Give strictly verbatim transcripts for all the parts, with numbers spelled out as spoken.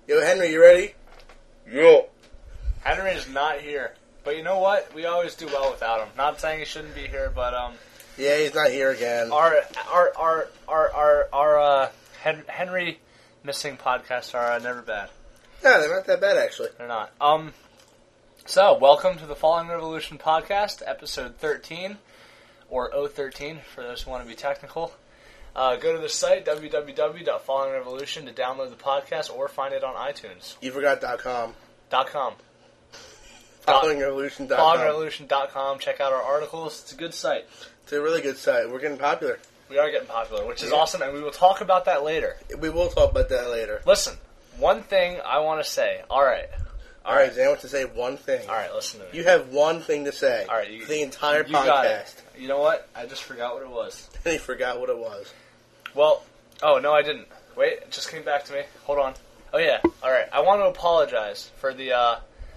Yo, Henry, you ready? Yo. Henry is not here. But you know what? We always do well without him. Not saying he shouldn't be here, but um. Yeah, he's not here again. Our our our our our, our uh, Henry missing podcasts are uh, never bad. No, they're not that bad actually. They're not. Um. So, welcome to the Falling Revolution podcast, episode thirteen, or oh thirteen for those who want to be technical. Uh, go to the site, w w w dot falling revolution, to download the podcast or find it on iTunes. You forgot .com. Dot .com. falling revolution dot com. falling revolution dot com. Check out our articles. It's a good site. It's a really good site. We're getting popular. We are getting popular, which is yeah. awesome, and we will talk about that later. We will talk about that later. Listen, one thing I want to say. All right. All right, Zan wants to say one thing. All right, listen to me. You have one thing to say. All right, you, the entire you podcast. Got it. You know what? I just forgot what it was. And he forgot what it was. Well, oh, no, I didn't. Wait, it just came back to me. Hold on. Oh, yeah. All right. I want to apologize for the uh,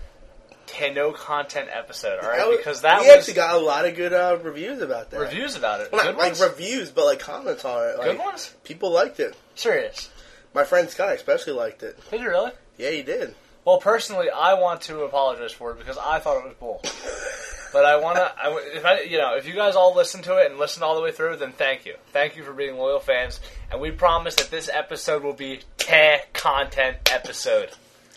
no content episode, all right? That was, because that we was... actually got a lot of good uh, reviews about that. Reviews about it? Well, good not ones? like reviews, but like comments on it. Like, Good ones? People liked it. Serious? My friend Sky especially liked it. Did you really? Yeah, he did. Well, personally, I want to apologize for it because I thought it was bull. But I want to, I, if I, you know, if you guys all listen to it and listen all the way through, then thank you. Thank you for being loyal fans. And we promise that this episode will be T content episode.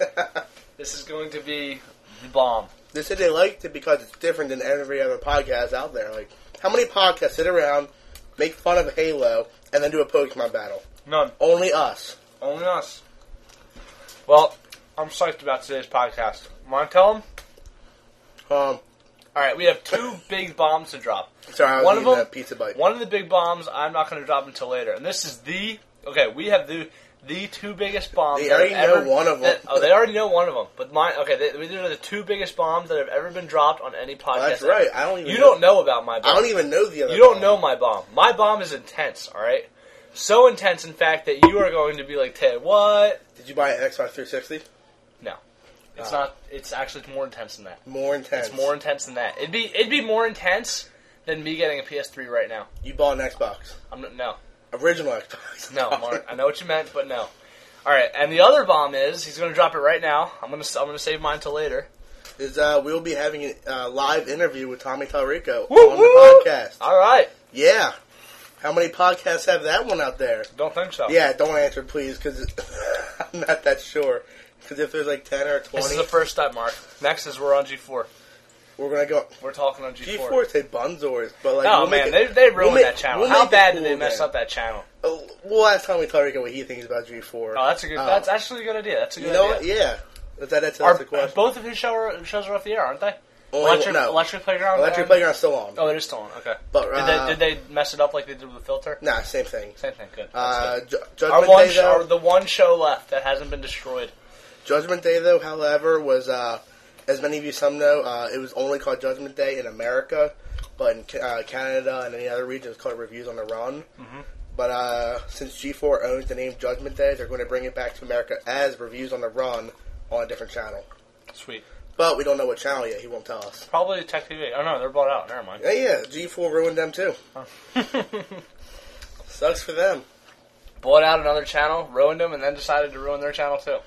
This is going to be the bomb. They said they liked it because it's different than every other podcast out there. Like, how many podcasts sit around, make fun of Halo, and then do a Pokemon battle? None. Only us. Only us. Well, I'm psyched about today's podcast. Want to tell them? Um, All right, we have two big bombs to drop. Sorry, I was one of eating them, a pizza bite. One of the big bombs I'm not going to drop until later, and this is the okay. We have the the two biggest bombs. They that already have know ever, one of them. That, oh, they already know one of them. But mine, okay, they, these are the two biggest bombs that have ever been dropped on any podcast. Oh, that's ever. right. I don't even. You know. don't know about my bomb. I don't even know the other. You don't bomb. know my bomb. My bomb is intense. All right, so intense, in fact, that you are going to be like, Ted, what? Did you buy an Xbox three sixty? No. It's Oh. not. It's actually more intense than that. More intense. It's more intense than that. It'd be. It'd be more intense than me getting a P S three right now. You bought an Xbox. I'm not, no. Original Xbox. No, Mark. I know what you meant, but no. All right, and the other bomb is he's going to drop it right now. I'm going to. I'm going to save mine till later. Is uh, we'll be having a uh, live interview with Tommy Talrico Woo, on woo! the podcast. All right. Yeah. How many podcasts have that one out there? Don't think so. Yeah, don't answer, please, because I'm not that sure. Because if there's like ten or twenty... This is the first step, Mark. Next is we're on G four. We're going to go... We're talking on G four. G four say Bunzors, but like... No, we'll man, it, they, they ruined we'll make, that channel. We'll How bad cool did they mess again. up that channel? Oh, we'll ask Tommy Talrico what he thinks about G four. Oh, that's a good... Um, that's actually a good idea. That's a good You know idea. what? Yeah. Is that, that's, Are, that's the question. both of his show, shows are off the air, aren't they? Only, Electric, no. Electric Playground? Electric and- Playground's still on. Oh, it is still on. Okay. But, did, uh, they, did they mess it up like they did with the filter? Nah, same thing. Same thing. Good. That's Uh, good. Ju- Our Judgment one Day, sh- though... our, the one show left that hasn't been destroyed. Judgment Day, though, however, was, uh, as many of you some know, uh, it was only called Judgment Day in America, but in uh, Canada and any other region, it's called Reviews on the Run. Mm-hmm. But uh, since G four owns the name Judgment Day, they're going to bring it back to America as Reviews on the Run on a different channel. Sweet. But we don't know what channel yet. He won't tell us. Probably Tech T V. Oh, no, they're bought out. Never mind. Yeah, yeah. G four ruined them, too. Oh. Sucks for them. Bought out another channel, ruined them, and then decided to ruin their channel, too.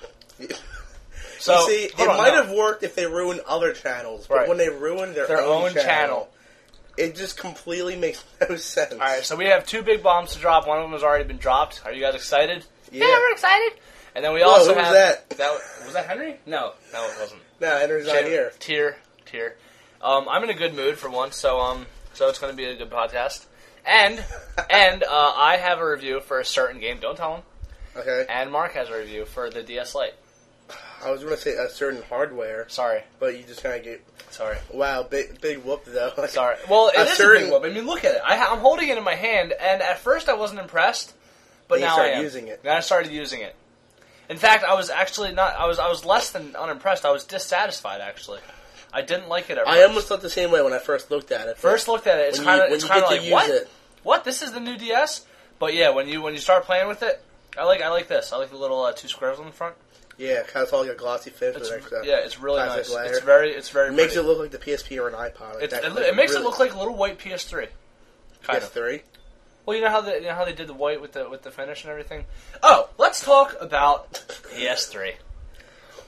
So, you see, it hold on, might no. have worked if they ruined other channels, but Right. when they ruined their, Their own, own channel, channel. it just completely makes no sense. All right, so we have two big bombs to drop. One of them has already been dropped. Are you guys excited? Yeah. we're excited. And then we Whoa, also who was have... that? that? Was that Henry? No, no, it wasn't. No, Henry's not Shame. here. Tier, tier. Um, I'm in a good mood for once, so um, so it's going to be a good podcast. And and uh, I have a review for a certain game. Don't tell him. Okay. And Mark has a review for the D S Lite. I was going to say a certain hardware, Sorry, but you just kind of get... sorry, Wow, big big whoop, though. Like, sorry. Well, it a is certain- a big whoop. I mean, look at it. I, I'm holding it in my hand, and at first I wasn't impressed, but Then you now I started am. using it. Then I started using it. In fact, I was actually not. I was. I was less than unimpressed. I was dissatisfied. Actually, I didn't like it at I first. almost thought the same way when I first looked at it. First looked at it, it's When kind you- of when it's you kind of get like to use what? it. What? This is the new D S? But yeah, when you when you start playing with it, I like I like this. I like the little uh, two squares on the front. Yeah, kind of all like a glossy finish It's, with extra. yeah, it's really plastic nice. layer. It's very it's very. It makes pretty. it look like the P S P or an iPod. Like It's, that, it, like it makes really, it look like a little white P S three. Kind P S of. three. Well, you know how they you know how they did the white with the with the finish and everything. Oh, let's talk about P S three.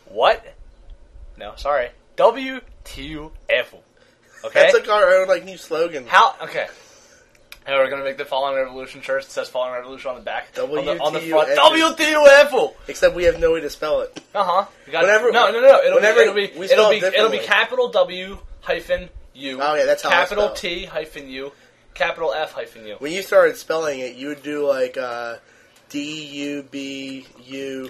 What? No, sorry. W T U F. Okay? That's like our own, like, new slogan. How? Okay. And we're going to make the Following Revolution shirt that says Following Revolution on the back. On the, on the front. W T U F. Except we have no way to spell it. Uh-huh. Whenever, no, no, no, no. It'll whenever be, it'll be, we it'll spell be, it it'll be capital W hyphen U. Oh, yeah, that's how Capital I spell. T hyphen U. Capital F hyphen U. When you started spelling it, you would do, like, uh, D U B U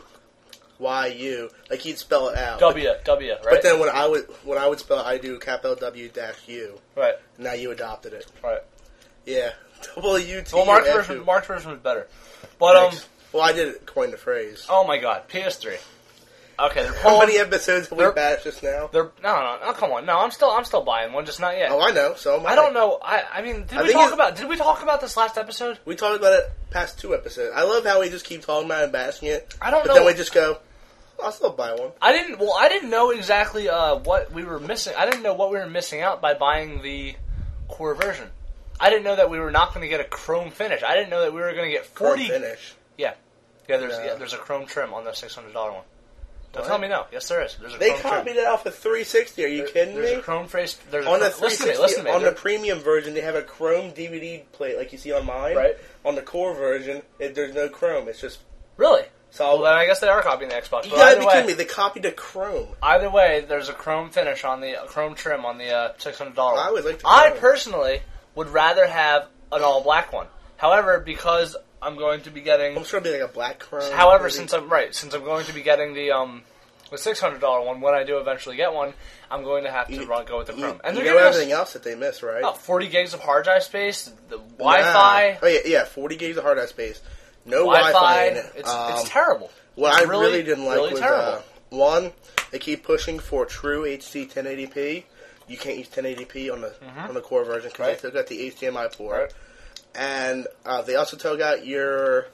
Y U. Like, you'd spell it out. W, but, W, right? But then when I would when I would spell it, I do capital W dash U. Right. Now you adopted it. Right. Yeah. W T U F U. Well, Mark's version, Mark's version was better. But, um... Thanks. Well, I did coin the phrase. Oh, my God. P S three. Okay, they're How pulling... many episodes have we bashed just now? They're no, no, no. Come on, no. I'm still, I'm still buying one, just not yet. Oh, I know. So am I. I don't know. I, I mean, did I we think talk it's- about? Did we talk about this last episode? We talked about it past two episodes. I love how we just keep talking about it and bashing it. I don't but know. then we just go, I'll still buy one. I didn't. Well, I didn't know exactly uh, what we were missing. I didn't know what we were missing out by buying the core version. I didn't know that we were not going to get a chrome finish. I didn't know that we were going to get forty. Chrome finish. Yeah, yeah. There's No. yeah, there's a chrome trim on the six hundred dollar one. Don't What? tell me no. Yes, there is. There's a They chrome copied trim. it off the three sixty. Are you There- kidding there's me? a chrome face. There's a On the chrome, listen to me. 360, Listen to me. on the There- premium version, they have a chrome D V D plate like you see on mine. Right. On the core version, it, there's no chrome. It's just really. solid. Well, then I guess they are copying the Xbox. You but gotta either be way- kidding me. They copied a chrome. Either way, there's a chrome finish on the uh, chrome trim on the uh, six hundred dollars. I always like the I chrome. personally would rather have an all black one. However, because I'm going to be getting, I'm sure it'll be like a black chrome. however, maybe. since I'm right, since I'm going to be getting the um the six hundred dollar one, when I do eventually get one, I'm going to have to You- run go with the you, chrome. And you they're know giving us everything else that they miss, right? oh, forty gigs of hard drive space, the Wi-Fi, Nah. Oh yeah, yeah, forty gigs of hard drive space. No Wi-Fi. Wi-Fi in it. It's Um, it's terrible. What It's I really, didn't like really was terrible. uh, one, they keep pushing for true H D ten eighty p. You can't use ten eighty p on the on the core version because Mm-hmm. Right. they still got the H D M I port. Right. And uh, they also took out your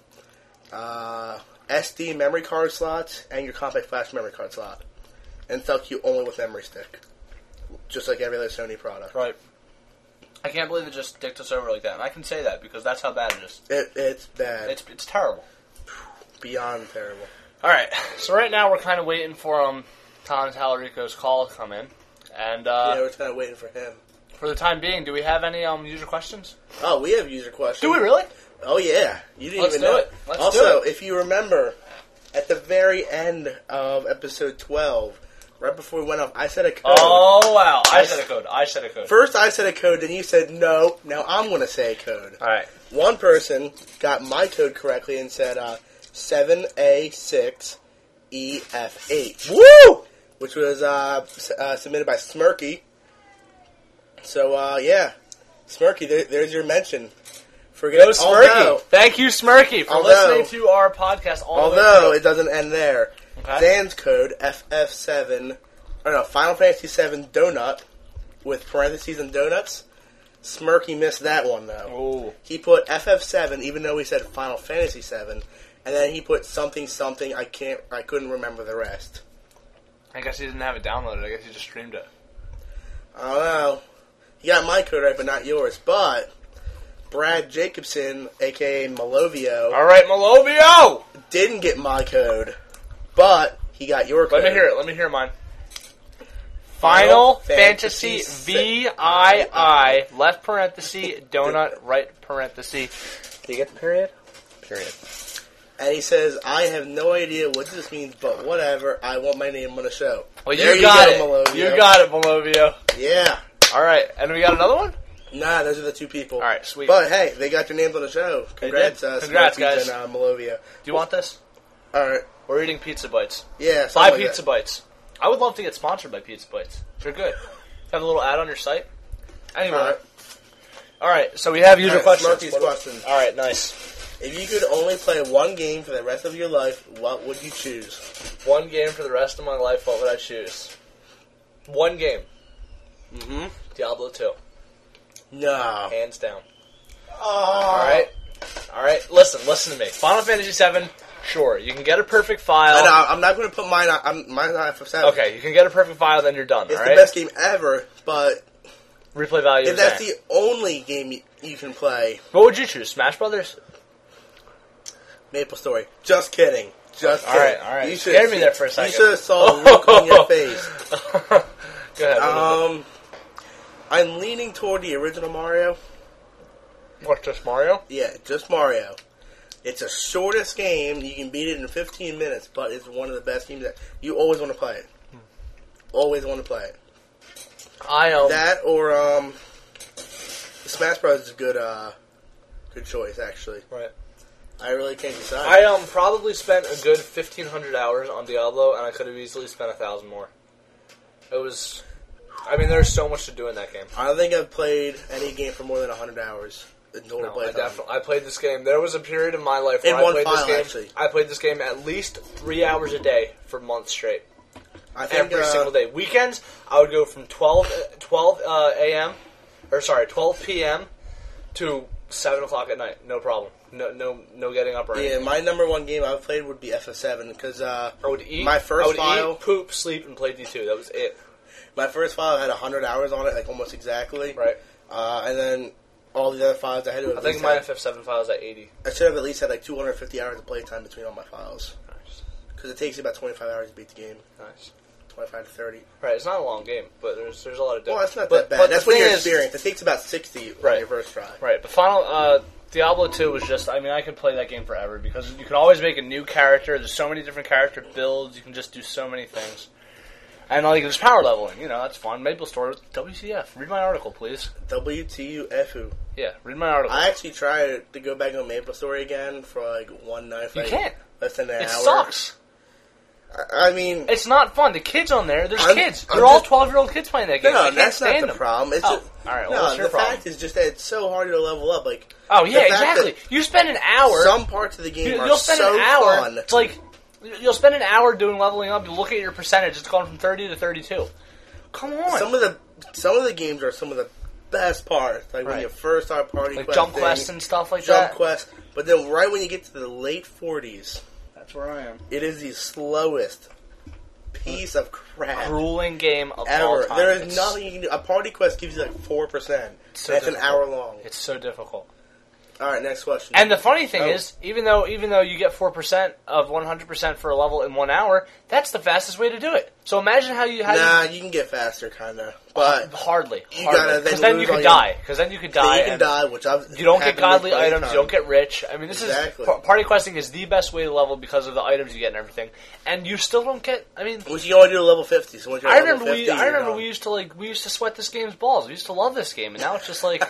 uh, S D memory card slots and your compact flash memory card slot, and stuck you only with memory stick, just like every other Sony product. Right. I can't believe it just dicked us over like that, and I can say that because that's how bad it is. It, it's bad, It's it's terrible. beyond terrible. All right, so right now we're kind of waiting for um Tom Tallarico's call to come in, and uh, yeah, we're kind of waiting for him. for the time being, do we have any um user questions? Oh, we have user questions. Do we really? Oh yeah, you didn't Let's even do know. it. Let's also, do it. if you remember, at the very end of episode twelve, right before we went off, I said a code. Oh wow! I I said a code. I said a code. First, I said a code, then you said no. Now I'm going to say a code. All right. One person got my code correctly and said uh, seven A six E F H. Woo! Which was uh, s- uh, submitted by Smirky. So, uh, yeah. Smirky, there, there's your mention. Forget Go Smirky! although- Thank you, Smirky, for although- listening to our podcast all the way Although through. it doesn't end there. Okay. Dan's code, F F seven, or no, Final Fantasy seven Donut, with parentheses and donuts. Smirky missed that one, though. Ooh. He put F F seven, even though he said Final Fantasy seven, and then he put something, something, I can't, I couldn't remember the rest. I guess he didn't have it downloaded. I guess he just streamed it. I don't know. He got my code right, but not yours. But Brad Jacobson, aka Malovio, All right, Malovio! didn't get my code, but he got your code. Let me hear it. Let me hear mine. Final Fantasy Fantasy V I I, left parenthesis, donut, right parenthesis. Do you get the period? Period. And he says, I have no idea what this means, but whatever, I want my name on the show. Well, There you got go, it. Malovio. You got it, Malovio. Yeah. All right, and we got another one? Nah, those are the two people. All right, sweet. But hey, they got your names on the show. Congrats, did. uh, Congrats, Smokies guys. and uh, Malovia. Do you want this? Alright. We're eating Pizza Bites. Yeah, Buy something like Pizza that. Bites. I would love to get sponsored by Pizza Bites. They're good. Have a little ad on your site. Anyway. Alright. All right, so we have user Alright, questions. Smokies What- questions. All right, nice. If you could only play one game for the rest of your life, what would you choose? One game for the rest of my life, what would I choose? One game. Mm-hmm. Diablo two. No. Hands down. Oh. All right? All right, listen, listen to me. Final Fantasy seven, sure, you can get a perfect file. I know, I'm not going to put mine on, I'm, mine's on F F seven. Okay, you can get a perfect file, then you're done, It's all the right? best game ever, but Replay value if is that's there. the only game you, you can play, What would you choose, Smash Brothers? Maple Story. Just kidding. Just all right, all right. You You scared me there for a second. You should have saw the look on your face. Go ahead. Um, I'm leaning toward the original Mario. What's this, Mario? Yeah, just Mario. It's the shortest game. You can beat it in fifteen minutes, but it's one of the best games that you always want to play it. Always want to play it. I um That or um, Smash Bros is a good uh, good choice actually. right. I really can't decide. I um probably spent a good fifteen hundred hours on Diablo, and I could have easily spent a thousand more. It was, I mean, there's so much to do in that game. I don't think I've played any game for more than one hundred hours. In total No, play I time. definitely I played this game. There was a period in my life where In I one played file, this game. actually. I played this game at least three hours a day for months straight. I think, Every uh, single day. Weekends, I would go from twelve, twelve uh, a.m. or sorry, twelve p.m. to seven o'clock at night. No problem. No, no, no getting up or Yeah, anything. my number one game I've played would be F F seven because uh, I would eat. my first I would file- eat, poop, sleep, and play D two. That was it. my first file had one hundred hours on it, like almost exactly. Right. Uh, and then all the other files I had to. At I think least my had, F F seven file is at eighty. I should have at least had like two hundred fifty hours of playtime between all my files Nice. because it takes you about twenty-five hours to beat the game, Nice. twenty-five to thirty. Right. It's not a long game, but there's there's a lot of. Well, that's not but, that bad. But That's the what thing your is- experience. It takes about sixty Right. on your first try. Right, but Final uh, Diablo two was just, I mean, I could play that game forever because you can always make a new character. There's so many different character builds. You can just do so many things. And like, there's power leveling. You know, that's fun. Maple Story. W T F. Read my article, please. W T U F U. Yeah, read my article. I actually tried to go back on Maple Story again for like one night. For You like can't. Less than an it hour. sucks. I I mean, It's not fun. The kids on there, there's I'm- kids. I'm They're all just- twelve-year-old kids playing that game. I no, can't that's not stand the them. problem. It's Oh, just, all right, well, no, what's your the problem? fact is just that it's so hard to level up. Like, Oh, yeah, the fact exactly. that You spend an hour. Some parts of the game You, are you'll spend so an hour. fun. It's like you'll spend an hour doing leveling up. You look at your percentage; it's gone from thirty to thirty-two. Come on, Some of the some of the games are some of the best parts. Like when Right. you first start party like quest jump thing, quests and stuff like jump that. quest. But then right when you get to the late forties, That's where I am. it is the slowest piece of crap Grueling game of all ever. time. There is It's- nothing you can do. A party quest gives you like four percent. so That's an difficult. hour long. It's so difficult. All right, next question. And the funny thing Oh. is, even though even though you get four percent of one hundred percent for a level in one hour, that's the fastest way to do it. So imagine how you how nah, you, you can get faster, kind of. But hardly, you hardly. gotta then Because then, lose you could all your- die. Because then you could die. then you can and die, which I've You don't get happened with godly playing items. time. You don't get rich. I mean, this Exactly. is par- party questing is the best way to level because of the items you get and everything. And you still don't get. I mean, Which you only do to level fifty. So once you're I at level remember fifty, we. I you're remember done. we used to like. We used to sweat this game's balls. We used to love this game, and now it's just like.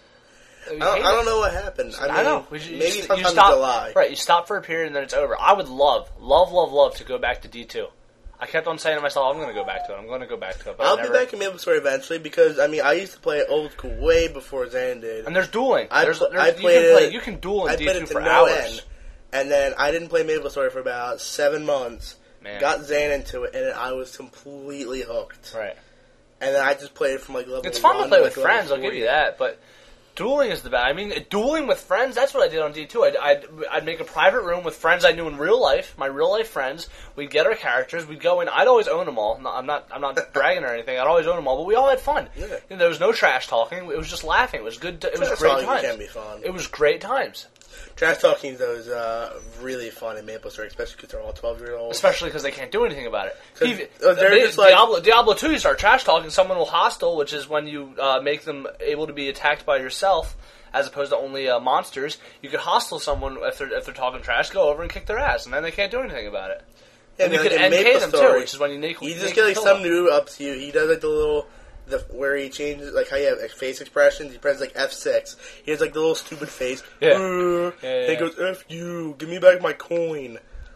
we I don't, hate I it. don't know what happened. I, mean, I know. We ju- you maybe st- sometime you stop, in July. Right, you stop for a period and then it's over. I would love, love, love, love to go back to D two. I kept on saying to myself, I'm going to go back to it. I'm going to go back to it. But I'll I be never, back in Maple Story eventually because I mean I used to play it old school way before Zan did. And there's dueling. I there's, pl- there's, I you, played can play, it- you can duel in I D played two it to for no hours. end, and then I didn't play Maple Story for about seven months. Man. Got Zan into it, and I was completely hooked. Right. And then I just played it from like level. It's fun one to play like with level friends, I'll give forty. you that, but dueling is the best. I mean, dueling with friends, that's what I did on D two. I'd, I'd, I'd make a private room with friends I knew in real life, my real life friends. We'd get our characters, we'd go in. I'd always own them all. No, I'm not I'm not bragging or anything. I'd always own them all, but we all had fun. Yeah. You know, there was no trash talking. It was just laughing. It was good. It was Trash great talking times. can be fun. It was great times. Trash talking though is uh, really fun in Maple Story, especially because they're all twelve year olds. Especially because they can't do anything about it. 'Cause, Even- uh, they're they- just like- Diablo, Diablo two, you start trash talking, someone will hostile, which is when you uh, make them able to be attacked by yourself, as opposed to only uh, monsters. You could hostile someone if they're, if they're talking trash, go over and kick their ass, and then they can't do anything about it. Yeah, And you like could in N K Maple them Story, too, which is when you naked. You just get like some noob up to you. He does like the little, the where he changes like how you have like, face expressions. He presses like F six. He has like the little stupid face. Yeah. Uh, Yeah, yeah, and he yeah. goes F you, give me back my coin.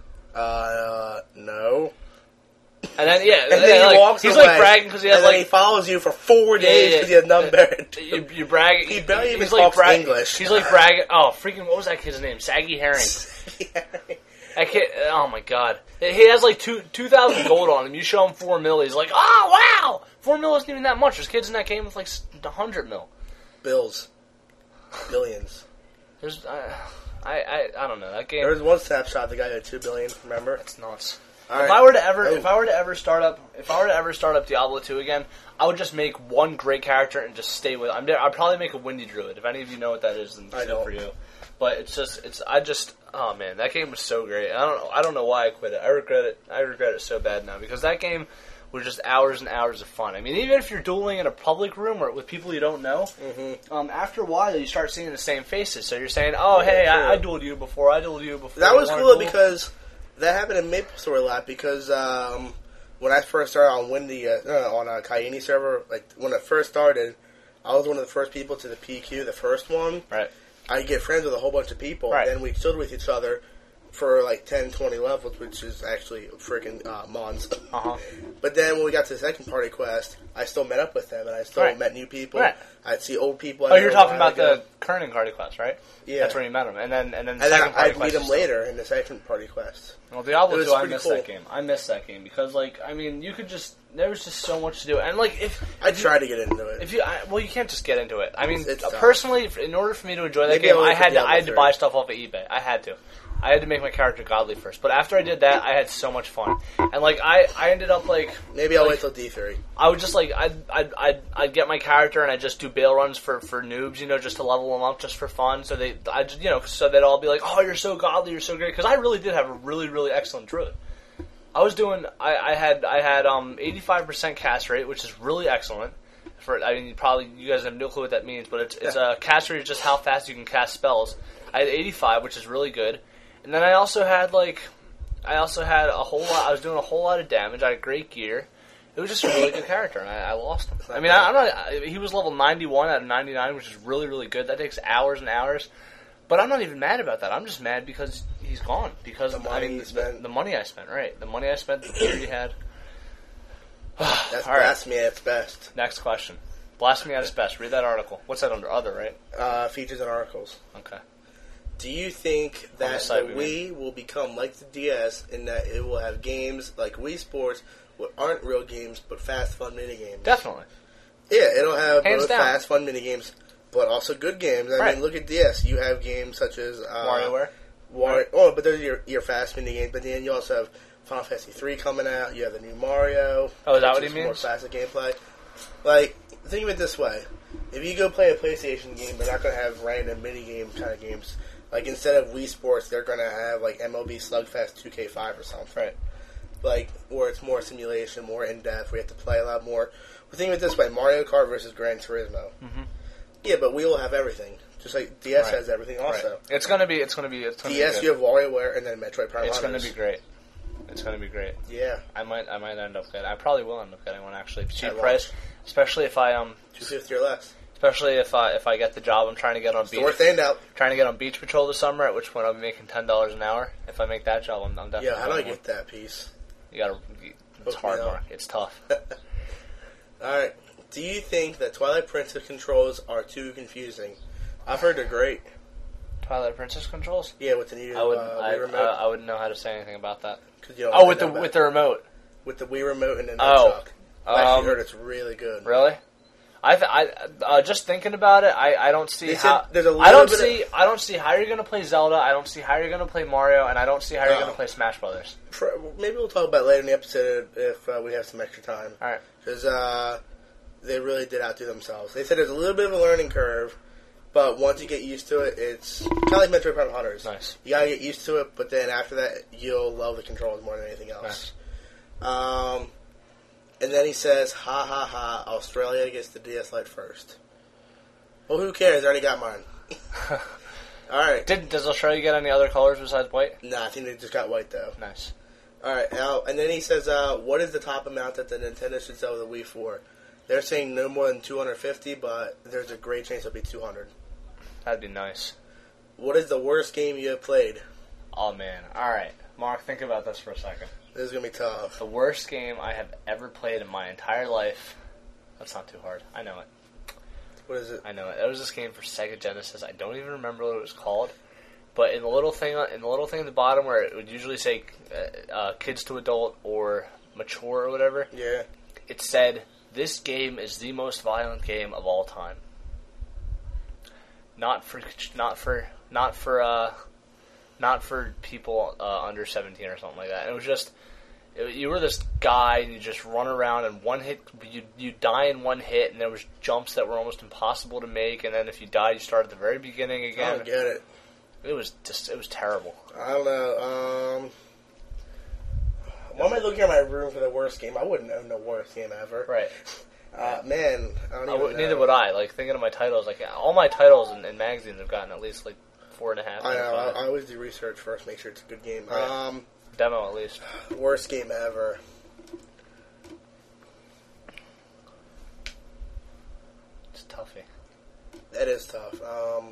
Uh, no. And then yeah, And and then he like, walks he's away. like bragging because he has and then like he follows you for four Yeah, days yeah, because he has none better. you, you bragging. He barely even he's like talks brag- English. He's like bragging. Oh, freaking! What was that kid's name? Saggy Herring. That kid, oh my god. He has like two two thousand gold on him. You show him four mil, he's like, oh wow! Four mil isn't even that much. There's kids in that game with like a hundred mil. Bills, billions. There's, uh, I, I, I don't know that game. There was one snapshot. The guy had two billion. Remember? It's nuts. All If right. I were to ever, Oh. if I were to ever start up, if I were to ever start up Diablo two again, I would just make one great character and just stay with. I'm. I'd probably make a Windy Druid. If any of you know what that is, then I good don't. for you. But it's just, it's, I just, oh man, that game was so great. I don't know, I don't know why I quit it. I regret it. I regret it so bad now because that game was just hours and hours of fun. I mean, even if you're dueling in a public room or with people you don't know, mm-hmm. um, after a while you start seeing the same faces. So you're saying, oh, yeah, hey, I, I dueled you before. I dueled you before. That was cool duel? because that happened in Maple Story a lot because um, when I first started on Windy uh, on a Cayenne server, like when it first started, I was one of the first people to the P Q, the first one. Right. I get friends with a whole bunch of people, right. and we stood with each other for like ten, twenty levels, which is actually freaking uh, mons. Uh-huh. But then when we got to the second party quest, I still met up with them, and I still right. met new people. Right. I'd see old people. Oh, you're talking about ago. the Kernan party quest, right? Yeah. That's where you met them. And then and then the and second then party I'd quest meet them is still- later in the second party quest. Well, Diablo two, I pretty miss cool. that game. I miss that game because, like, I mean, you could just there was just so much to do, and like if I if tried you, to get into it. If you, I, well, you can't just get into it. I mean, It's- it's tough. personally, in order for me to enjoy that Maybe game, I'll I wait for had to, Diablo I had to three. buy stuff off of eBay. I had to. I had to make my character godly first. But after I did that, I had so much fun, and like I, I ended up like Maybe I'll like, wait till D three. I would just like I'd, I'd I'd I'd get my character and I'd just do bail runs for, for noobs, you know, just to level them up just for fun. So they, I just, you know, so they'd all be like, "Oh, you're so godly, you're so great," because I really did have a really really excellent druid. I was doing, I, I had I had um eighty-five percent cast rate, which is really excellent. For I mean, you probably you guys have no clue what that means, but it's it's a cast rate is just how fast you can cast spells. I had eighty-five, which is really good, and then I also had like. I also had a whole lot. I was doing a whole lot of damage. I had great gear. It was just a really good character, and I, I lost him. I mean, I, I'm not. I, he was level ninety-one out of ninety-nine, which is really, really good. That takes hours and hours. But I'm not even mad about that. I'm just mad because he's gone. Because The money I mean, you spent. the, the money I spent, right? The money I spent, the gear he had. That's All right. blasphemy at its best. Next question. Blasphemy at its best. Read that article. What's that under? Other, right? Uh, features and articles. Okay. Do you think On the that site, the we Wii will become like the D S in that it will have games like Wii Sports, what aren't real games but fast, fun minigames? Definitely. Yeah, it'll have Hands both down. fast, fun minigames, but also good games. I Right. mean, look at D S. You have games such as uh, WarioWare. War- Right. Oh, but those are your, your fast minigames. But then you also have Final Fantasy three coming out. You have the new Mario. Oh, is that which what he More means? faster gameplay. Like, think of it this way: if you go play a PlayStation game, they're not going to have random minigame kind of games. Like, instead of Wii Sports, they're going to have, like, M L B Slugfest two K five or something. Right. Like, where it's more simulation, more in-depth, we have to play a lot more. But think of it this way, Mario Kart versus Gran Turismo. Mm-hmm. Yeah, but we will have everything. Just like D S Right. has everything also. Right. It's gonna be. It's gonna be. It's gonna D S, be you good. have WarioWare, and then Metroid Prime It's gonna Hunters. be great. It's gonna be great. Yeah. I might. I might end up getting. I probably will end up getting one actually. Cheap At price, especially if I um. two fifty or less. Especially if I if I get the job I'm trying to get on It's beach. worth standout. Trying to get on beach patrol this summer, at which point I'll be making ten dollars an hour. If I make that job, I'm, I'm definitely. Yeah, how do I going get that piece? You gotta. It's Hook me hard, up. Mark. It's tough. Alright. Do you think that Twilight Princess controls are too confusing? I've heard they're great. Twilight Princess controls. Yeah, with the new I wouldn't. uh, I, Wii remote. I, I wouldn't know how to say anything about that. 'Cause you don't Oh, really with the know about with it. the remote. With the Wii remote and the Oh. nunchuck. I actually Um, heard it's really good. Really? I, th- I uh, just thinking about it, I, I don't see They how said there's a I don't little bit see I don't see how you're gonna play Zelda. I don't see how you're gonna play Mario, and I don't see how you're No. gonna play Smash Brothers. Pro- Maybe we'll talk about it later in the episode if uh, we have some extra time. All right. Because uh, they really did outdo themselves. They said there's a little bit of a learning curve, but once you get used to it, it's kind of like Metroid Prime Hunters. Nice. You gotta get used to it, but then after that, you'll love the controls more than anything else. Nice. Um, and then he says, ha ha ha, Australia gets the D S Lite first. Well, who cares? I already got mine. Alright. Did does Australia get any other colors besides white? Nah, I think they just got white, though. Nice. Alright, now, and then he says, uh, what is the top amount that the Nintendo should sell the Wii for? They're saying no more than two hundred fifty, but there's a great chance it'll be two hundred. That'd be nice. What is the worst game you have played? Oh man. All right, Mark, think about this for a second. This is going to be tough. The worst game I have ever played in my entire life. That's not too hard. I know it. What is it? I know it. It was this game for Sega Genesis. I don't even remember what it was called. But in the little thing, in the little thing at the bottom where it would usually say uh, uh, "kids to adult" or "mature" or whatever, Yeah. it said, "This game is the most violent game of all time." Not for, not for, not for, uh, not for people uh, under seventeen or something like that. And it was just, it, you were this guy and you just run around and one hit, you you die in one hit, and there was jumps that were almost impossible to make. And then if you died, you start at the very beginning I again. don't get it. It was just, it was terrible. I don't know. Um, why am I looking at my room for the worst game? I wouldn't own the worst game ever. Right. Uh, man, I don't I even would, know. neither would I. Like, thinking of my titles, like, all my titles in, in magazines have gotten at least, like, four and a half. I know. I, five. I always do research first, make sure it's a good game. Right. Um, Demo, at least. worst game ever. It's toughy. That is tough. Um,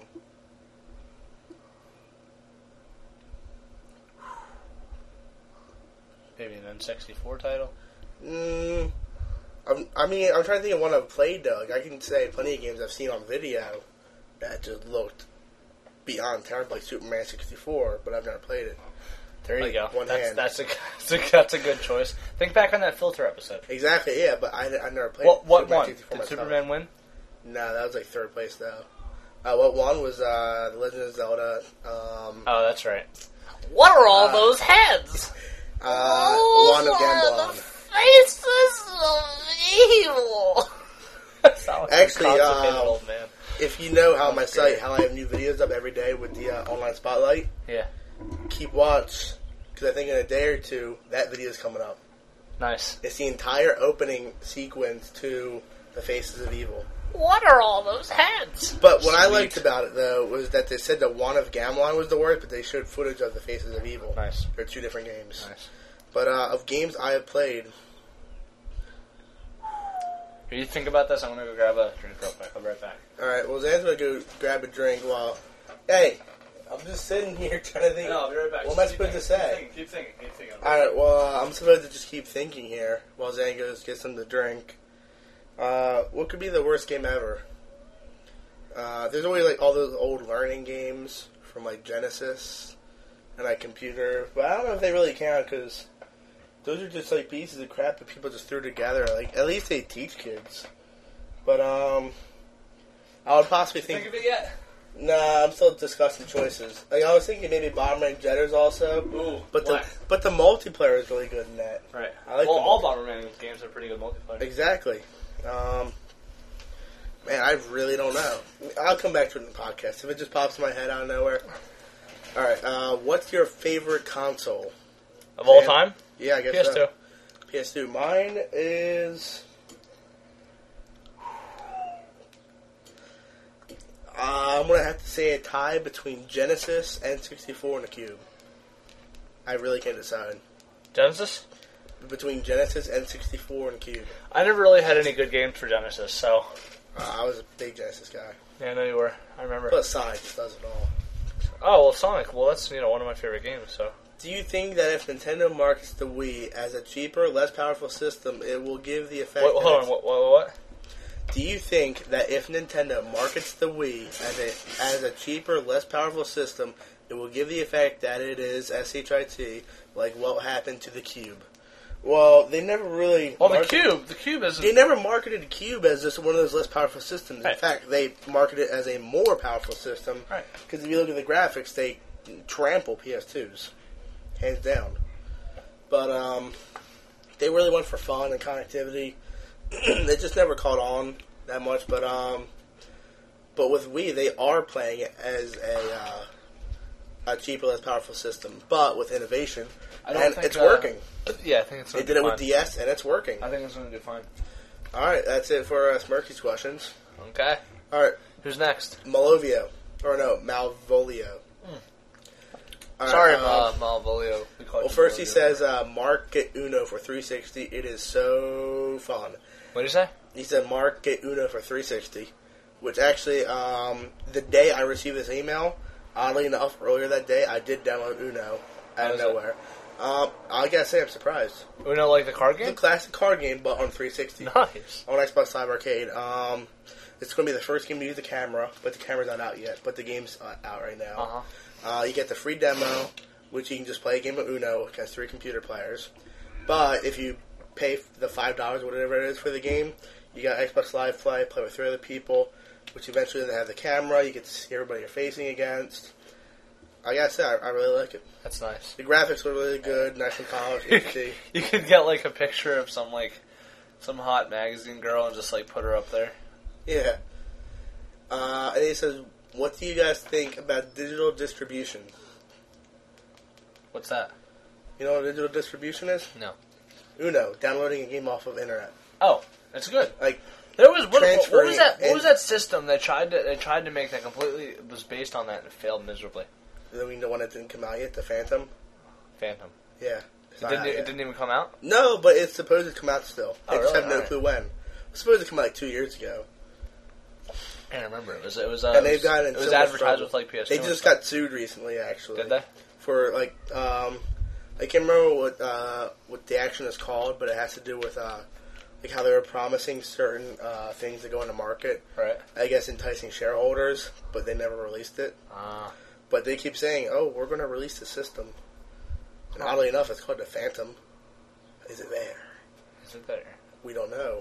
Maybe an N sixty-four title? mm, I'm, I mean, I'm trying to think of one I've played, though. Like, I can say plenty of games I've seen on video that just looked beyond terrible, like Superman sixty-four, but I've never played it. There you Like, go. one That's, hand. that's, a, that's, a, that's a good choice. Think back on that Filter episode. Exactly, yeah, but I, I never played What, what Superman won? sixty-four Did myself. Superman win? No, that was like third place, though. Uh, what won was uh, The Legend of Zelda. Um, Oh, that's right. What are all Uh, those heads? uh, Wand of Gamelon. Faces of evil. Sound like a Actually, constipated um, old man. If you know how my That's site, great. how I have new videos up every day with the uh, online spotlight, Yeah, keep watch, because I think in a day or two, that video is coming up. nice. It's the entire opening sequence to The Faces of Evil. What are all those heads? But what I Sweet. liked about it, though, was that they said the Wand of Gamelon was the worst, but they showed footage of The Faces of Evil. Nice. They're two different games. Nice. But uh, of games I have played, If you think about this, I'm gonna go grab a drink real quick. I'll be right back. alright, well, Zan's going to go grab a drink while... Hey, I'm just sitting here trying to think... No, I'll be right back. What am I Just supposed keep to thinking, say? Keep thinking, keep thinking. Keep thinking. Alright, well, uh, I'm supposed to just keep thinking here while Zan goes get some to drink. Uh, what could be the worst game ever? Uh, there's always, like, all those old learning games from, like, Genesis and, like, computer. But I don't know if they really count, because those are just, like, pieces of crap that people just threw together. Like, at least they teach kids. But, um, I would possibly think... Think of it yet? Nah, I'm still discussing choices. Like, I was thinking maybe Bomberman Jetters also. Ooh, But the what? but the multiplayer is really good in that. Right. I like well, the all multi- Bomberman games are pretty good multiplayer. Exactly. Um, man, I really don't know. I'll come back to it in the podcast. If it just pops in my head out of nowhere. Alright, uh, what's your favorite console? Of all Man. time? Yeah, I guess P S two. so. P S two. Mine is... Uh, I'm going to have to say a tie between Genesis, N sixty-four, and the Cube. I really can't decide. Genesis? Between Genesis, N sixty-four, and Cube. I never really had any good games for Genesis, so... Uh, I was a big Genesis guy. Yeah, I know you were. I remember. Plus Sonic just does it all. Oh, well, Sonic. Well, that's, you know, one of my favorite games, so... Do you think that if Nintendo markets the Wii as a cheaper, less powerful system, it will give the effect... Wait, that hold on, it's- what, what, what? Do you think that if Nintendo markets the Wii as a as a cheaper, less powerful system, it will give the effect that it is S H I T, like what happened to the Cube? Well, they never really... Well, the market- Cube. The Cube is... They never marketed the Cube as just one of those less powerful systems. In Right. fact, they marketed it as a more powerful system. Right. Because if you look at the graphics, they trample P S twos. Hands down. But, um... they really went for fun and connectivity. They just never caught on that much, but, um... But with Wii, they are playing it as a, uh... a cheaper, less powerful system. But with innovation. I don't And think, it's uh, working. Yeah, I think it's They going to did do it with fine. D S, and it's working. I think it's going to do fine. Alright, that's it for uh, Smirky's questions. Okay. Alright, Who's next? Malovio. Or no, Malvolio. All right, Sorry, um, Ma- Malvolio. We call Well, you first he Malvolio. says, uh, Mark, get Uno for three sixty. It is so fun. What did you say? He said, Mark, get Uno for three sixty. Which actually, um, the day I received this email, oddly enough, earlier that day, I did download Uno How out of is it? nowhere. Um, I gotta say, I'm surprised. Uno, like the card It's a game? classic card game, but on three sixty. Nice. On Xbox Live Arcade. Um, it's going to be the first game to use the camera, but the camera's not out yet. But the game's uh, out right now. Uh-huh. Uh, you get the free demo, which you can just play a game of Uno against three computer players. But if you pay the five dollars or whatever it is for the game, you got Xbox Live Play, play with three other people, which eventually they have the camera. You get to see everybody you're facing against. I gotta say, I, I really like it. That's nice. The graphics were really good, nice and polished, H D. You could get, like, a picture of some, like, some hot magazine girl and just, like, put her up there. Yeah. Uh, and he says, What do you guys think about digital distribution? What's that? You know what digital distribution is? No. Uno, downloading a game off of internet. Oh, that's good. Like there was what, what transferring was that? What and- was that system they tried to they tried to make that completely was based on that and it failed miserably? I mean, the one that didn't come out yet, the Phantom. Phantom. Yeah. It It's not didn't. out It yet. didn't even come out. No, but it's supposed to come out still. Oh, I just really? have no Alright. clue when. It's supposed to come out like two years ago. I can't remember. It was. It was. Uh, And it they've was, gotten in it was so much advertised trouble. with like P S two. They and just stuff. got sued recently, actually. Did they? For like, um, I can't remember what uh, what the action is called, but it has to do with uh, like how they were promising certain uh, things to go on the market. Right. I guess enticing shareholders, but they never released it. Ah. But they keep saying, "Oh, we're going to release the system." And Huh. oddly enough, it's called the Phantom. Is it there? Is it there? We don't know.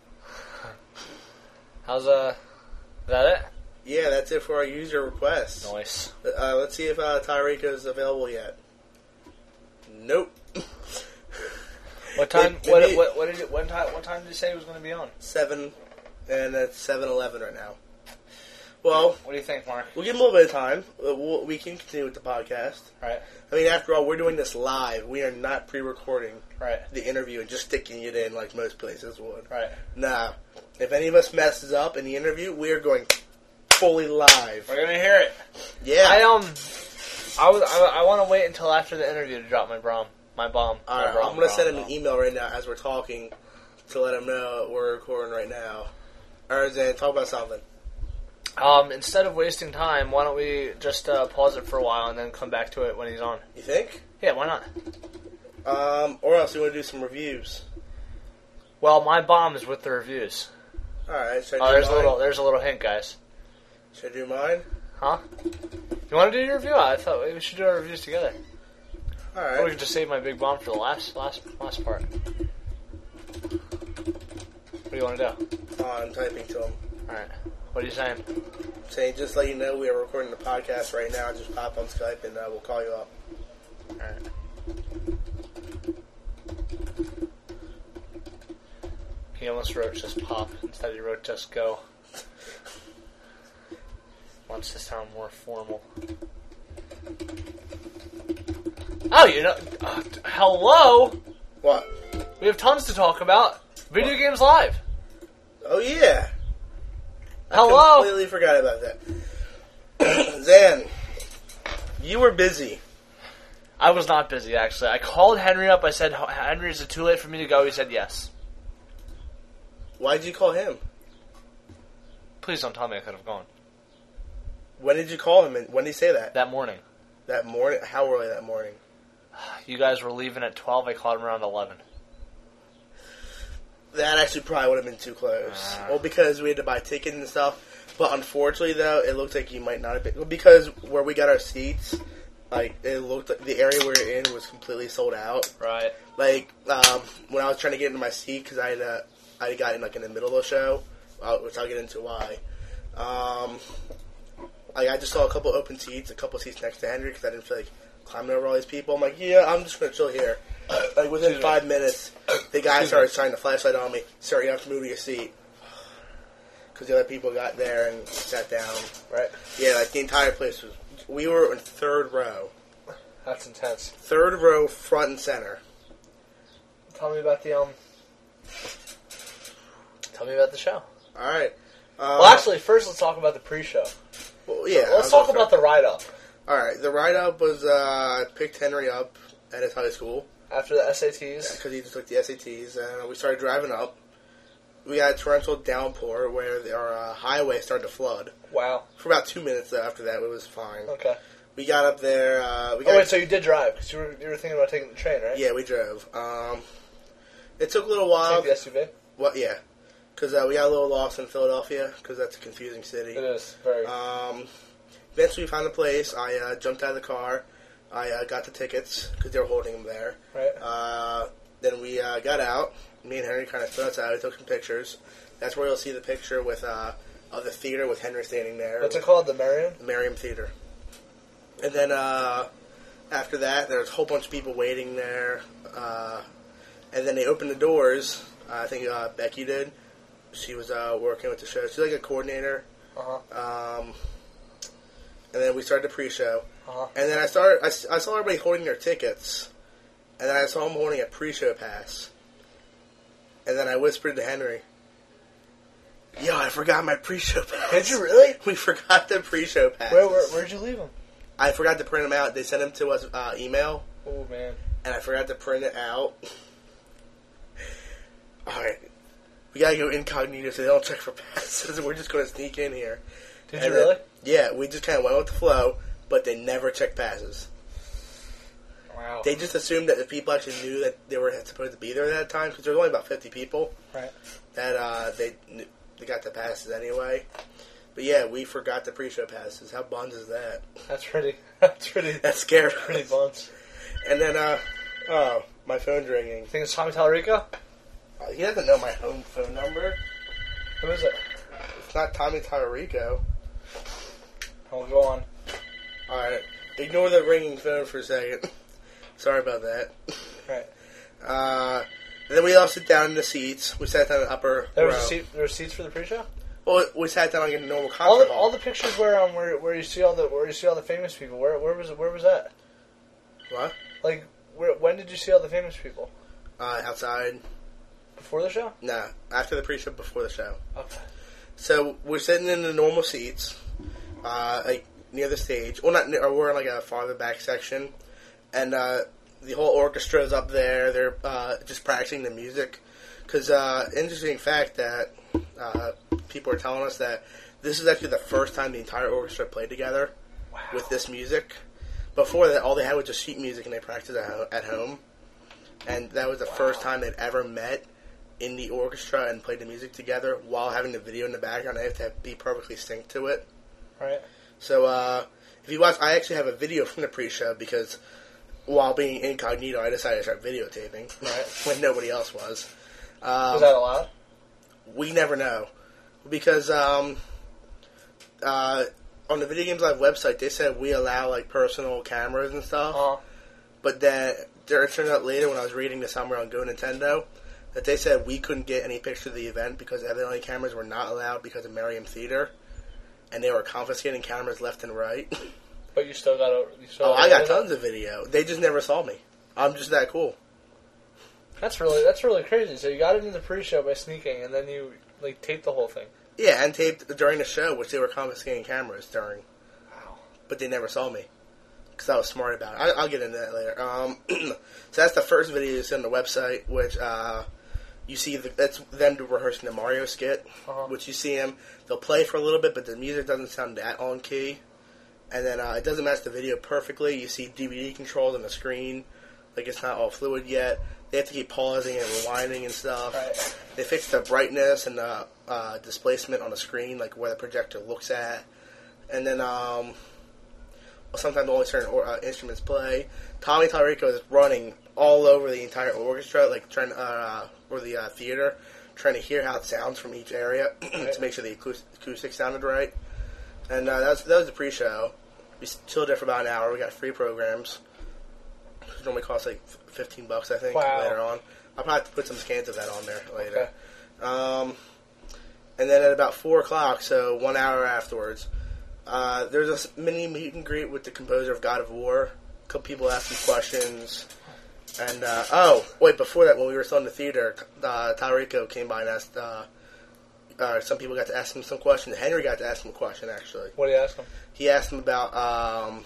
How's uh? Is that it? Yeah, that's it for our user requests. Nice. Uh, let's see if uh, Tyreka is available yet. Nope. What time? Maybe- what, maybe- what? What did it? What time? What time did you say it was going to be on? Seven, and it's seven eleven right now. Well, What do you think, Mark? we'll give him a little bit of time. Uh, We'll, we can continue with the podcast. Right. I mean, after all, we're doing this live. We are not pre-recording Right. the interview and just sticking it in like most places would. Right. Nah. If any of us messes up in the interview, we are going fully live. We're gonna hear it. Yeah. I um. I was. I, I want to wait until after the interview to drop my bomb. My bomb. All my right, bomb, I'm going to bomb, send him bomb. an email right now as we're talking to let him know we're recording right now. All right, Zan, talk about something. Um, instead of wasting time, why don't we just uh, pause it for a while and then come back to it when he's on? You think? Yeah, why not? Um, or else you want to do some reviews. Well, my bomb is with the reviews. All right, should I Oh, do there's a mine? little. There's a little hint, guys. Should I do mine? Huh? You want to do your review? I thought we should do our reviews together. All Or we right. could just save my big bomb for the last, last, last part. What do you want to do? Oh, I'm typing to him. All right. What are you saying? Saying, just let you know we are recording the podcast right now. Just pop on Skype and uh, we'll call you up. All right. He almost wrote just pop instead. He wrote just go. Wants to sound more formal. Oh, you know, uh, hello. What? We have tons to talk about. Video Games Live. Oh, yeah. Hello. Completely forgot about that. Zan, you were busy. I was not busy, actually. I called Henry up. I said, Henry, is it too late for me to go? He said yes. Why did you call him? Please don't tell me I could have gone. When did you call him? And when did he say that? That morning. That morning? How early that morning? You guys were leaving at twelve. I called him around eleven. That actually probably would have been too close. Ah. Well, because we had to buy tickets and stuff. But unfortunately, though, it looked like you might not have been. Because where we got our seats, like, it looked like the area we were in was completely sold out. Right. Like, um, when I was trying to get into my seat, because I had uh, I got in, like, in the middle of the show, uh, which I'll get into why. Um, like, I just saw a couple open seats, a couple seats next to Henry, because I didn't feel like climbing over all these people. I'm like, yeah, I'm just going to chill here. Like, within Excuse me. five minutes, the guy Excuse started me. shining the flashlight on me. Sir, you have to move to your seat. Because the other people got there and sat down. Right. Yeah, like, the entire place was... We were in third row. That's intense. Third row, front and center. Tell me about the, um... Tell me about the show. All right. Uh, Well, actually, first let's talk about the pre-show. well, yeah. Let's I'll talk go about the ride-up. All right, the write-up was uh, I picked Henry up at his high school After the S A Ts. because he just took the S A Ts, and we started driving up. We got a torrential downpour where our uh, highway started to flood. Wow. For about two minutes though, after that, it was fine. Okay. We got up there. Uh, we got Oh, wait, so you did drive, because you were, you were thinking about taking the train, right? yeah, we drove. Um, it took a little while. Take the S U V? Well, yeah, because uh, we got a little lost in Philadelphia because that's a confusing city. It is, very. Um, eventually, we found a place. I uh, jumped out of the car. I uh, got the tickets because they were holding them there. right? Uh, then we uh, got out. Me and Henry kind of stood outside. We took some pictures. That's where you'll see the picture with uh, of the theater with Henry standing there. What's it called, the Marion? The Merriam Theater. And then uh, after that, there was a whole bunch of people waiting there. Uh, and then they opened the doors. Uh, I think uh, Becky did. She was uh, working with the show. She's like a coordinator. Uh-huh. Um, and then we started the pre-show, Uh-huh. and then I started. I, s- I saw everybody holding their tickets, and then I saw him holding a pre-show pass, and then I whispered to Henry, "Yo, I forgot my pre-show pass." Did you really? We forgot the pre-show pass. Where, where where'd you leave them? I forgot to print them out. They sent them to us uh, email, Oh man. and I forgot to print it out. All right, we gotta go incognito so they don't check for passes. We're just gonna sneak in here. Did And you then- really? Yeah, we just kind of went with the flow, but they never checked passes. Wow. They just assumed that the people actually knew that they were supposed to be there at that time, because there was only about fifty people. Right. That uh, they knew, they got the passes anyway. But yeah, we forgot the pre-show passes. How buns is that? That's pretty. That's pretty. That scared pretty us. buns. And then, uh, oh, my phone's ringing. Think it's Tommy Tallarico? Uh, he doesn't know my home phone number. Who is it? It's not Tommy Tallarico. I'll go on. Alright, ignore the ringing phone for a second. Sorry about that. Right. Uh, and then we all sit down in the seats. We sat down in the upper There was row. a seat. There were seats for the pre-show. Well, we sat down like in a normal concert All the, hall. all the pictures where um where where you see all the where you see all the famous people. Where where was where was that? What? Like where when did you see all the famous people? Uh, outside. Before the show? Nah, after the pre-show, before the show. Okay. So we're sitting in the normal seats, uh, like near the stage. Well, not near, or we're in like a farther back section, and uh, the whole orchestra's up there. They're uh, just practicing the music. Because uh, interesting fact that uh, people are telling us that this is actually the first time the entire orchestra played together Wow. with this music. Before that, all they had was just sheet music, and they practiced at ho- at home. And that was the Wow. first time they'd ever met in the orchestra and played the music together while having the video in the background. They have to be perfectly synced to it. Right. So uh, if you watch, I actually have a video from the pre-show because while being incognito, I decided to start videotaping Right. when nobody else was. Um, Was that allowed? we never know because um, uh, on the Video Games Live website they said we allow like personal cameras and stuff. Uh-huh. But then there it turned out later when I was reading this somewhere on Go Nintendo that they said we couldn't get any pictures of the event because evidently cameras were not allowed because of Merriam Theater, and they were confiscating cameras left and right. But you still got a. You still Oh, I got tons of video. They just never saw me. I'm just that cool. That's really that's really crazy. So you got into the pre-show by sneaking, and then you like taped the whole thing. Yeah, and taped during the show, which they were confiscating cameras during, Wow. but they never saw me because I was smart about it. I, I'll get into that later. Um, so that's the first video you see on the website, which uh, you see the, that's them rehearsing the Mario skit, Uh-huh. which you see them. They'll play for a little bit, but the music doesn't sound that on key, and then uh, it doesn't match the video perfectly. You see D V D controls on the screen, like it's not all fluid yet. They have to keep pausing and rewinding and stuff. Right. They fix the brightness and the uh, displacement on the screen, like where the projector looks at. And then um, sometimes only certain or, uh, instruments play. Tommy Tallarico is running all over the entire orchestra, like trying uh, or the uh, theater, trying to hear how it sounds from each area to make sure the acous- acoustics sounded right. And uh, that was that was the pre-show. We chilled there for about an hour. We got free programs. It normally costs like fifteen bucks, I think. Wow. Later on, I'll probably have to put some scans of that on there later. Okay. Um, and then at about four o'clock, so one hour afterwards, uh, there's a s- mini meet and greet with the composer of God of War. A couple people asking questions. And, uh, oh, wait, before that, when we were still in the theater, uh, Tallarico came by and asked, uh, uh, some people got to ask him some questions. Henry got to ask him a question, actually. What do you ask him? He asked him about um,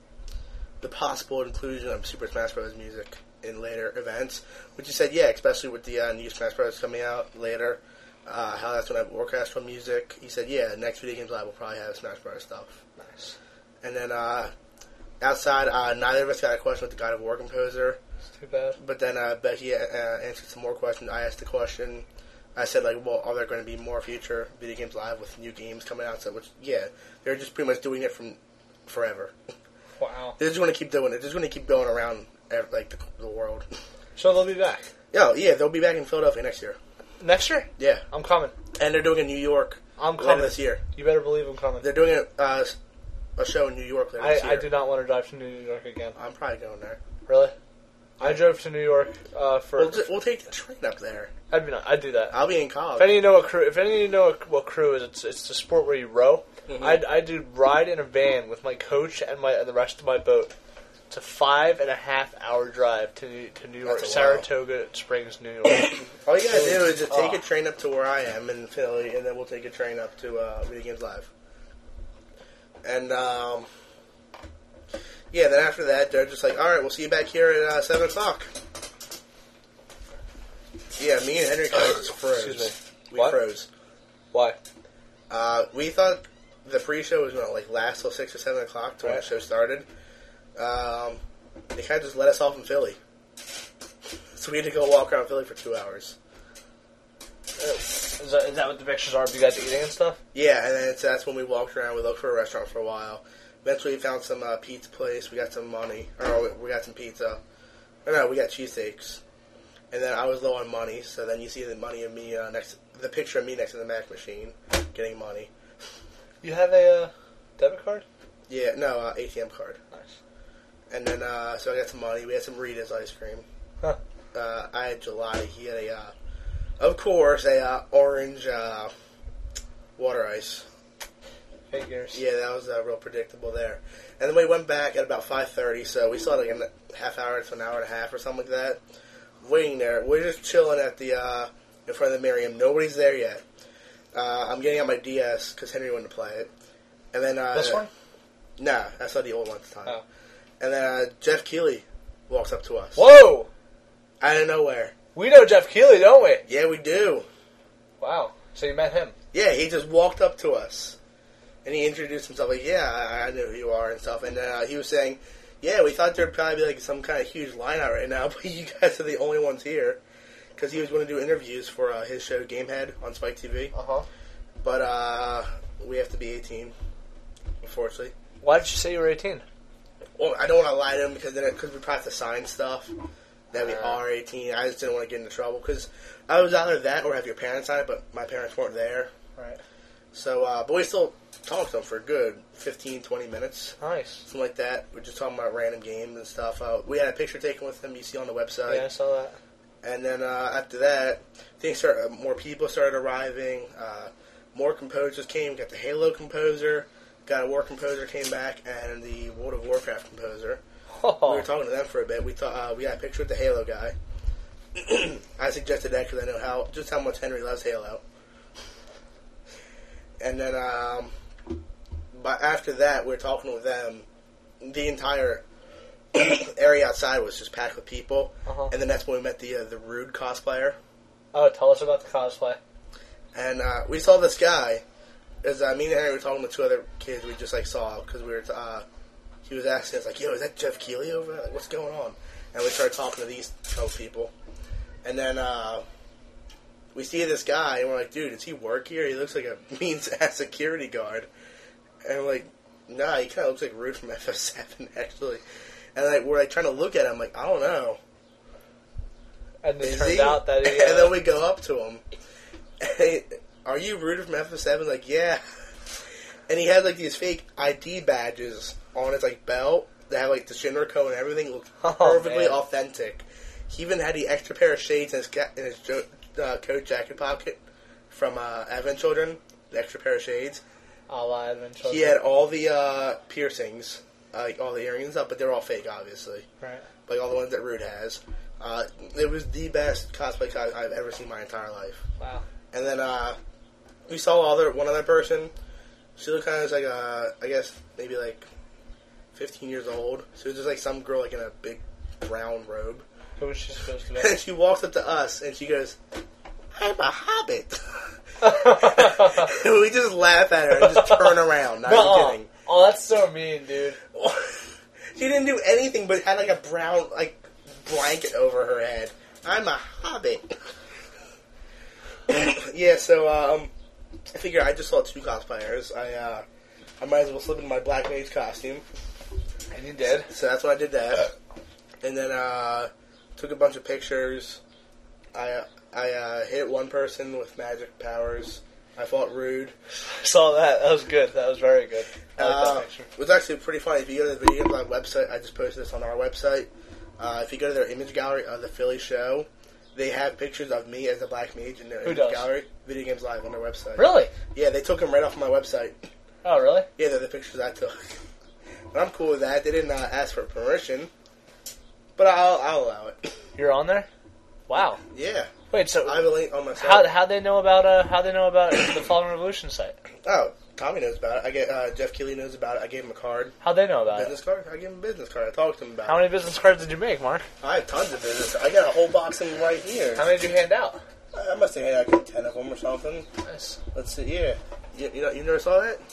the possible inclusion of Super Smash Bros. Music in later events, which he said, yeah, especially with the uh, new Smash Bros. Coming out later, uh, how that's going to have orchestral music. He said, yeah, next Video Games Live will probably have Smash Bros. Stuff. Nice. And then uh, outside, uh, neither of us got a question with the God of War composer, It's too bad. but then uh, Becky uh, answered some more questions. I asked the question. I said, like, well, are there going to be more future Video Games Live with new games coming out? So, which, yeah, they're just pretty much doing it from forever. Wow. They're just going to keep doing it. They're just going to keep going around, ev- like, the, the world. So they'll be back Yeah, yeah, they'll be back in Philadelphia next year. next year. Yeah. I'm coming. And they're doing it in New York I'm later coming this year. You better believe I'm coming. They're doing it, uh, a show in New York later I, this year. I do not want to drive to New York again. I'm probably going there. Really? I drove to New York uh, for. We'll, we'll take the train up there. I'd be not, I'd do that. I'll be in college. If any of you know what crew, if any of you know what, what crew is, it's it's the sport where you row. Mm-hmm. I'd I'd do ride in a van with my coach and my and the rest of my boat. It's a five and a half hour drive to New, to New York, Saratoga Springs, New York. All you gotta do is just take oh. a train up to where I am in Philly, and then we'll take a train up to uh, Video Games Live. And um, yeah, then after that, they're just like, all right, we'll see you back here at uh, seven o'clock. Yeah, me and Henry kind of just froze. Excuse me. We What? froze. Why? Uh, we thought the pre-show was going to like last till six or seven o'clock to when Right. the show started. Um, they kind of just let us off in Philly, so we had to go walk around Philly for two hours. Is that, is that what the pictures are of you guys eating and stuff? Yeah, and then so that's when we walked around. We looked for a restaurant for a while. Eventually, we found some uh, pizza place. We got some money, or we got some pizza. Or no, we got cheesesteaks. And then I was low on money, so then you see the money of me uh, next, the picture of me next to the Mac machine, getting money. You have a uh, debit card? Yeah, no, uh, A T M card. Nice. And then, uh, so I got some money. We had some Rita's ice cream. Huh. Uh, I had gelati. He had a, uh, of course, a uh, orange uh, water ice. Figures. Yeah, that was uh, real predictable there. And then we went back at about five thirty, so we still had like a half hour to an hour and a half or something like that. Waiting there. We're just chilling at the, uh, in front of the Miriam. Nobody's there yet. Uh, I'm getting out my D S because Henry wanted to play it. And then, uh, This one? Nah, I saw the old one at the time. Oh. And then uh, Jeff Keighley walks up to us. Whoa! Out of nowhere. We know Jeff Keighley, don't we? Yeah, we do. Wow. So you met him? Yeah, he just walked up to us. And he introduced himself like, yeah, I, I know who you are and stuff. And uh, he was saying, yeah, we thought there'd probably be like some kind of huge line out right now, but you guys are the only ones here. Because he was going to do interviews for uh, his show Gamehead on Spike T V. Uh-huh. But uh, we have to be eighteen, unfortunately. Why did you say you were eighteen? Well, I don't want to lie to him because then because we probably have to sign stuff that we Uh. are eighteen. I just didn't want to get into trouble because I was either that or have your parents sign it, but my parents weren't there. Right. So, uh, but we still talked to him for a good fifteen, twenty minutes. Nice. Something like that. We're just talking about random games and stuff. Uh, we had a picture taken with him you see on the website. Yeah, I saw that. And then uh, after that, things started, more people started arriving. Uh, more composers came. Got the Halo composer. Got a War composer came back, and the World of Warcraft composer. Oh. We were talking to them for a bit. We thought uh, we got a picture with the Halo guy. I suggested that because I know how just how much Henry loves Halo. And then, um, but after that, we were talking with them. The entire area outside was just packed with people. Uh-huh. And then that's when we met the uh, the Rude cosplayer. Oh, tell us about the cosplay. And uh, we saw this guy. As uh, me and Henry were talking with two other kids we just like saw because we were. Uh, he was asking us like, "Yo, is that Jeff Keighley over there? Like, what's going on?" And we started talking to these couple people. And then uh, we see this guy, and we're like, "Dude, does he work here? He looks like a mean-ass security guard." And we're like, "Nah, he kind of looks like Rude from F F seven, actually." And like we're like trying to look at him, like, I don't know. And it Is turned he? out that he... Uh, And then we go up to him. And, are you Rude from F F seven? Like, yeah. And he had like these fake I D badges on his like belt that had like the Shinra code and everything. It looked Oh, perfectly man. authentic. He even had the extra pair of shades in his, ca- in his jo- uh, coat jacket pocket from uh, Advent Children. The extra pair of shades. a la Advent Children. He had all the uh, piercings, uh, like all the earrings and stuff, but they were all fake, obviously. Right. Like all the ones that Rude has. Uh, it was the best cosplay cos I've ever seen in my entire life. Wow. And then uh, we saw other one other person. She looked kind of like a, I guess maybe like fifteen years old. She was just like some girl like in a big brown robe. Who was she supposed to be? And she walks up to us and she goes, "I'm a hobbit." And we just laugh at her and just turn around. Not even Nuh-uh. kidding. Oh, that's so mean, dude. She didn't do anything but had like a brown like blanket over her head. I'm a hobbit. Yeah, so um, I figure I just saw two cosplayers. I uh, I might as well slip in my Black Mage costume. And you did. So that's when I did that. And then uh, took a bunch of pictures. I I uh, hit one person with magic powers. I fought Rude. Saw that. That was good. That was very good. I like Uh, that picture. it was actually pretty funny. If you go to the Video Games Live website, I just posted this on our website. Uh, if you go to their image gallery of the Philly show, they have pictures of me as the Black Mage in their Who image does? gallery. Video Games Live on their website. Really? Yeah, they took them right off my website. Oh, really? Yeah, they're the pictures I took. But I'm cool with that. They didn't uh, ask for permission, but I'll, I'll allow it. You're on there? Wow. Yeah. Wait, so I have a link on my site. how how they know about uh how they know about the Fallen Revolution site? Oh, Tommy knows about it. I get uh, Jeff Keighley knows about it. I gave him a card, How they know about business it? card. I gave him a business card. I talked to him about How it. many business cards did you make, Mark? I have tons of business. I got a whole box of them right here. How many did you hand out? I I must have had like ten of them or something. Nice. Let's see. Yeah, you, you know, you never saw that?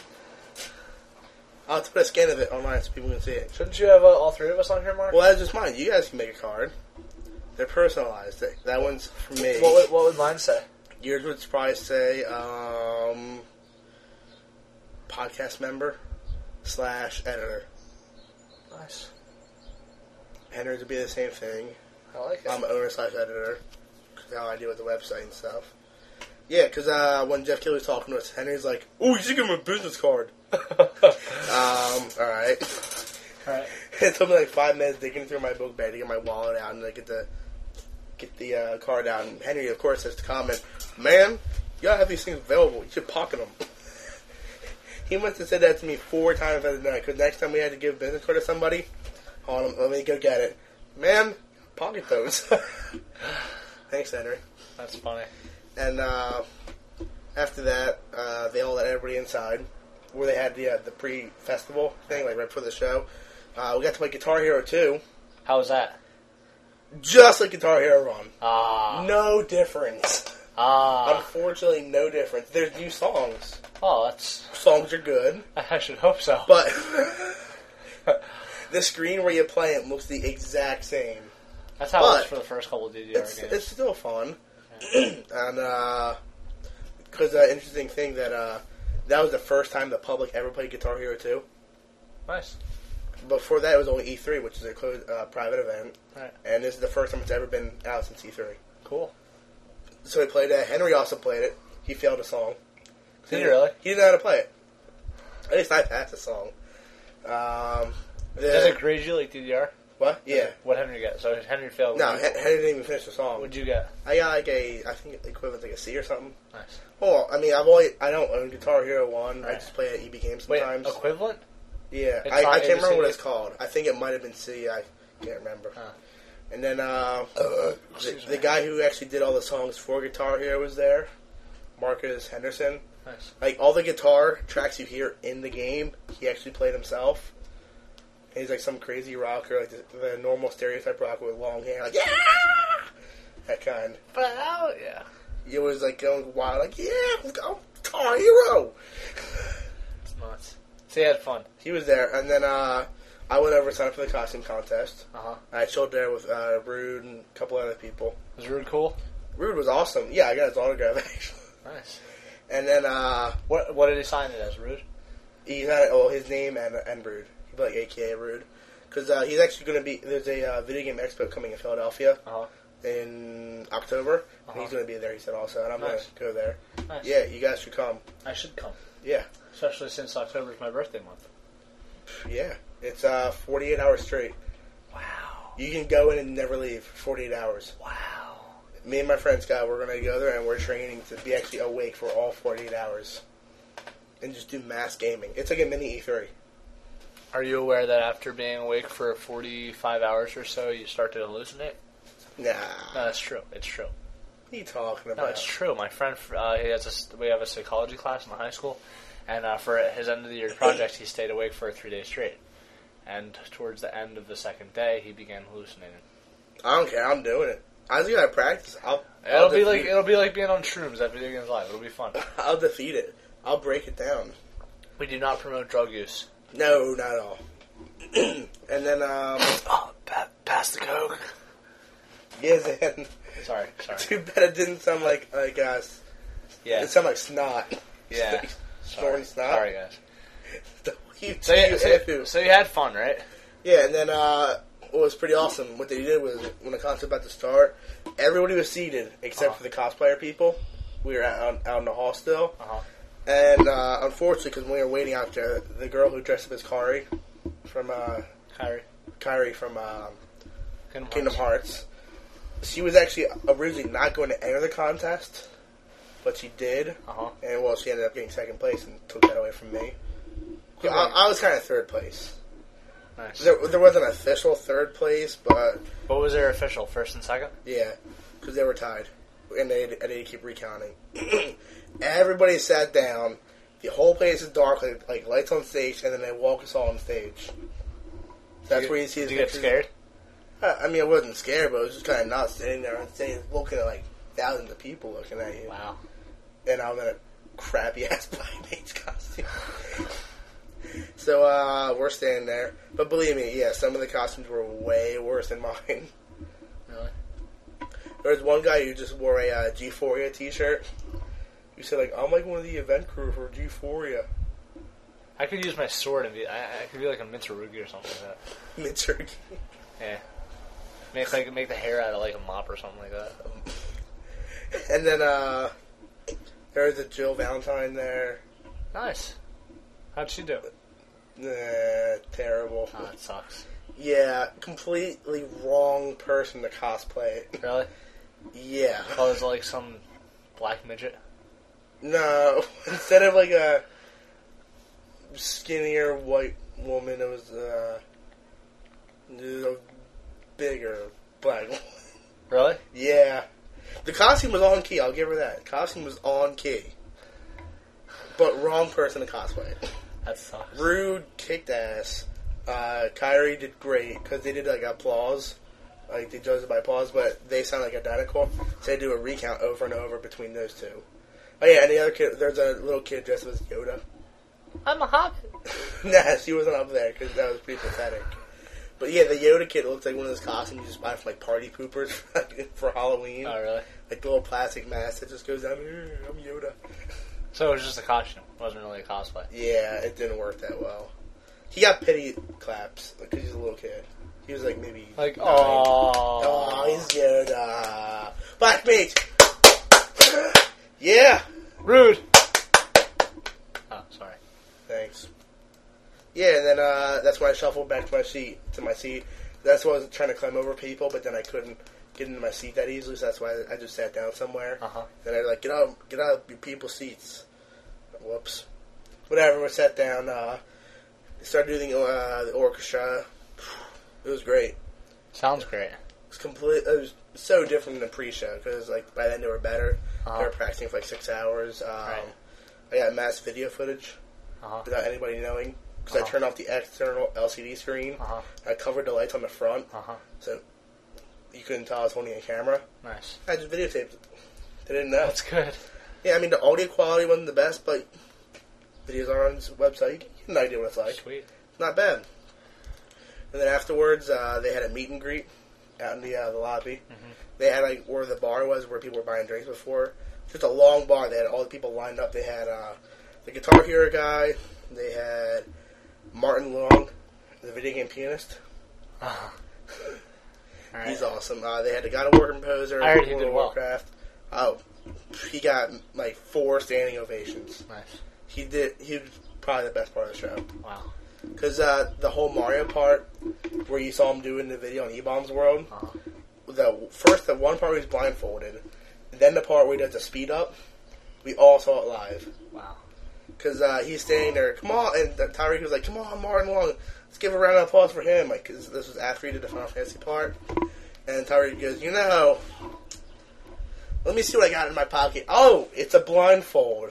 I'll have to put a scan of it online so people can see it. Shouldn't you have uh, all three of us on here, Mark? Well, that's just mine. You guys can make a card. They're personalized. That one's for me. What would, what would mine say? Yours would probably say um, podcast member slash editor. Nice. Henry's would be the same thing. I like it. I'm owner slash editor. That's how I deal with the website and stuff. Yeah, because uh, when Jeff Keighley was talking to us, Henry's like, "Oh, you should give him a business card." um, all right. All right. It took me like five minutes digging through my book bag to get my wallet out and to get the get the uh, card out. And Henry, of course, has to comment, "Man, you gotta have these things available. You should pocket them." He must have said that to me four times the other night. Because next time we had to give a business card to somebody, hold on, let me go get it. Man, pocket those. Thanks, Henry. That's funny. And uh, after that, uh, they all let everybody inside, where they had the uh, the pre-festival thing, like right before the show. Uh, we got to play Guitar Hero two, How was that? just like Guitar Hero one. Ah. No difference. Ah. Unfortunately, no difference. There's new songs. Oh, that's... Songs are good, I should hope so. but the screen where you play it looks the exact same. That's how it was but for the first couple of D D R It's, games. it's still fun. And, uh, because uh, interesting thing that, uh, that was the first time the public ever played Guitar Hero two. Nice. Before that, it was only E three, which is a closed, uh, private event. Right. And this is the first time it's ever been out since E three. Cool. So he played that. Henry also played it. He failed a song. Did he really? He didn't know how to play it. At least I passed the song. Um, the, Does it grade you like D D R? What? Yeah. What Henry get? So Henry failed. No, What Hen- Henry didn't even finish the song. What'd you get? I got like a, I think the equivalent like a C or something. Nice. Well, I mean, I've only, I don't own Guitar Hero one. I Right. just play at E B Games Wait, sometimes. equivalent? Yeah, It's I, not I can't A B C? remember what it's called. I think it might have been C. I can't remember. Huh. And then uh, the, Excuse the me. guy who actually did all the songs for Guitar Hero was there, Marcus Henderson. Nice. Like all the guitar tracks you hear in the game, he actually played himself. And he's like some crazy rocker, like the, the normal stereotype rocker with long hair, like yeah, that kind. But oh, yeah. He was like going wild, like yeah, let's go Guitar Hero. It's nuts. So you had fun. He was there, and then uh, I went over and signed up for the costume contest. Uh huh. I chilled there with uh, Rude and a couple other people. Was Rude cool? Rude was awesome. Yeah, I got his autograph actually. Nice. And then uh, What What did he sign it as? Rude? he had oh his name and and Rude. He'd be like A K A Rude, because uh, he's actually going to be there's a uh, video game expo coming in Philadelphia Uh huh. in October, Uh-huh. and he's going to be there. He said also, and I'm Nice. going to go there. Nice. Yeah, you guys should come. I should come. Yeah, Especially since October is my birthday month. yeah. It's uh, forty-eight hours straight. Wow. You can go in and never leave for forty-eight hours. Wow. Me and my friend Scott, we're going to go there, and we're training to be actually awake for all forty-eight hours. And just do mass gaming. It's like a mini E three. Are you aware that after being awake for forty-five hours or so, you start to hallucinate? Nah. No, that's true. It's true. What are you talking No, about? it's true. My friend, uh, he has a, we have a psychology class in the high school, and uh, for his end of the year project, he stayed awake for three days straight. And towards the end of the second day, he began hallucinating. I don't care. I'm doing it. I just gotta practice. I'll. It'll I'll be defeat like it. it'll be like being on shrooms at Video Games Live. It'll be fun. I'll defeat it. I'll break it down. We do not promote drug use. No, not at all. And then, um, Oh, pa- pass the coke. yes, and Sorry, sorry. too bad it didn't sound like like us. Yeah, It sounded like snot. yeah. Like Sorry, snorting snot. sorry, guys. You So you, too, so, F you. so you had fun, right? Yeah, and then uh, what was pretty awesome, what they did was when the concert was about to start, everybody was seated except Uh-huh. for the cosplayer people. We were out, out in the hall still. Uh huh. And uh, unfortunately, because when we were waiting out there, the girl who dressed up as Kari from uh, Kyrie. Kyrie from uh, Kingdom, Kingdom Hearts. Hearts. She was actually originally not going to enter the contest, but she did. Uh-huh. And, well, she ended up getting second place and took that away from me. I, I was kind of third place. Nice. There, there wasn't an official third place, but... What was their official, first and second? Yeah, because they were tied. And they had to keep recounting. Everybody sat down. The whole place is dark, like, like lights on stage, and then they walk us all on stage. That's you, where you see the Did you get pictures. scared? I mean, I wasn't scared, but I was just kind of not sitting there and sitting, looking at like thousands of people looking at you. Wow. And I'm in a crappy ass Blind Mage costume. So uh, we're standing there, but believe me, yeah, some of the costumes were way worse than mine. Really? There was one guy who just wore a uh, G-Phoria t-shirt. He said, like, I'm like one of the event crew for G-Phoria. I could use my sword and be. I, I could be like a Mitsurugi or something like that. Mitsurugi. Yeah. Make like make the hair out of like a mop or something like that. And then uh, there was a Jill Valentine there. Nice. How'd she do? Nah, terrible. Oh, that sucks. Yeah, completely wrong person to cosplay it. Really? Yeah. Oh, it was like some black midget? No, instead of like a skinnier white woman, it was uh, a bigger black woman. Really? Yeah. The costume was on key, I'll give her that. The costume was on key. But wrong person to cosplay it. That sucks. Rude kicked ass. Uh, Kyrie did great, because they did like applause. Like, they judged it by applause, but they sound like identical. So they do a recount over and over between those two. Oh yeah, and the other kid, there's a little kid dressed as Yoda. I'm a hobbit. Nah, she wasn't up there, because that was pretty pathetic. But yeah, the Yoda kid looks like one of those costumes you just buy from like party poopers for Halloween. Oh, really? Like the little plastic mask that just goes down, I'm Yoda. So it was just a costume. It wasn't really a cosplay. Yeah, it didn't work that well. He got pity claps, because he's a little kid. He was like maybe Like, nine. oh, Oh, he's Yoda. Black Mage! Yeah! rude. Oh, sorry. Thanks. Yeah, and then uh, that's when I shuffled back to my seat. To my seat. That's why I was trying to climb over people, but then I couldn't get into my seat that easily, so that's why I just sat down somewhere. Uh huh. Then they're like, get out, get out of your people's seats. Whoops. Whatever, we sat down. Uh, they started doing uh, the orchestra. It was great. Sounds great. It was complete. It was so different than the pre-show because, like, by then they were better. Uh-huh. They were practicing for like six hours. Um, Right. I got mass video footage Uh-huh. without anybody knowing because Uh-huh. I turned off the external L C D screen. Uh-huh. I covered the lights on the front, Uh-huh. so you couldn't tell I was holding a camera. Nice. I just videotaped it. They didn't know. That's good. Yeah, I mean, the audio quality wasn't the best, but videos are on his website. You get an idea what it's like. Sweet. Not bad. And then afterwards, uh, they had a meet and greet out in the, uh, the lobby. Mm-hmm. They had, like, where the bar was, where people were buying drinks before. Just a long bar. They had all the people lined up. They had uh, the Guitar Hero guy. They had Martin Long, the video game pianist. Uh-huh. All right. He's awesome. Uh, they had the God of War composer. I heard he World did of well. Warcraft. Oh, he got, like, four standing ovations. Nice. He did. He was probably the best part of the show. Wow. Because uh, the whole Mario part, where you saw him doing the video on E-Bomb's World, Uh-huh. the first, the one part where he's blindfolded, and then the part where he does the speed up, we all saw it live. Wow. Because uh, he's standing there, come on, and Tyreek was like, come on, Martin Long, let's give a round of applause for him. Like, cause this was after he did the Final Fantasy part. And Tyreek goes, you know, let me see what I got in my pocket. Oh, it's a blindfold.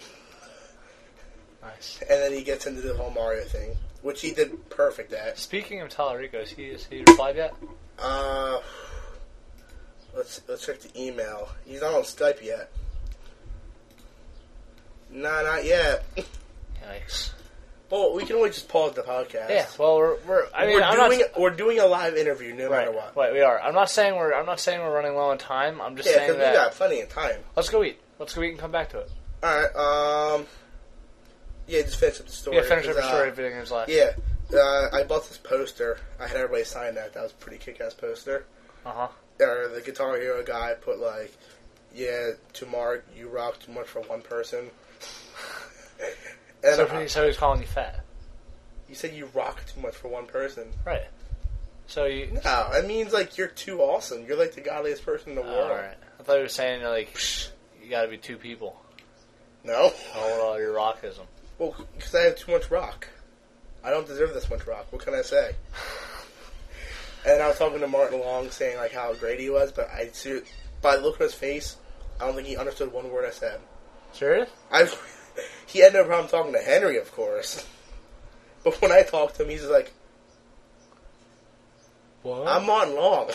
Nice. And then he gets into the whole Mario thing, which he did perfect at. Speaking of Talarico, is he, is he replied yet? Uh, let's let's check the email. He's not on Skype yet. Nah, not yet. Yikes. Well, we can always just pause the podcast. Yeah, well, we're, we're I mean, we're I'm doing not... we're doing a live interview no Right, matter what. right, we are. I'm not saying we're. I'm not saying we're running low on time. I'm just Yeah, saying because we that. got plenty of time. Let's go eat. Let's go eat and come back to it. All right. Um. Yeah, just finish up the story. Yeah, finish up 'cause, your story. uh, of Video Games Live. Yeah, uh, I bought this poster. I had everybody sign that. That was a pretty kick-ass poster. Uh huh. Or the Guitar Hero guy put like, "Yeah, to Mark, you rock too much for one person." And So, I- he- so he's calling you fat. You said you rock too much for one person. Right. So you... No, it means, like, you're too awesome. You're, like, the godliest person in the world. Alright. I thought you were saying, like, you gotta be two people. No. Hold all your rockism. Well, because I have too much rock. I don't deserve this much rock. What can I say? And I was talking to Martin Long, saying, like, how great he was, but I see, by the look on his face, I don't think he understood one word I said. Serious? I, he had no problem talking to Henry, of course. But when I talked to him, he's just like, what? I'm Martin Long.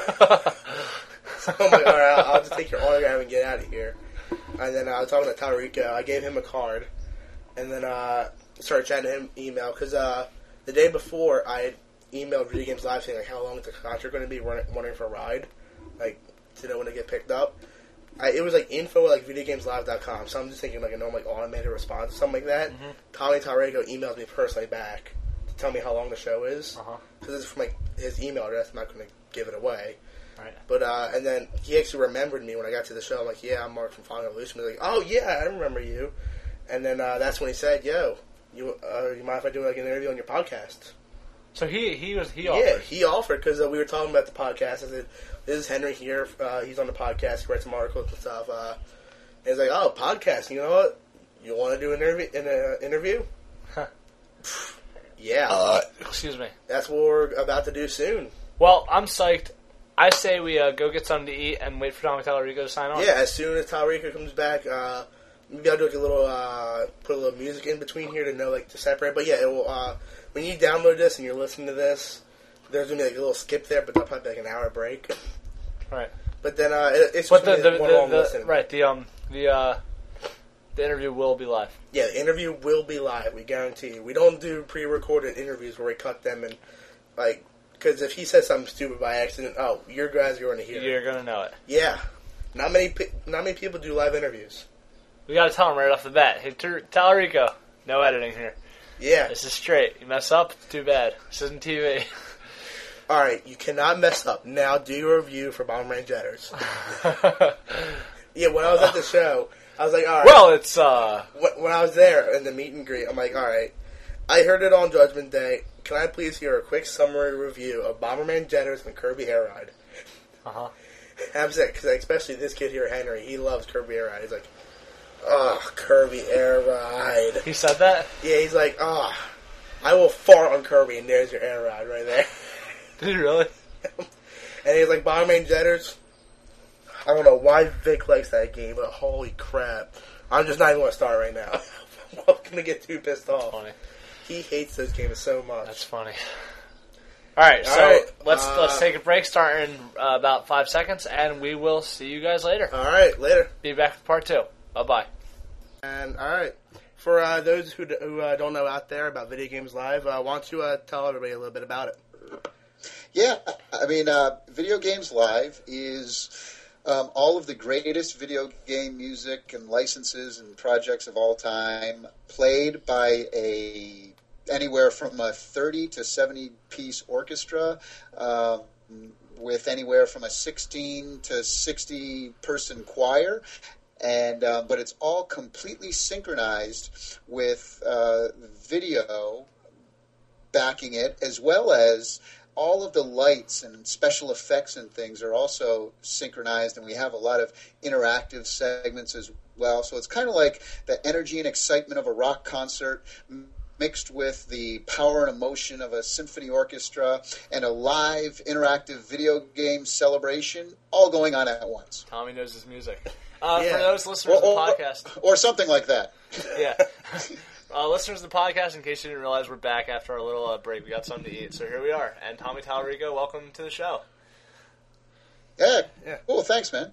So I'm like, alright, I'll, I'll just take your autograph and get out of here. And then I was talking to Talarico. I gave him a card. And then uh, started chatting to him email. Because uh, the day before, I had emailed Video Games Live saying, like, how long is the concert going to be, running, running for a ride. Like, to know when to get picked up. I, it was, like, info at, like, video games live dot com. So I'm just thinking, like, a normal, like, automated response or something like that. Mm-hmm. Tommy Talarico emailed me personally back to tell me how long the show is. Because uh-huh. it's from, like, his email address. I'm not going to give it away. Right. But, uh, and then he actually remembered me when I got to the show. I'm like, yeah, I'm Mark from Falling Evolution. He's like, oh, yeah, I remember you. And then uh, that's when he said, yo, you uh, you mind if I do, like, an interview on your podcast? So he he was he offered. Yeah, he offered because uh, we were talking about the podcast. I said, "This is Henry here. Uh, he's on the podcast. He writes some articles and stuff." Uh, and he's like, "Oh, podcast. You know what? You want to do an interview? An uh, interview? Huh. Yeah. Uh, excuse me. That's what we're about to do soon." Well, I'm psyched. I say we uh, go get something to eat and wait for Tommy Talarico to sign on. Yeah, as soon as Talarico comes back, uh, maybe I'll do like a little uh, put a little music in between here to know like to separate. But yeah, it will. Uh, when you download this and you're listening to this, there's gonna be like a little skip there, but that'll probably be like an hour break. Right. But then uh, it, it's but just the, the, the, one the, long the listen. Right. The um the uh the interview will be live. Yeah, the interview will be live. We guarantee you. We don't do pre-recorded interviews where we cut them and like because if he says something stupid by accident, oh, your guys are going to hear. You're it. going to know it. Yeah. Not many not many people do live interviews. We got to tell him right off the bat. Hey, Talarico, no editing here. Yeah. This is straight. You mess up, too bad. This isn't T V. All right, you cannot mess up. Now do your review for Bomberman Jetters. Yeah, when I was at the show, I was like, all right. Well, it's, uh... When, when I was there in the meet and greet, I'm like, all right. I heard it on Judgment Day. Can I please hear a quick summary review of Bomberman Jetters and Kirby Air Ride? Uh-huh. And I'm sick, because especially this kid here, Henry, he loves Kirby Air Ride. He's like, oh, Kirby Air Ride. He said that? Yeah, he's like, oh, I will fart on Kirby, and there's your air ride right there. Did he really? And he's like, Bomberman Jetters, I don't know why Vic likes that game, but holy crap. I'm just not even going to start right now. I'm going to get too pissed off. That's funny. He hates those games so much. That's funny. All right, All so right, let's uh, let's take a break, starting in uh, about five seconds, and we will see you guys later. All right, later. Be back for part two. Bye-bye. And, all right, for uh, those who, d- who uh, don't know out there about Video Games Live, uh, why don't you uh, tell everybody a little bit about it? Yeah, I mean, uh, Video Games Live is um, all of the greatest video game music and licenses and projects of all time played by a anywhere from a thirty to seventy piece orchestra um, with anywhere from a sixteen to sixty person choir. And uh, but it's all completely synchronized with uh, video backing it, as well as all of the lights and special effects and things are also synchronized, and we have a lot of interactive segments as well. So it's kind of like the energy and excitement of a rock concert mixed with the power and emotion of a symphony orchestra and a live interactive video game celebration all going on at once. Tommy knows his music. Uh, Yeah. For those listeners Or, of or, the podcast, or something like that. yeah, uh, listeners of the podcast, in case you didn't realize, we're back after our little uh, break. We got something to eat, so here we are. And Tommy Talarico, welcome to the show. Yeah. Yeah. Cool. Thanks, man.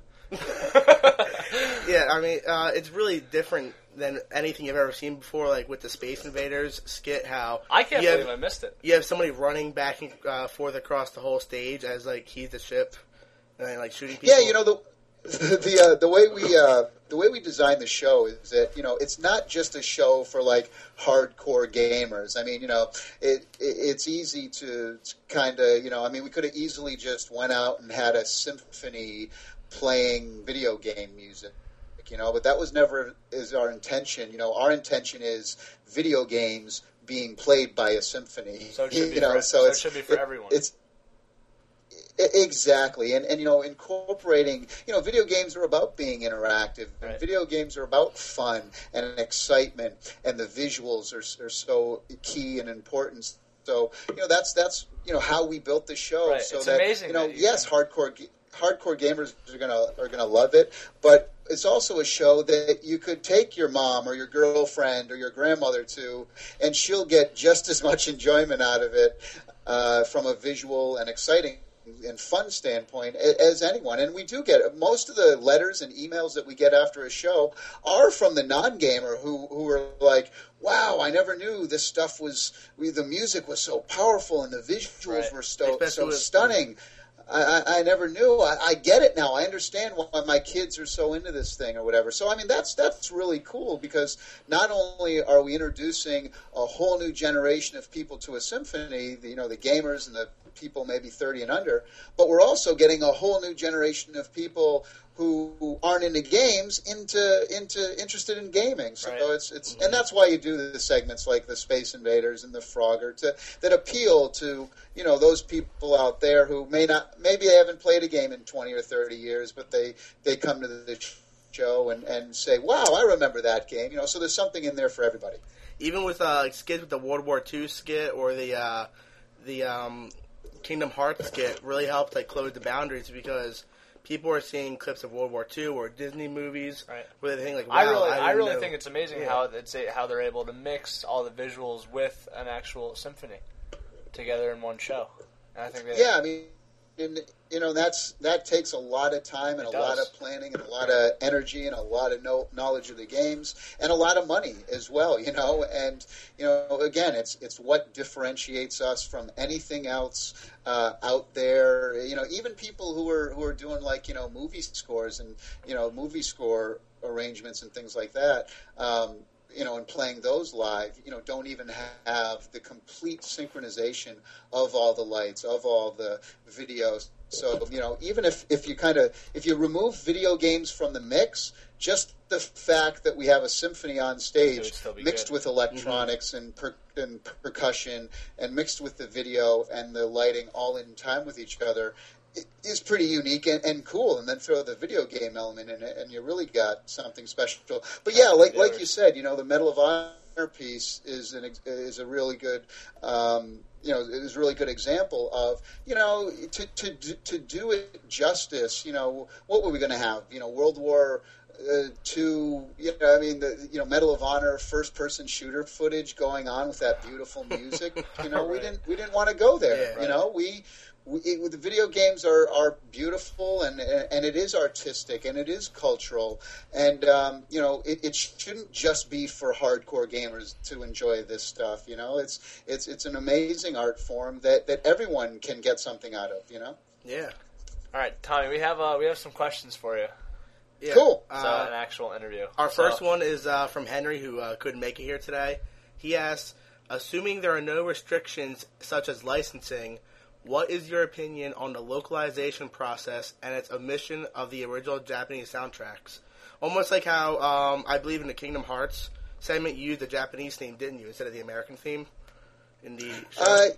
Yeah, I mean, uh, it's really different than anything you've ever seen before, like with the Space Invaders skit, how I can't you believe have, I missed it. you have somebody running back and uh, forth across the whole stage as, like, he's the ship, and then, like, shooting people. Yeah, you know the the uh, the way we uh, the way we design the show is that you know it's not just a show for like hardcore gamers. I mean, you know, it, it it's easy to kind of you know. I mean, we could have easily just went out and had a symphony playing video game music, you know, but that was never is our intention. You know, our intention is video games being played by a symphony. So it should be you know, for, so, so it's, it should be for it, everyone. It's Exactly, and and you know, incorporating, you know, video games are about being interactive, and Right. video games are about fun and excitement, and the visuals are are so key and important. So you know, that's that's you know how we built the show. Right. So It's that amazing you know, that you yes, can- hardcore ga- hardcore gamers are gonna are gonna love it, but it's also a show that you could take your mom or your girlfriend or your grandmother to, and she'll get just as much enjoyment out of it uh, from a visual and exciting and fun standpoint a- as anyone. And we do get most of the letters and emails that we get after a show are from the non-gamer who who are like, wow, I never knew this stuff was, we, the music was so powerful and the visuals Right. were so, Especially so with- stunning. I, I, I never knew. I, I get it now. I understand why my kids are so into this thing or whatever. So I mean, that's that's really cool because not only are we introducing a whole new generation of people to a symphony, the, you know, the gamers and the people maybe thirty and under, but we're also getting a whole new generation of people who, who aren't into games into into interested in gaming. So Right. it's it's and that's why you do the segments like the Space Invaders and the Frogger to that appeal to, you know, those people out there who may not, maybe they haven't played a game in twenty or thirty years, but they they come to the show and, and say, wow, I remember that game. You know, so there's something in there for everybody. Even with uh, skits with the World War Two skit or the uh, the um, Kingdom Hearts skit really helped like close the boundaries because people are seeing clips of World War Two or Disney movies Right. where they think like, wow, I really, I, didn't really know. think it's amazing Yeah. how it's a, how they're able to mix all the visuals with an actual symphony together in one show. And I think that, Yeah, I mean, and, you know, that's that takes a lot of time and It a lot does. of planning and a lot of energy and a lot of no, knowledge of the games and a lot of money as well. You know, and you know, again, it's it's what differentiates us from anything else uh, out there. You know, even people who are who are doing like you know movie scores and you know movie score arrangements and things like that. Um, you know, and playing those live, you know, don't even have the complete synchronization of all the lights, of all the videos. So, you know, even if, if you kind of, if you remove video games from the mix, just the fact that we have a symphony on It stage would still be mixed good. with electronics and, per, and percussion and mixed with the video and the lighting all in time with each other is pretty unique and, and cool, and then throw the video game element in it, and you really got something special. But yeah, like like you said, you know, the Medal of Honor piece is an ex- is a really good, um, you know, is a really good example of, you know, to to do- to do it justice. You know, what were we going to have? You know, World War. Uh, to you know, I mean, the you know, Medal of Honor first-person shooter footage going on with that beautiful music. You know, we Right. didn't we didn't want to go there. Yeah, you right. know, we we, it, the video games are, are beautiful and and it is artistic and it is cultural and um, you know it, it shouldn't just be for hardcore gamers to enjoy this stuff. You know, it's it's it's an amazing art form that, that everyone can get something out of. You know, Yeah. All right, Tommy, we have uh, we have some questions for you. Yeah. Cool. So Uh, an actual interview. Our So- first one is uh, from Henry, who uh, couldn't make it here today. He asks, assuming there are no restrictions such as licensing, what is your opinion on the localization process and its omission of the original Japanese soundtracks? Almost like how, um, I believe in the Kingdom Hearts segment, you used the Japanese theme, didn't you, instead of the American theme? In the show? uh,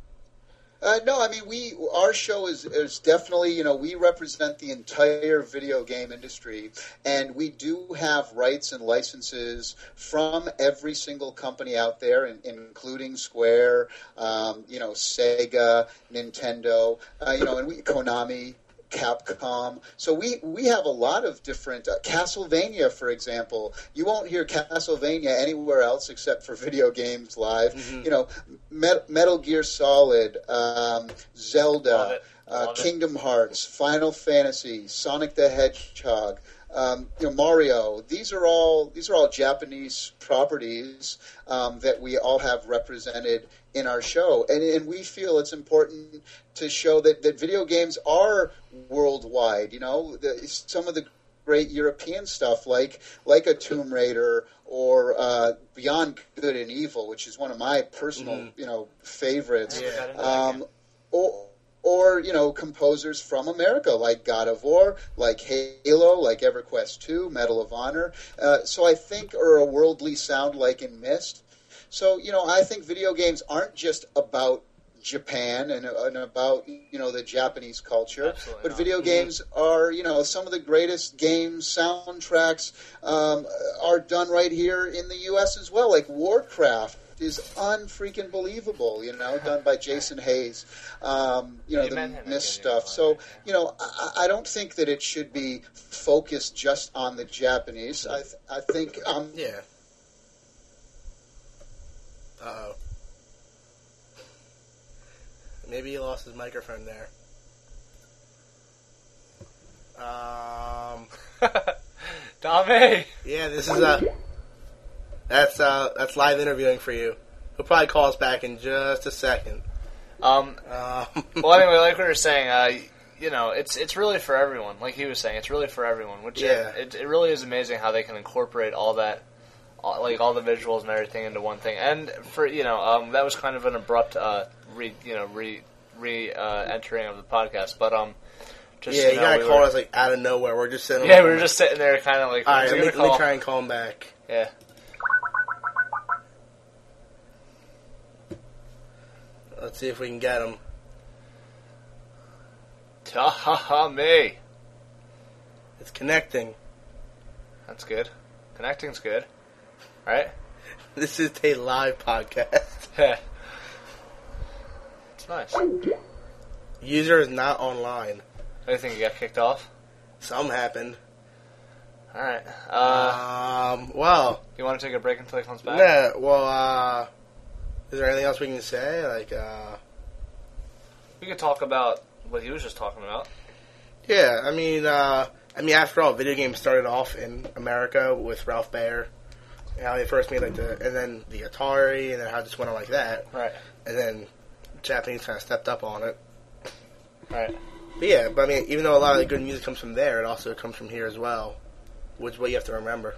Uh, no, I mean we. Our show is is definitely, you know, we represent the entire video game industry, and we do have rights and licenses from every single company out there, in, including Square, um, you know, Sega, Nintendo, uh, you know, and we Konami. Capcom. So we, we have a lot of different uh, Castlevania, for example. You won't hear Castlevania anywhere else except for video games live. Mm-hmm. You know, Met, Metal Gear Solid, um, Love Zelda, it. uh, Love it. Kingdom Hearts, Final Fantasy, Sonic the Hedgehog. Um, you know, Mario. These are all these are all Japanese properties um, that we all have represented in our show, and, and we feel it's important to show that, that video games are worldwide. You know, the, some of the great European stuff, like like a Tomb Raider or uh, Beyond Good and Evil, which is one of my personal Mm-hmm. you know favorites. Yeah. Got into that Um, game. or or you know composers from America like God of War, like Halo, like EverQuest two, Medal of Honor. Uh, so I think, or a worldly sound like in Myst. So you know I think video games aren't just about Japan and, and about you know the Japanese culture. Absolutely but not. video Mm-hmm. games are you know some of the greatest game soundtracks um, are done right here in the U S as well. Like Warcraft is unfreaking believable, you know, done by Jason Hayes. Um, you know, You the mentioned it, Myst didn't you? stuff. So, you know, I, I don't think that it should be focused just on the Japanese. I, th- I think, um, Yeah. Uh-oh. Maybe he lost his microphone there. Um, Tommy! yeah, this is uh that's uh that's live interviewing for you. He'll probably call us back in just a second. Um, Um, well, anyway, like we were saying, uh, you know, it's it's really for everyone. Like he was saying, it's really for everyone. Which Yeah. it, it really is amazing how they can incorporate all that, all, like all the visuals and everything into one thing. And for you know, um, that was kind of an abrupt, uh, re you know, re re uh, entering of the podcast. But um, just yeah, you you know, gotta we call were, us like out of nowhere. We're just sitting. yeah, we were just sitting there, kind of like, All right, who's let he me, gonna let me call? try and call him back. Yeah. Let's see if we can get him. Tommy. It's connecting. That's good. Connecting's good, right? This is a live podcast. Yeah. It's nice. User is not online. I think you got kicked off. Something happened. All right. Uh, Um. Well. you want to take a break until he comes back? Yeah. Well. Uh. Is there anything else we can say? Like. Uh. We could talk about what he was just talking about. Yeah. I mean. Uh. I mean. After all, video games started off in America with Ralph Baer. You know, they first made like the, and then the Atari, and then how it just went on like that, Right. and then Japanese kind of stepped up on it. Right. But yeah, but I mean, even though a lot of the good music comes from there, it also comes from here as well, which is what you have to remember.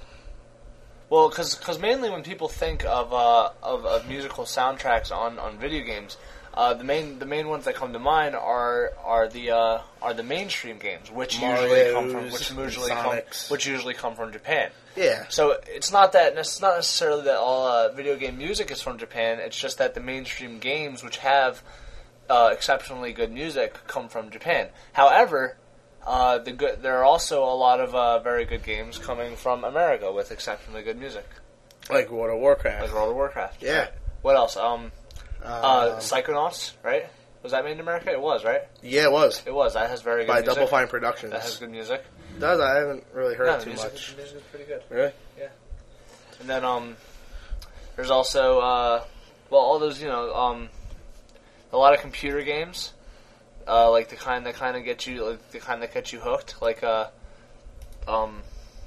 Well, because mainly when people think of, uh, of of musical soundtracks on, on video games, uh, the main the main ones that come to mind are are the uh, are the mainstream games, which usually come from Marios, which usually come Sonics. which usually come from Japan. Yeah, So it's not that it's not necessarily that all uh, video game music is from Japan. It's just that the mainstream games, which have uh, exceptionally good music, come from Japan. However, uh, the good there are also a lot of uh, very good games coming from America with exceptionally good music, like World of Warcraft. like World of Warcraft. Yeah. What else? Um, uh, Um, Psychonauts, right? Was that made in America? It was, right? yeah, it was It was. That has very good by music. Double Fine Productions. That has good music. Does I haven't really heard No, it the too music, much. the music is pretty good. Really? And then um, there's also uh, well, all those you know um, a lot of computer games, uh, like the kind that kind of get you like the kind that get you hooked, like uh, um,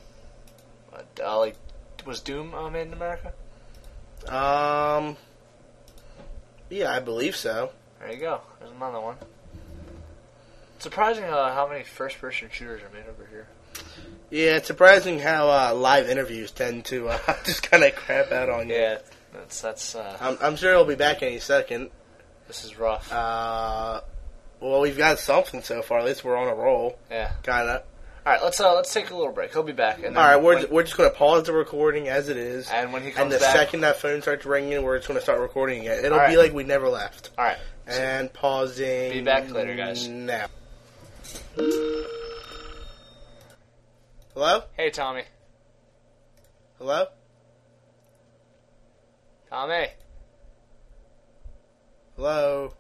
uh, like was Doom uh, made in America? Um. Yeah, I believe so. There you go. There's another one. Surprising uh, how many first-person shooters are made over here. Yeah, it's surprising how uh, live interviews tend to uh, just kind of crap out on you. Yeah, that's that's uh, I'm, I'm sure he'll be back any second. this is rough. Uh, well, we've got something so far. At least we're on a roll, yeah. kind of. All right, let's uh, let's take a little break. He'll be back. And then All right, we're when, we're just going to pause the recording as it is, and when he and comes the back. second that phone starts ringing, we're just going to start recording again. It'll All be right. like we never left. All right. And pausing. Be back later, guys. Now. Hello? Hey, Tommy. Hello? Tommy. Hello?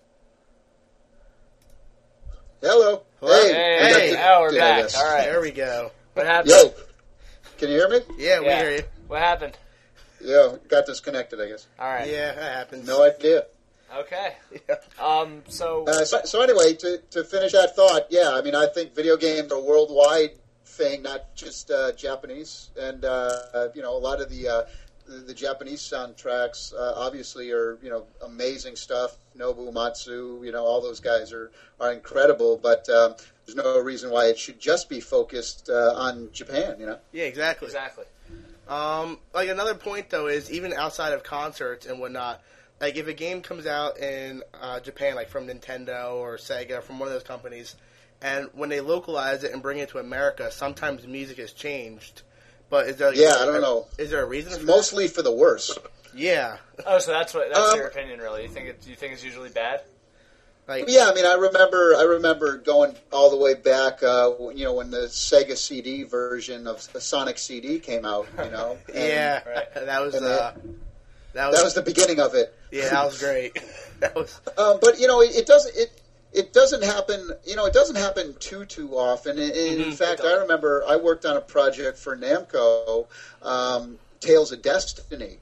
hello. Hello? Hey, Hey, we got hey, the- now we're yeah, back. yes. All right. There we go. What happened? Yo, can you hear me? Yeah, we Yeah. hear you. What happened? Yeah, got disconnected, I guess. All right. Yeah, that happens. No idea. Okay. Yeah. Um. So. Uh, so, so anyway, to, to finish that thought, yeah, I mean, I think video games are a worldwide thing, not just uh, Japanese. And, uh, you know, a lot of the uh, the, the Japanese soundtracks uh, obviously are, you know, amazing stuff. Nobuo Uematsu, you know, all those guys are, are incredible. But um, there's no reason why it should just be focused uh, on Japan, you know? Yeah, exactly. Exactly. Um, like another point though is even outside of concerts and whatnot, like if a game comes out in uh, Japan, like from Nintendo or Sega, from one of those companies, and when they localize it and bring it to America, sometimes music has changed. But is there? Like, Yeah, I don't know. Is there a reason? It's for mostly for the worse. Yeah. Oh, so that's what that's Um, your opinion, really? You think it? You think it's usually bad? Like, Yeah, I mean, I remember, I remember going all the way back, uh, you know, when the Sega C D version of the Sonic C D came out. You know, and yeah, Right. that was And uh, that was, that was the beginning of it. yeah, that was great. That was Um, but you know, it, it doesn't it it doesn't happen. You know, it doesn't happen too too often. And, and in Mhm. fact, I remember I worked on a project for Namco, um, Tales of Destiny,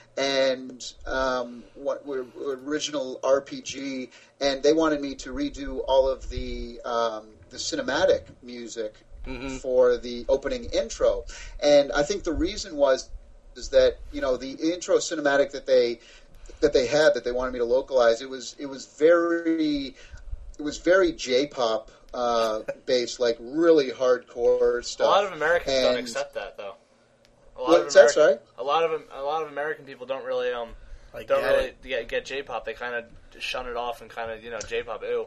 and um, what were original R P G, and they wanted me to redo all of the um, the cinematic music Mhm. for the opening intro. And I think the reason was is that you know the intro cinematic that they that they had that they wanted me to localize. It was it was very it was very J-pop uh, based, like really hardcore stuff. A lot of Americans don't And- accept that, though. A lot What's of that? Sorry. A lot of a lot of American people don't really um like don't get really it. get, get J-pop. They kind of shun it off and kind of you know J-pop. Ew.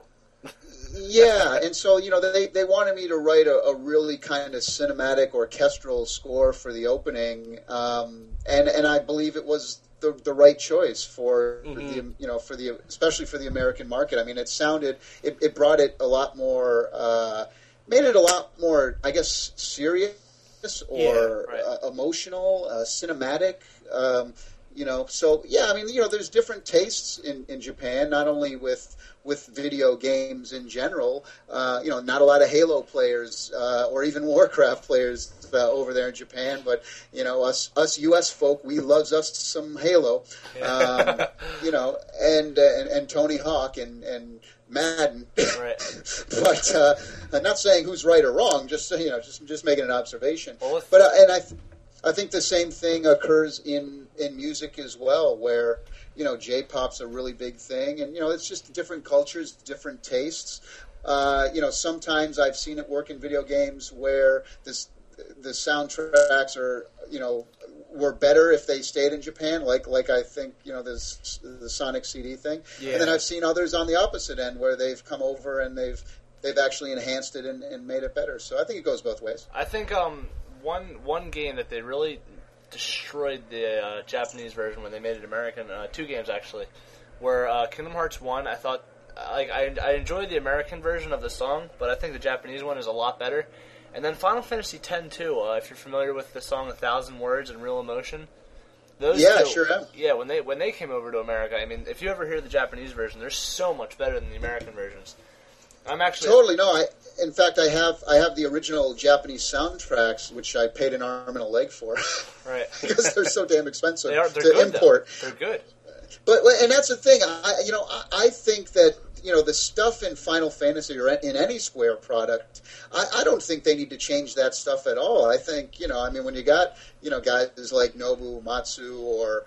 Yeah, and so you know they they wanted me to write a, a really kind of cinematic orchestral score for the opening, um, and and I believe it was the the right choice for Mhm. the you know for the especially for the American market. I mean, it sounded it, it brought it a lot more, uh, made it a lot more, I guess, serious or Yeah, right. uh, emotional, uh, cinematic. Um, you know, so yeah, I mean, you know, there's different tastes in, in Japan, not only with with video games in general. Uh, you know, not a lot of Halo players uh, or even Warcraft players uh, over there in Japan, but you know, us us U S folk, we loves us some Halo. Um, you know, and, uh, and and Tony Hawk and and Madden. Right. But uh, I'm not saying who's right or wrong. Just you know, just just making an observation. Well, with- but uh, and I. Th- I think the same thing occurs in, in music as well, where you know J-pop's a really big thing, and you know it's just different cultures, different tastes. Uh, you know, sometimes I've seen it work in video games where this the soundtracks are you know were better if they stayed in Japan, like like I think you know this the Sonic C D thing, Yeah. and then I've seen others on the opposite end where they've come over and they've they've actually enhanced it and, and made it better. So I think it goes both ways. I think um one one game that they really destroyed the uh, Japanese version when they made it American. Uh, two games actually, were uh, Kingdom Hearts one. I thought like I I enjoyed the American version of the song, but I think the Japanese one is a lot better. And then Final Fantasy X too. Uh, if you're familiar with the song "A Thousand Words" and "Real Emotion," those Yeah, two, sure am. Yeah, when they when they came over to America, I mean, if you ever hear the Japanese version, they're so much better than the American versions. I'm actually Totally no. I in fact I have I have the original Japanese soundtracks, which I paid an arm and a leg for right. because they're so damn expensive They are. They're to good. import. Though. They're good. But and that's the thing. I you know I, I think that you know the stuff in Final Fantasy or in any Square product, I, I don't think they need to change that stuff at all. I think you know I mean when you got you know guys like Nobu Matsu or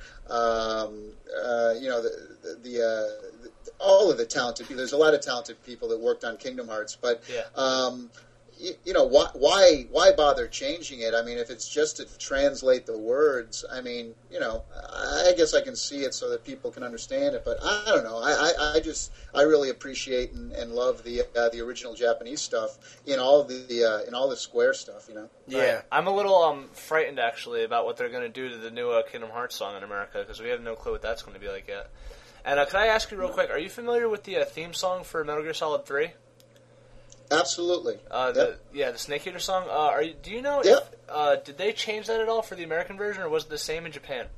um, uh, you know the the. the uh, all of the talented people. There's a lot of talented people that worked on Kingdom Hearts, but Yeah. um, you, you know why, why why bother changing it? I mean, if it's just to translate the words, I mean, you know, I guess I can see it so that people can understand it. But I, I don't know. I, I, I just I really appreciate and, and love the uh, the original Japanese stuff in all of the uh, in all the Square stuff. You know. Yeah. Right. I'm a little um frightened actually about what they're going to do to the new uh, Kingdom Hearts song in America because we have no clue what that's going to be like yet. And uh, can I ask you real quick? Are you familiar with the uh, theme song for Metal Gear Solid three? Absolutely. Uh, the, Yep. Yeah, the Snake Eater song. Uh, are you? Do you know? Yep. If, uh, did they change that at all for the American version, or was it the same in Japan?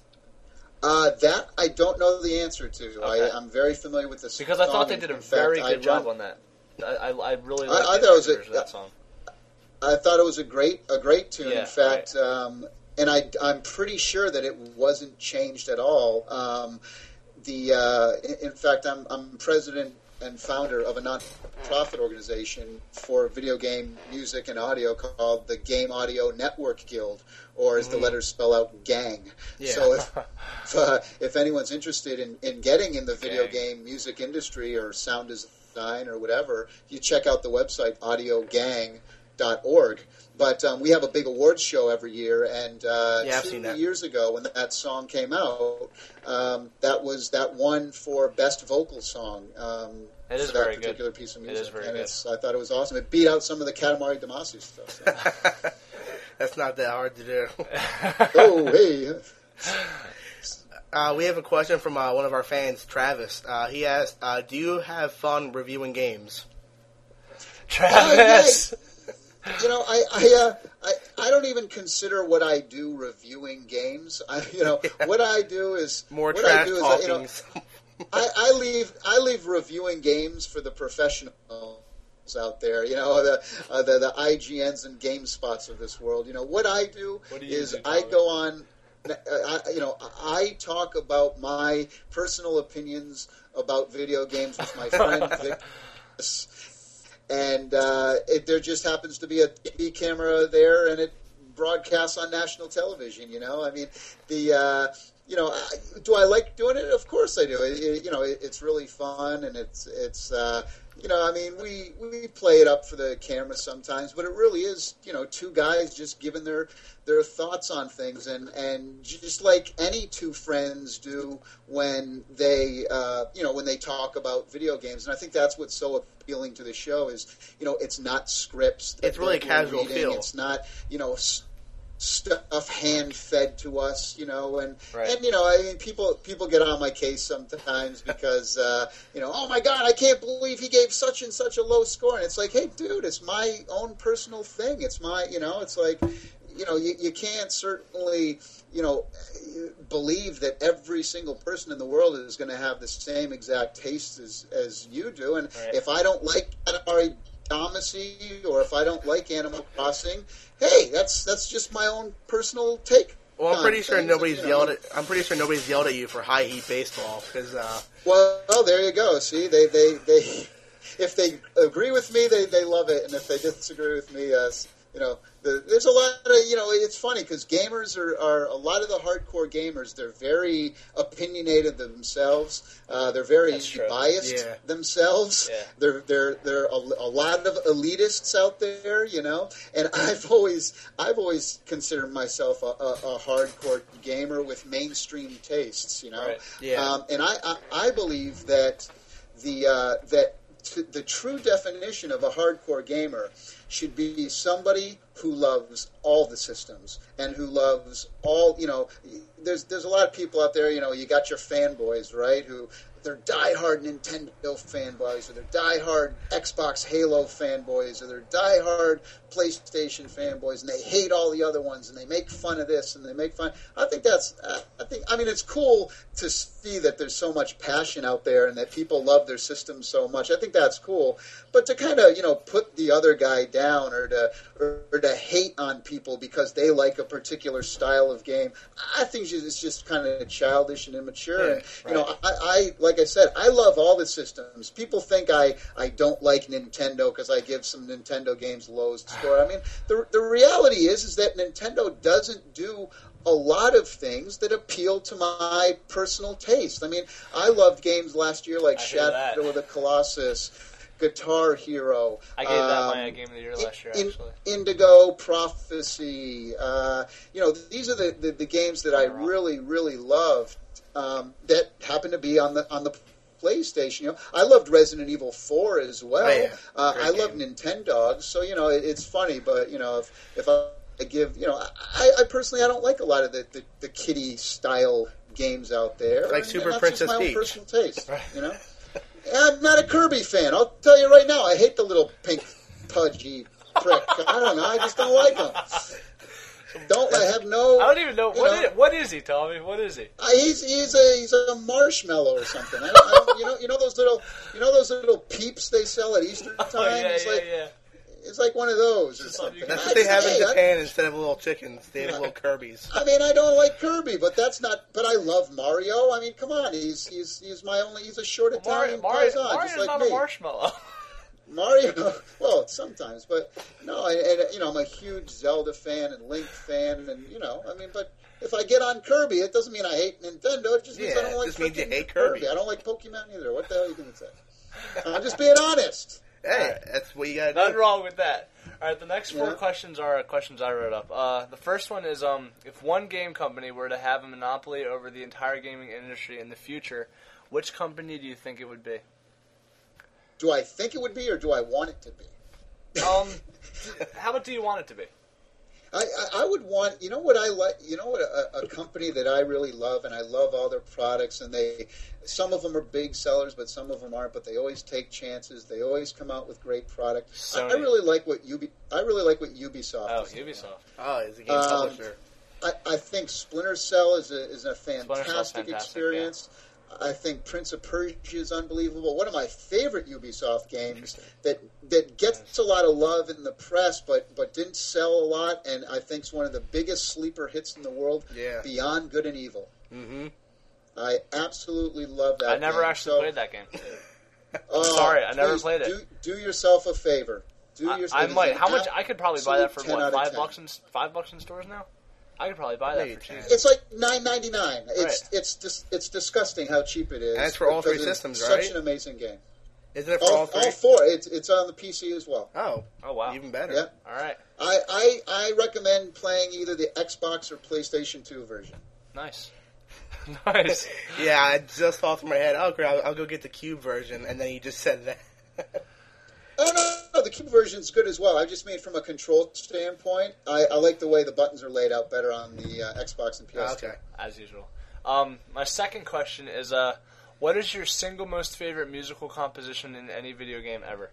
Uh, that I don't know the answer to. Okay. I, I'm very familiar with this Because I thought they did a In fact, very I good job run- on that. I, I, I really I- liked I the thought it was American a- version of that song. I thought it was a great a great tune. Yeah, in fact, um, and I I'm pretty sure that it wasn't changed at all. Um, the uh, in, in fact, I'm I'm president and founder of a non-profit organization for video game music and audio called the Game Audio Network Guild, or as the letters spell out, GANG. Yeah. So if if, uh, if anyone's interested in, in getting in the video Gang. game music industry or sound design or whatever, you check out the website audio gang dot org. But um, we have a big awards show every year, and uh, Yeah, I've two seen that. years ago when that song came out, um, that was that won for best vocal song. Um, It is for that very good. particular piece of It music, is very and good. it's I thought it was awesome. It beat out some of the Katamari Damacy stuff. So. That's not that hard to do. Oh, hey. Uh, we have a question from uh, one of our fans, Travis. Uh, he asked, uh, "Do you have fun reviewing games?" Travis. Uh, you know, I I, uh, I I don't even consider what I do reviewing games. I, you know, Yeah. what I do is More what trash I do is, talking. you know, I, I leave I leave reviewing games for the professionals out there. You know, the uh, the the I G Ns and GameSpots of this world. You know, what I do, What do you is do, I Tommy? go on. I, you know, I talk about my personal opinions about video games with my friend Vic, and uh, it, there just happens to be a T V camera there, and it broadcasts on national television. You know, I mean, the uh, you know, I, do I like doing it? Of course I do. It, it, you know, it, it's really fun, and it's it's. Uh, You know, I mean, we, we play it up for the camera sometimes, but it really is, you know, two guys just giving their their thoughts on things, and, and just like any two friends do when they, uh, you know, when they talk about video games. And I think that's what's so appealing to the show is, you know, it's not scripts. that It's really a we're casual reading. feel. It's not, you know, s- stuff hand fed to us, you know, and Right. and you know, I mean, people people get on my case sometimes because uh, you know, oh my God, I can't believe he gave such and such a low score, and it's like, hey, dude, it's my own personal thing. It's my, you know, it's like, you know, you, you can't certainly, you know, believe that every single person in the world is going to have the same exact taste as as you do, and Right. if I don't like Atari Damacy or if I don't like Animal Crossing, hey, that's that's just my own personal take. Well, I'm on pretty sure things. nobody's You know, yelled at. I'm pretty sure nobody's yelled at you for high heat baseball because uh, Well, well, there you go. See, they they, they if they agree with me, they, they love it, and if they disagree with me, uh, you know, the, there's a lot of, you know, it's funny because gamers are, are a lot of the hardcore gamers. They're very opinionated themselves. Uh, they're very That's true. biased Yeah. themselves. Yeah. They're they're they're a, a lot of elitists out there, you know. And I've always I've always considered myself a, a, a hardcore gamer with mainstream tastes, you know. Right. Yeah. Um, and I, I I believe that the uh, that t- the true definition of a hardcore gamer should be somebody who loves all the systems and who loves all, you know, there's there's a lot of people out there, you know, you got your fanboys, right, who they're diehard Nintendo fanboys, or they're diehard Xbox Halo fanboys, or they're diehard PlayStation fanboys, and they hate all the other ones, and they make fun of this, and they make fun. I think that's, uh, I think, I mean, it's cool to see that there's so much passion out there, and that people love their systems so much. I think that's cool. But to kind of, you know, put the other guy down, or to, or, or to hate on people because they like a particular style of game, I think it's just kind of childish and immature. Yeah, and you know, right. I, I like I said, I love all the systems. People think I, I don't like Nintendo because I give some Nintendo games low score. I mean, the the reality is is that Nintendo doesn't do a lot of things that appeal to my personal taste. I mean, I loved games last year like I hear that. Shadow of the Colossus, Guitar Hero. I gave that um, my game of the year last year, in- actually. Indigo Prophecy. Uh, you know, these are the, the, the games that I really, really loved um, that happen to be on the on the PlayStation. You know, I loved Resident Evil four as well. Oh, yeah. uh, Great I love game. Nintendogs, so you know it, it's funny. But you know, if if I, I give, you know, I, I personally I don't like a lot of the the, the kiddie style games out there. Like and- Super and that's Princess just my Peach. own personal taste. You know. I'm not a Kirby fan. I'll tell you right now. I hate the little pink pudgy prick. I don't know. I just don't like him. Don't I have no? I don't even know you what know, is, what is he, Tommy? What is he? Uh, he's he's a he's a marshmallow or something. I don't, I don't, you know you know those little you know those little peeps they sell at Easter time. Oh yeah, it's yeah, like yeah. it's like one of those or Just something something. you that's I- what they have in hey, I- Japan instead of little chickens. They have little Kirby's. I mean, I don't like Kirby, but that's not. But I love Mario. I mean, come on, he's he's he's my only. He's a short Mario, Italian Mario, paisan, Mario's just like not me. a marshmallow. Mario, well, sometimes, but no, and, and you know, I'm a huge Zelda fan and Link fan, and you know, I mean, but if I get on Kirby, it doesn't mean I hate Nintendo. It just means Yeah, I don't it like just means you frickin' hate Kirby. I don't like Pokemon either. What the hell are you going to say? I'm just being honest. Hey, that's what you gotta Nothing do. wrong with that. All right, the next four Yeah. questions are questions I wrote up. Uh, the first one is, um, if one game company were to have a monopoly over the entire gaming industry in the future, which company do you think it would be? Do I think it would be, or do I want it to be? Um, how about do you want it to be? I, I, I would want, you know what I like, you know what a, a company that I really love, and I love all their products, and they, some of them are big sellers, but some of them aren't, but they always take chances. They always come out with great product. I, I really like what Ubi, I really like what Ubisoft Oh, is Ubisoft. doing. Oh, he's a game Um, publisher. I, I think Splinter Cell is a, is a Cell's fantastic, fantastic, experience. I think Prince of Persia is unbelievable. One of my favorite Ubisoft games that that gets a lot of love in the press, but but didn't sell a lot, and I think is one of the biggest sleeper hits in the world. Yeah. Beyond Good and Evil. Mm-hmm. I absolutely love that. I never game. actually So, played that game. uh, Sorry, I never please played it. Do, do yourself a favor. Do I, yourself. I it is might. an How much? I could probably buy that for absolute ten what? out of Five ten. bucks in five bucks in stores now. I could probably buy that Maybe for ten. cheap. It's like nine ninety nine. It's Right. it's just it's disgusting how cheap it is. And it's for all three because it's systems, Such right? an amazing game. Isn't it for All, all three? all four. It's it's on the P C as well. Oh, Oh wow! even better. Yeah. All right, I, I I recommend playing either the Xbox or PlayStation two version. nice, nice. Yeah, I just thought from my head, oh, great, I'll, I'll go get the Cube version, and then you just said that. Oh no, no, the Cube version's good as well. I just mean from a control standpoint, I, I like the way the buttons are laid out better on the uh, Xbox and P S two. Okay. As usual. Um, my second question is, uh, what is your single most favorite musical composition in any video game ever?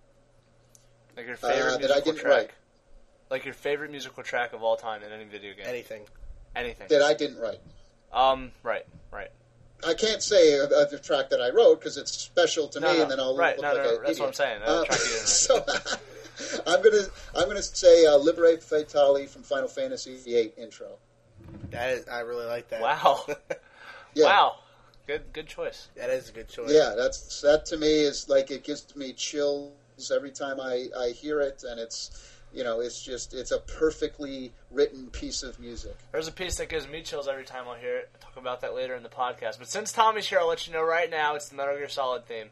Like your favorite Uh, that musical I didn't track. write. Like your favorite musical track of all time in any video game. Anything. Anything. That I didn't write. Um. Right. Right. I can't say uh, the track that I wrote because it's special to No, me, no, and then I'll right, look no, like no, an no, that's idiot. what I'm saying. Uh, Uh, track you didn't write. so I'm gonna I'm gonna say uh, "Liberate Fatali" from Final Fantasy eight intro. That is, I really like that. Wow. Yeah. Wow. Good. Good choice. That is a good choice. Yeah, that's that to me is like it gives me chills every time I, I hear it, and it's you know it's just it's a perfectly written piece of music. There's a piece that gives me chills every time I hear it. I'll talk about that later in the podcast. But since Tommy's here, I'll let you know right now it's the Metal Gear Solid theme.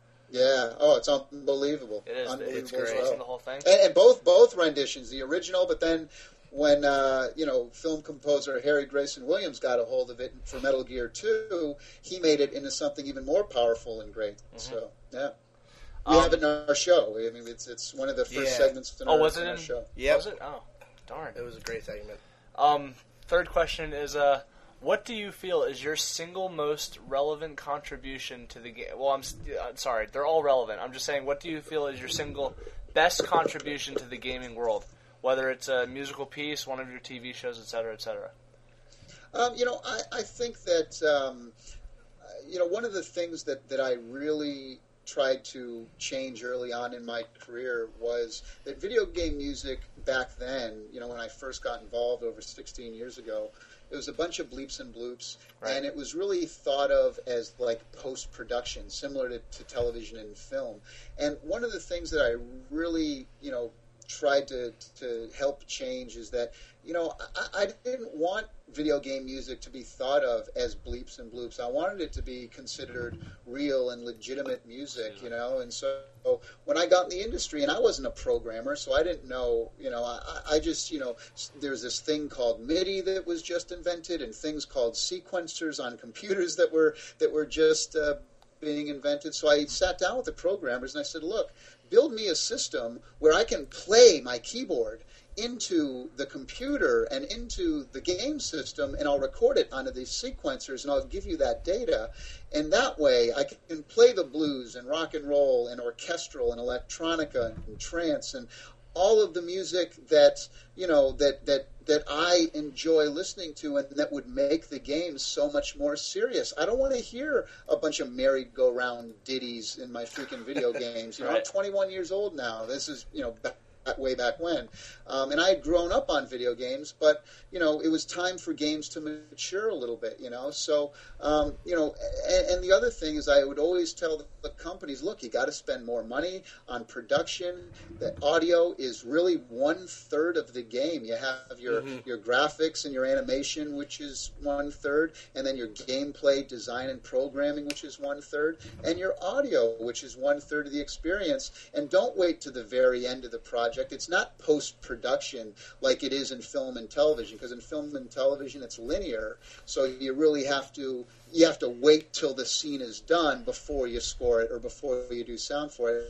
Yeah, oh, it's unbelievable. It is. Unbelievable It's as great. well. The whole thing. And, and both both renditions, the original, but then when uh, you know film composer Harry Grayson Williams got a hold of it for Metal Gear two, he made it into something even more powerful and great. Mm-hmm. So yeah, we Um, have it in our show. I mean, it's it's one of the first Yeah. segments in, Oh, our, was it in our in- show. Yep. Was it? Oh, darn. It was a great segment. Um, third question is, uh, what do you feel is your single most relevant contribution to the game? Well, I'm, st- I'm sorry, they're all relevant. I'm just saying, what do you feel is your single best contribution to the gaming world? Whether it's a musical piece, one of your T V shows, et cetera, et cetera. Um, you know, I, I think that um, you know one of the things that, that I really tried to change early on in my career was that video game music back then, you know, when I first got involved over sixteen years ago, it was a bunch of bleeps and bloops, Right. and it was really thought of as like post-production, similar to, to television and film. And one of the things that I really, you know, tried to, to help change is that, you know, I, I didn't want video game music to be thought of as bleeps and bloops. I wanted it to be considered real and legitimate music, you know. And so when I got in the industry, and I wasn't a programmer, so I didn't know, you know, I, I just, you know, there's this thing called MIDI that was just invented, and things called sequencers on computers that were that were just uh, being invented. So I sat down with the programmers and I said, look, build me a system where I can play my keyboard into the computer and into the game system, and I'll record it onto these sequencers, and I'll give you that data. And that way I can play the blues and rock and roll and orchestral and electronica and trance and all of the music that, you know, that, that, that I enjoy listening to, and that would make the game so much more serious. I don't want to hear a bunch of merry-go-round ditties in my freaking video games. You know, Right. I'm twenty-one years old now. This is, you know, back, way back when. Um, and I had grown up on video games, but, you know, it was time for games to mature a little bit, you know. So, um, you know, and, and the other thing is I would always tell the, the companies, look, you got to spend more money on production. The audio is really one-third of the game. You have your, Mm-hmm. your graphics and your animation, which is one-third, and then your gameplay, design, and programming, which is one-third, and your audio, which is one-third of the experience. And don't wait to the very end of the project. It's not post-production like it is in film and television, because in film and television it's linear, so you really have to you have to wait till the scene is done before you score it or before you do sound for it.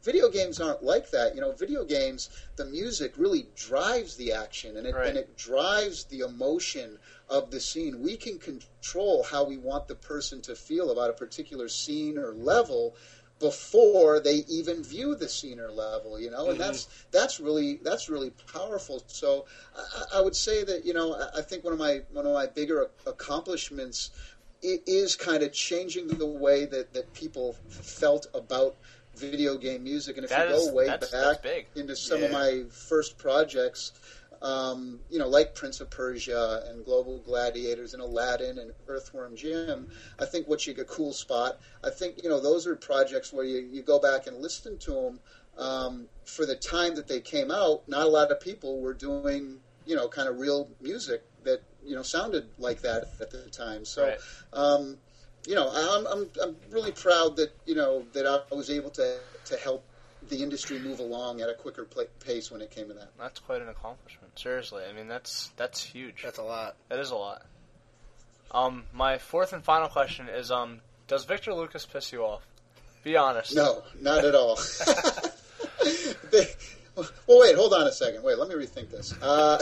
video games aren't like that. You know, video games, the music really drives the action, and it, Right. and it drives the emotion of the scene. We can control how we want the person to feel about a particular scene or level before they even view the scene or level, you know, and Mm-hmm. that's that's really that's really powerful. So I, I would say that, you know, I, I think one of my one of my bigger accomplishments i- is kind of changing the way that, that people felt about video game music. And if That you is- go way that's- back that's big. into some Yeah. of my first projects, um, you know, like Prince of Persia and Global Gladiators and Aladdin and Earthworm Jim, I think what you get Cool Spot, I think, you know, those are projects where you, you go back and listen to them. Um, for the time that they came out, not a lot of people were doing, you know, kind of real music that, you know, sounded like that at the time. So, Right. um, you know, I'm, I'm, I'm really proud that, you know, that I was able to, to help the industry move along at a quicker pla pace when it came to that. That's quite an accomplishment. Seriously, I mean that's that's huge. That's a lot. That is a lot. Um, my fourth and final question is: Um, does Victor Lucas piss you off? Be honest. No, not at all. They, well, wait, hold on a second. Wait, let me rethink this. Uh,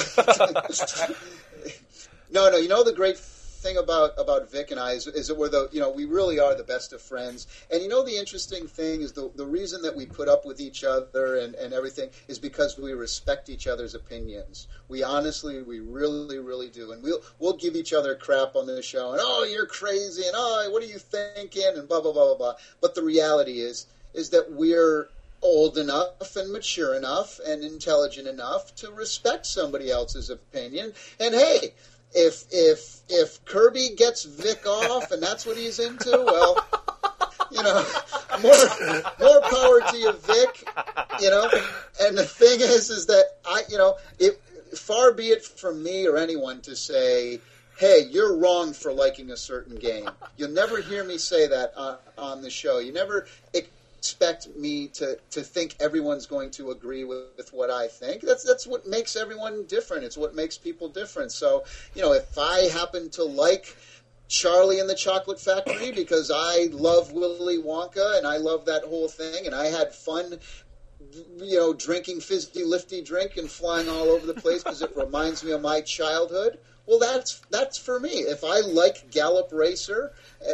no, no, you know the great thing about, about Vic and I is, is that we're the, you know, we really are the best of friends. And you know the interesting thing is the, the reason that we put up with each other and, and everything is because we respect each other's opinions. We honestly, we really, really do. And we'll, we'll give each other crap on this show and, oh, you're crazy and, oh, what are you thinking and blah, blah, blah, blah, blah. But the reality is, is that we're old enough and mature enough and intelligent enough to respect somebody else's opinion. And hey, if if if Kirby gets Vic off and that's what he's into, well, you know, more more power to you, Vic. You know, and the thing is, is that I, you know, it far be it from me or anyone to say, hey, you're wrong for liking a certain game. You'll never hear me say that on, on the show. You never expect me to, to think everyone's going to agree with, with what I think. That's that's what makes everyone different. It's what makes people different. So, you know, if I happen to like Charlie and the Chocolate Factory because I love Willy Wonka and I love that whole thing and I had fun, you know, drinking fizzy lifty drink and flying all over the place because it reminds me of my childhood, well, that's that's for me. If I like Gallop Racer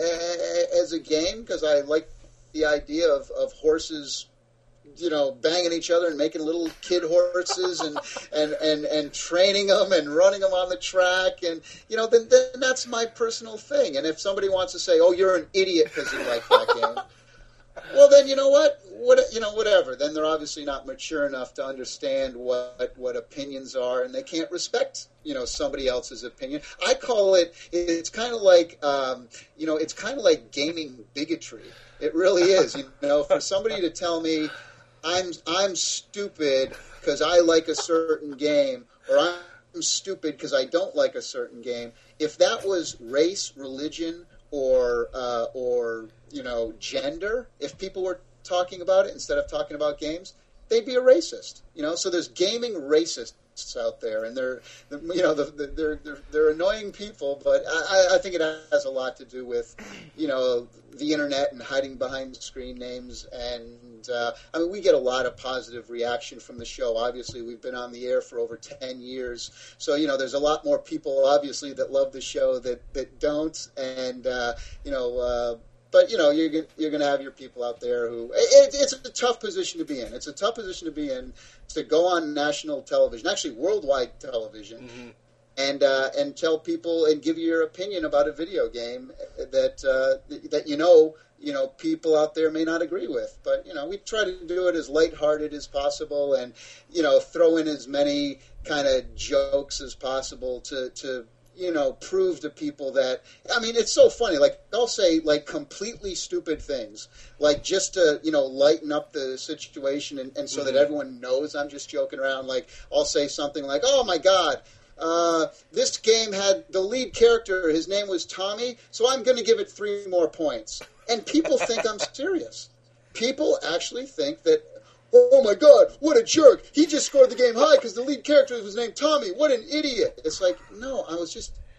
uh, as a game because I like the idea of, of horses, you know, banging each other and making little kid horses and, and, and, and training them and running them on the track. And, you know, then, then that's my personal thing. And if somebody wants to say, oh, you're an idiot because you like that game, well, then, you know what? What, you know, whatever. Then they're obviously not mature enough to understand what, what opinions are, and they can't respect, you know, somebody else's opinion. I call it, it's kind of like, um, you know, it's kind of like gaming bigotry. It really is. You know, for somebody to tell me I'm I'm stupid because I like a certain game, or I'm stupid because I don't like a certain game. If that was race, religion, or uh, or you know, gender, if people were talking about it instead of talking about games, they'd be a racist. You know, so there's gaming racists out there, and they're, they're you know, the, the, they're, they're they're annoying people. But I, I think it has a lot to do with, you know, the internet and hiding behind screen names. And uh, I mean, we get a lot of positive reaction from the show. Obviously, we've been on the air for over ten years, so you know, there's a lot more people obviously that love the show that that don't, and uh, you know. Uh, But, you know, you're, you're going to have your people out there who... It, it's a tough position to be in. It's a tough position to be in to go on national television, actually worldwide television, mm-hmm. and uh, and tell people and give you your opinion about a video game that uh, that you know, you know, people out there may not agree with. But, you know, we try to do it as lighthearted as possible and, you know, throw in as many kind of jokes as possible to... to you know, prove to people that, I mean, it's so funny. Like, I'll say, like, completely stupid things. Like, just to, you know, lighten up the situation and, and so mm-hmm. that everyone knows I'm just joking around. Like, I'll say something like, oh, my God, uh, this game had the lead character, his name was Tommy, so I'm going to give it three more points. And people think I'm serious. People actually think that, oh, my God, what a jerk. He just scored the game high because the lead character was named Tommy. What an idiot. It's like, no, I was just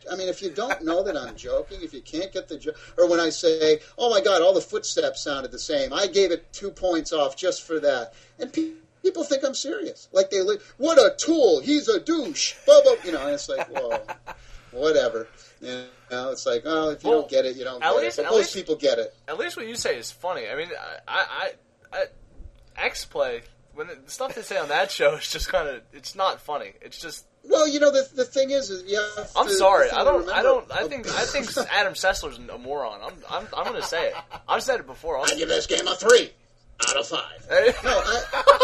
I mean, if you don't know that I'm joking, if you can't get the joke, or when I say, "Oh my God, all the footsteps sounded the same," I gave it two points off just for that, and pe- people think I'm serious. Like they, li- what a tool! He's a douche. Blah, blah. You know, and it's like, whoa, whatever. You know, it's like, oh, if you Well, don't get it, you don't at get least- it. But at most least- people get it. At least what you say is funny. I mean, I, I, I X-Play, when the stuff they say on that show is just kind of, it's not funny. It's just. Well, you know, the the thing is, is you have I'm to, sorry. the I thing to don't. I remember- don't. I think. I think Adam Sessler's a moron. I'm. I'm. I'm going to say it. I've said it before. I give this game a three out of five. No, right. I,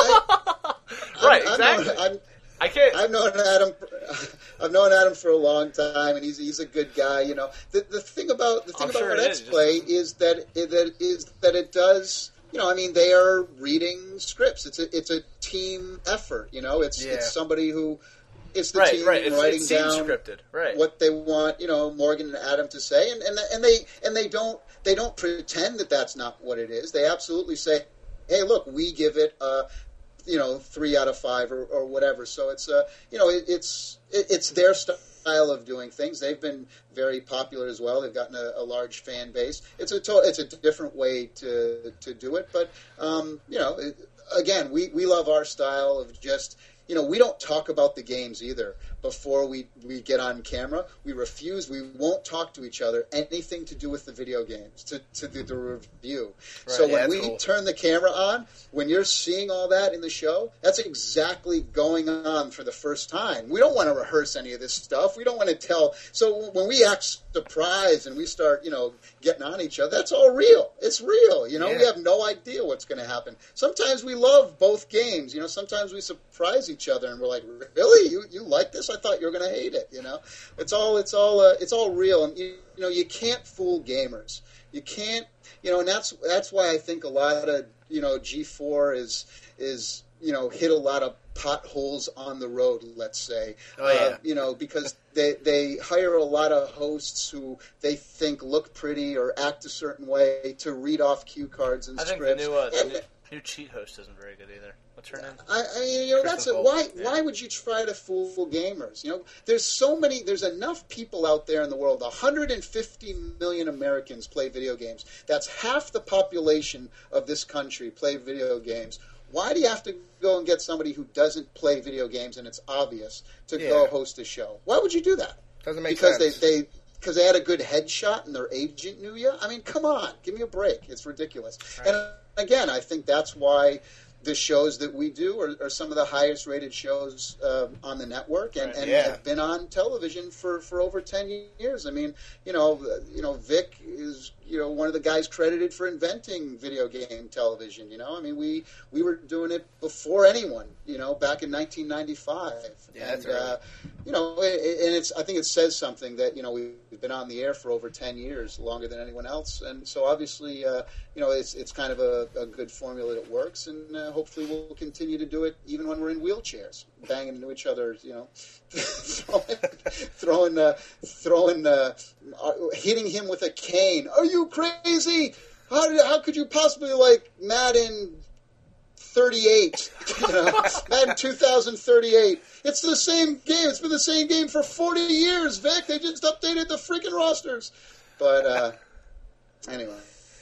I, I'm, Exactly. I'm, I'm, I can't. I've known Adam. I've known Adam for a long time, and he's he's a good guy. You know, the the thing about the thing I'm about sure what it X is. Play is that that is that it does. You know, I mean, they are reading scripts. It's a it's a team effort. You know, it's Yeah. it's somebody who. It's the right. team Right. It's, writing it seems down scripted. Right. what they want, you know, Morgan and Adam to say, and, and and they and they don't they don't pretend that that's not what it is. They absolutely say, "Hey, look, we give it a, you know, three out of five or, or whatever." So it's uh, you know, it, it's it, it's their style of doing things. They've been very popular as well. They've gotten a, a large fan base. It's a to, it's a different way to to do it, but um, you know, it, again, we we love our style of just. You know, we don't talk about the games either before we, we get on camera. We refuse. We won't talk to each other anything to do with the video games, to, to do the review. Right, so yeah, when that's we cool. turn the camera on, when you're seeing all that in the show, that's exactly going on for the first time. We don't want to rehearse any of this stuff. We don't want to tell. So when we act surprised and we start, you know, getting on each other, that's all real. It's real. You know, Yeah. we have no idea what's going to happen. Sometimes we love both games. You know, sometimes we surprise each other and we're like, really, you you like this? I thought you were going to hate it. You know, it's all it's all uh, it's all real, and you, you know, you can't fool gamers. You can't, you know, and that's that's why I think a lot of, you know, G four is is you know hit a lot of potholes on the road. Let's say, Oh, yeah. uh, you know, because they they hire a lot of hosts who they think look pretty or act a certain way to read off cue cards and I think the scripts. new, uh, the And- new new cheat host isn't very good either. What's her name? I, I you know, that's Kristen it. Cole. Why? Yeah. Why would you try to fool gamers? You know, there's so many. There's enough people out there in the world. one hundred fifty million Americans play video games. That's half the population of this country play video games. Why do you have to go and get somebody who doesn't play video games and it's obvious to Yeah. go host a show? Why would you do that? Doesn't make because sense. they they because they had a good headshot and their agent knew you. I mean, come on, give me a break. It's ridiculous. Right. And again, I think that's why the shows that we do are, are some of the highest rated shows uh, on the network, and, Right. and Yeah. have been on television for, for over ten years. I mean, you know, uh, you know, Vic is you know one of the guys credited for inventing video game television. You know, I mean, we we were doing it before anyone. You know, back in nineteen ninety-five. Yeah, that's and, right. uh, you know, it, and it's I think it says something that you know we've been on the air for over ten years, longer than anyone else, and so obviously, uh, you know, it's it's kind of a, a good formula that works, and uh, hopefully we'll continue to do it even when we're in wheelchairs, banging into each other, you know, throwing, throwing, uh, throwing uh, uh, hitting him with a cane. Are you crazy? How did, how could you possibly like Madden thirty-eight? You know, Madden two thousand thirty-eight. It's the same game. It's been the same game for forty years, Vic. They just updated the freaking rosters. But uh, anyway.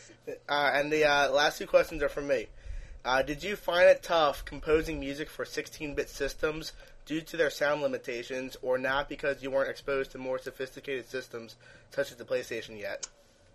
Uh, and the uh, last two questions are from me. Uh, did you find it tough composing music for sixteen-bit systems due to their sound limitations, or not because you weren't exposed to more sophisticated systems such as the PlayStation yet?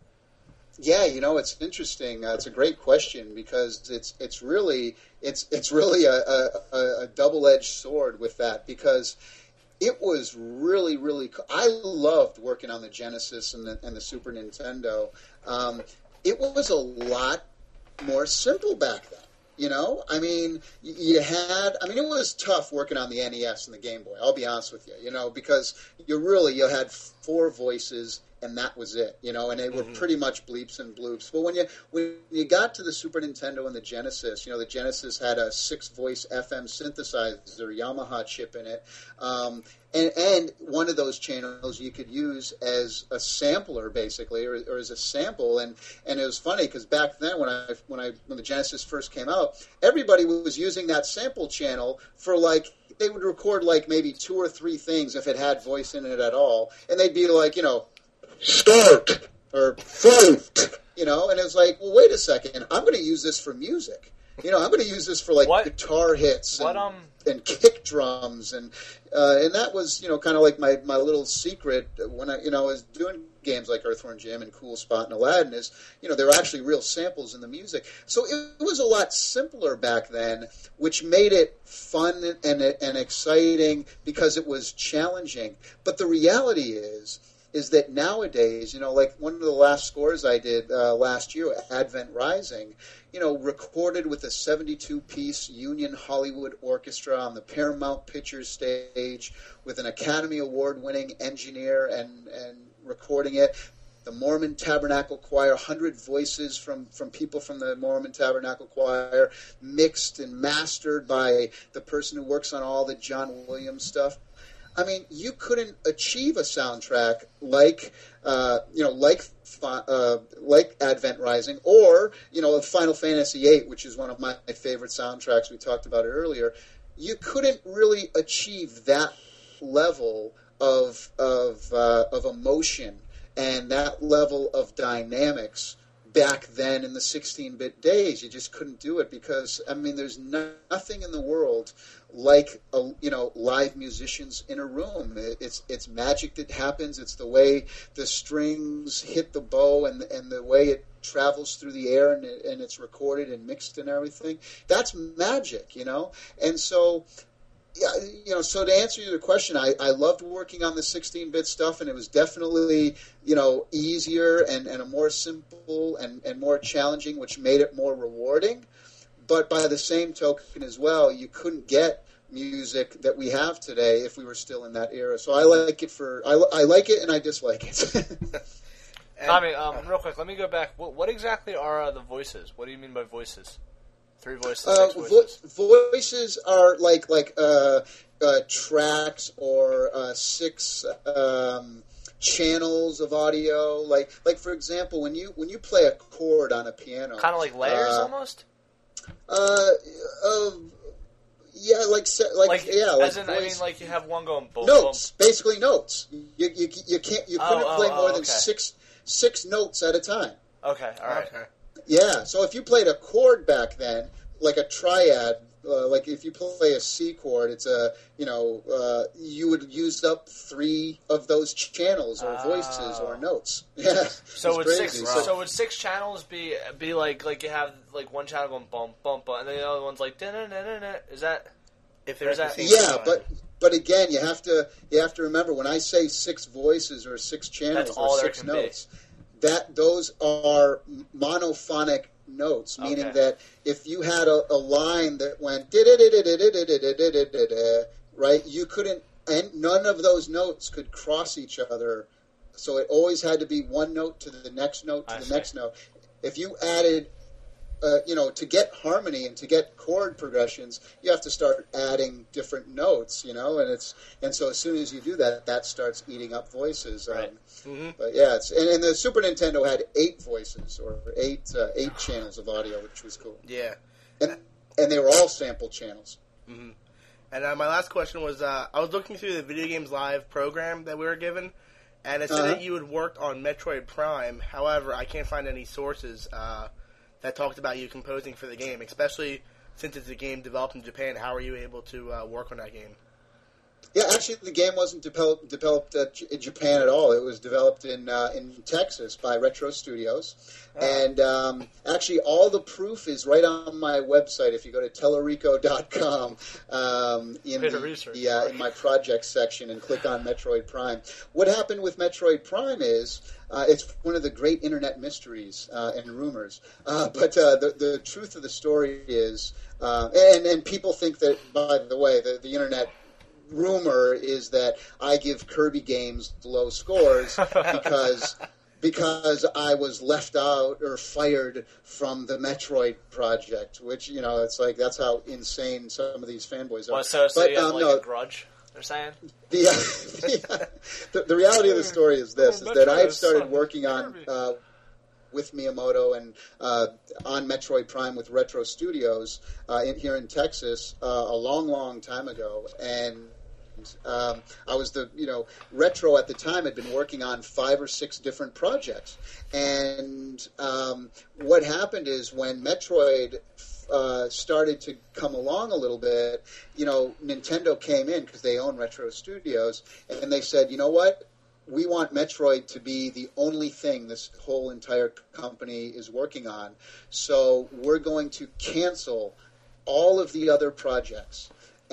Yeah, you know, it's interesting. Uh, it's a great question because it's it's really it's it's really a, a, a double-edged sword with that, because it was really really co- I loved working on the Genesis and the, and the Super Nintendo. Um, it was a lot more simple back then. You know, I mean, y- you had, I mean, it was tough working on the N E S and the Game Boy, I'll be honest with you, you know, because you really, you had four voices and that was it, you know, and they were pretty much bleeps and bloops. But when you, when you got to the Super Nintendo and the Genesis, you know, the Genesis had a six-voice F M synthesizer, Yamaha chip in it, um, and, and one of those channels you could use as a sampler, basically, or, or as a sample. And, and it was funny because back then, when I when I when the Genesis first came out, everybody was using that sample channel for like they would record like maybe two or three things if it had voice in it at all, and they'd be like, you know, start or fight, you know, and it was like, well, wait a second, I'm going to use this for music. You know, I'm going to use this for like what? guitar hits and, what, um... and kick drums, and uh, and that was, you know, kind of like my, my little secret when I, you know, was doing games like Earthworm Jim and Cool Spot and Aladdin is, you know, there were actually real samples in the music. So it was a lot simpler back then, which made it fun and and exciting because it was challenging. But the reality is, is that nowadays, you know, like one of the last scores I did uh, last year, Advent Rising, you know, recorded with a seventy-two piece Union Hollywood Orchestra on the Paramount Pictures stage with an Academy Award-winning engineer and, and recording it. The Mormon Tabernacle Choir, one hundred voices from, from people from the Mormon Tabernacle Choir, mixed and mastered by the person who works on all the John Williams stuff. I mean, you couldn't achieve a soundtrack like, uh, you know, like uh, like Advent Rising, or you know, Final Fantasy eight, which is one of my favorite soundtracks. We talked about it earlier. You couldn't really achieve that level of of uh, of emotion and that level of dynamics back then in the sixteen-bit days. You just couldn't do it because, I mean, there's no, nothing in the world like, a, you know, live musicians in a room. It, it's it's magic that happens. It's the way the strings hit the bow and and the way it travels through the air and, it, and it's recorded and mixed and everything. That's magic, you know? And so... Yeah, you know, so to answer your question, I, I loved working on the sixteen-bit stuff, and it was definitely, you know, easier and, and a more simple and, and more challenging, which made it more rewarding. But by the same token as well, you couldn't get music that we have today if we were still in that era. So I like it for I, I like it and I dislike it. Tommy, um, real quick, let me go back. What, what exactly are uh, the voices? What do you mean by voices? Three voices, six uh, voices. Vo- voices are like like uh, uh, tracks or uh, six um, channels of audio. Like like for example, when you when you play a chord on a piano, kind of like layers uh, almost. Uh, uh, yeah, like like, like yeah, like as in, I mean, like you have one going boom, notes, boom. basically notes. You you you can't you couldn't oh, play oh, more oh, than okay. six six notes at a time. Okay, all right. Okay. Yeah, so if you played a chord back then, like a triad, uh, like if you play a C chord, it's a, you know, uh, you would use up three of those channels or oh. voices or notes. Yeah. So would six, so, so would six channels be be like like you have like one channel going bum bum bum, and then the other one's like da na na na na. Is that if there's that? Yeah, but but again, you have to you have to remember when I say six voices or six channels or six notes. Be. That those are monophonic notes, meaning okay. that if you had a, a line that went right, you couldn't, and none of those notes could cross each other. So it always had to be one note to the next note to I the see. next note. If you added, uh, you know, to get harmony and to get chord progressions, you have to start adding different notes, you know, and it's and so as soon as you do that, that starts eating up voices. Um, right. Mm-hmm. But yeah, it's, and, and the Super Nintendo had eight voices or eight uh, eight channels of audio, which was cool. Yeah, and and they were all sample channels. Mm-hmm. And uh, my last question was, uh, I was looking through the Video Games Live program that we were given, and it said uh-huh. that you had worked on Metroid Prime. However, I can't find any sources uh, that talked about you composing for the game, especially since it's a game developed in Japan. How are you able to uh, work on that game? Yeah, actually, the game wasn't developed, developed uh, in Japan at all. It was developed in uh, in Texas by Retro Studios. Oh. And um, actually, all the proof is right on my website. If you go to Telerico dot com um, in, the, the, uh, in my project section and click on Metroid Prime. What happened with Metroid Prime is uh, it's one of the great internet mysteries uh, and rumors. Uh, but uh, the, the truth of the story is, uh, and, and people think that, by the way, the, the internet rumor is that I give Kirby games low scores because because I was left out or fired from the Metroid project, which, you know, it's like that's how insane some of these fanboys are. Well, so, so but, you have um, like no, a grudge, they're saying? The, uh, the, the, the reality of the story is this, is that I've started working on... Uh, with Miyamoto and uh, on Metroid Prime with Retro Studios uh, in, here in Texas uh, a long, long time ago. And um, I was the, you know, Retro at the time had been working on five or six different projects. And um, what happened is when Metroid uh, started to come along a little bit, you know, Nintendo came in because they own Retro Studios, and they said, you know what? We want Metroid to be the only thing this whole entire company is working on. So we're going to cancel all of the other projects.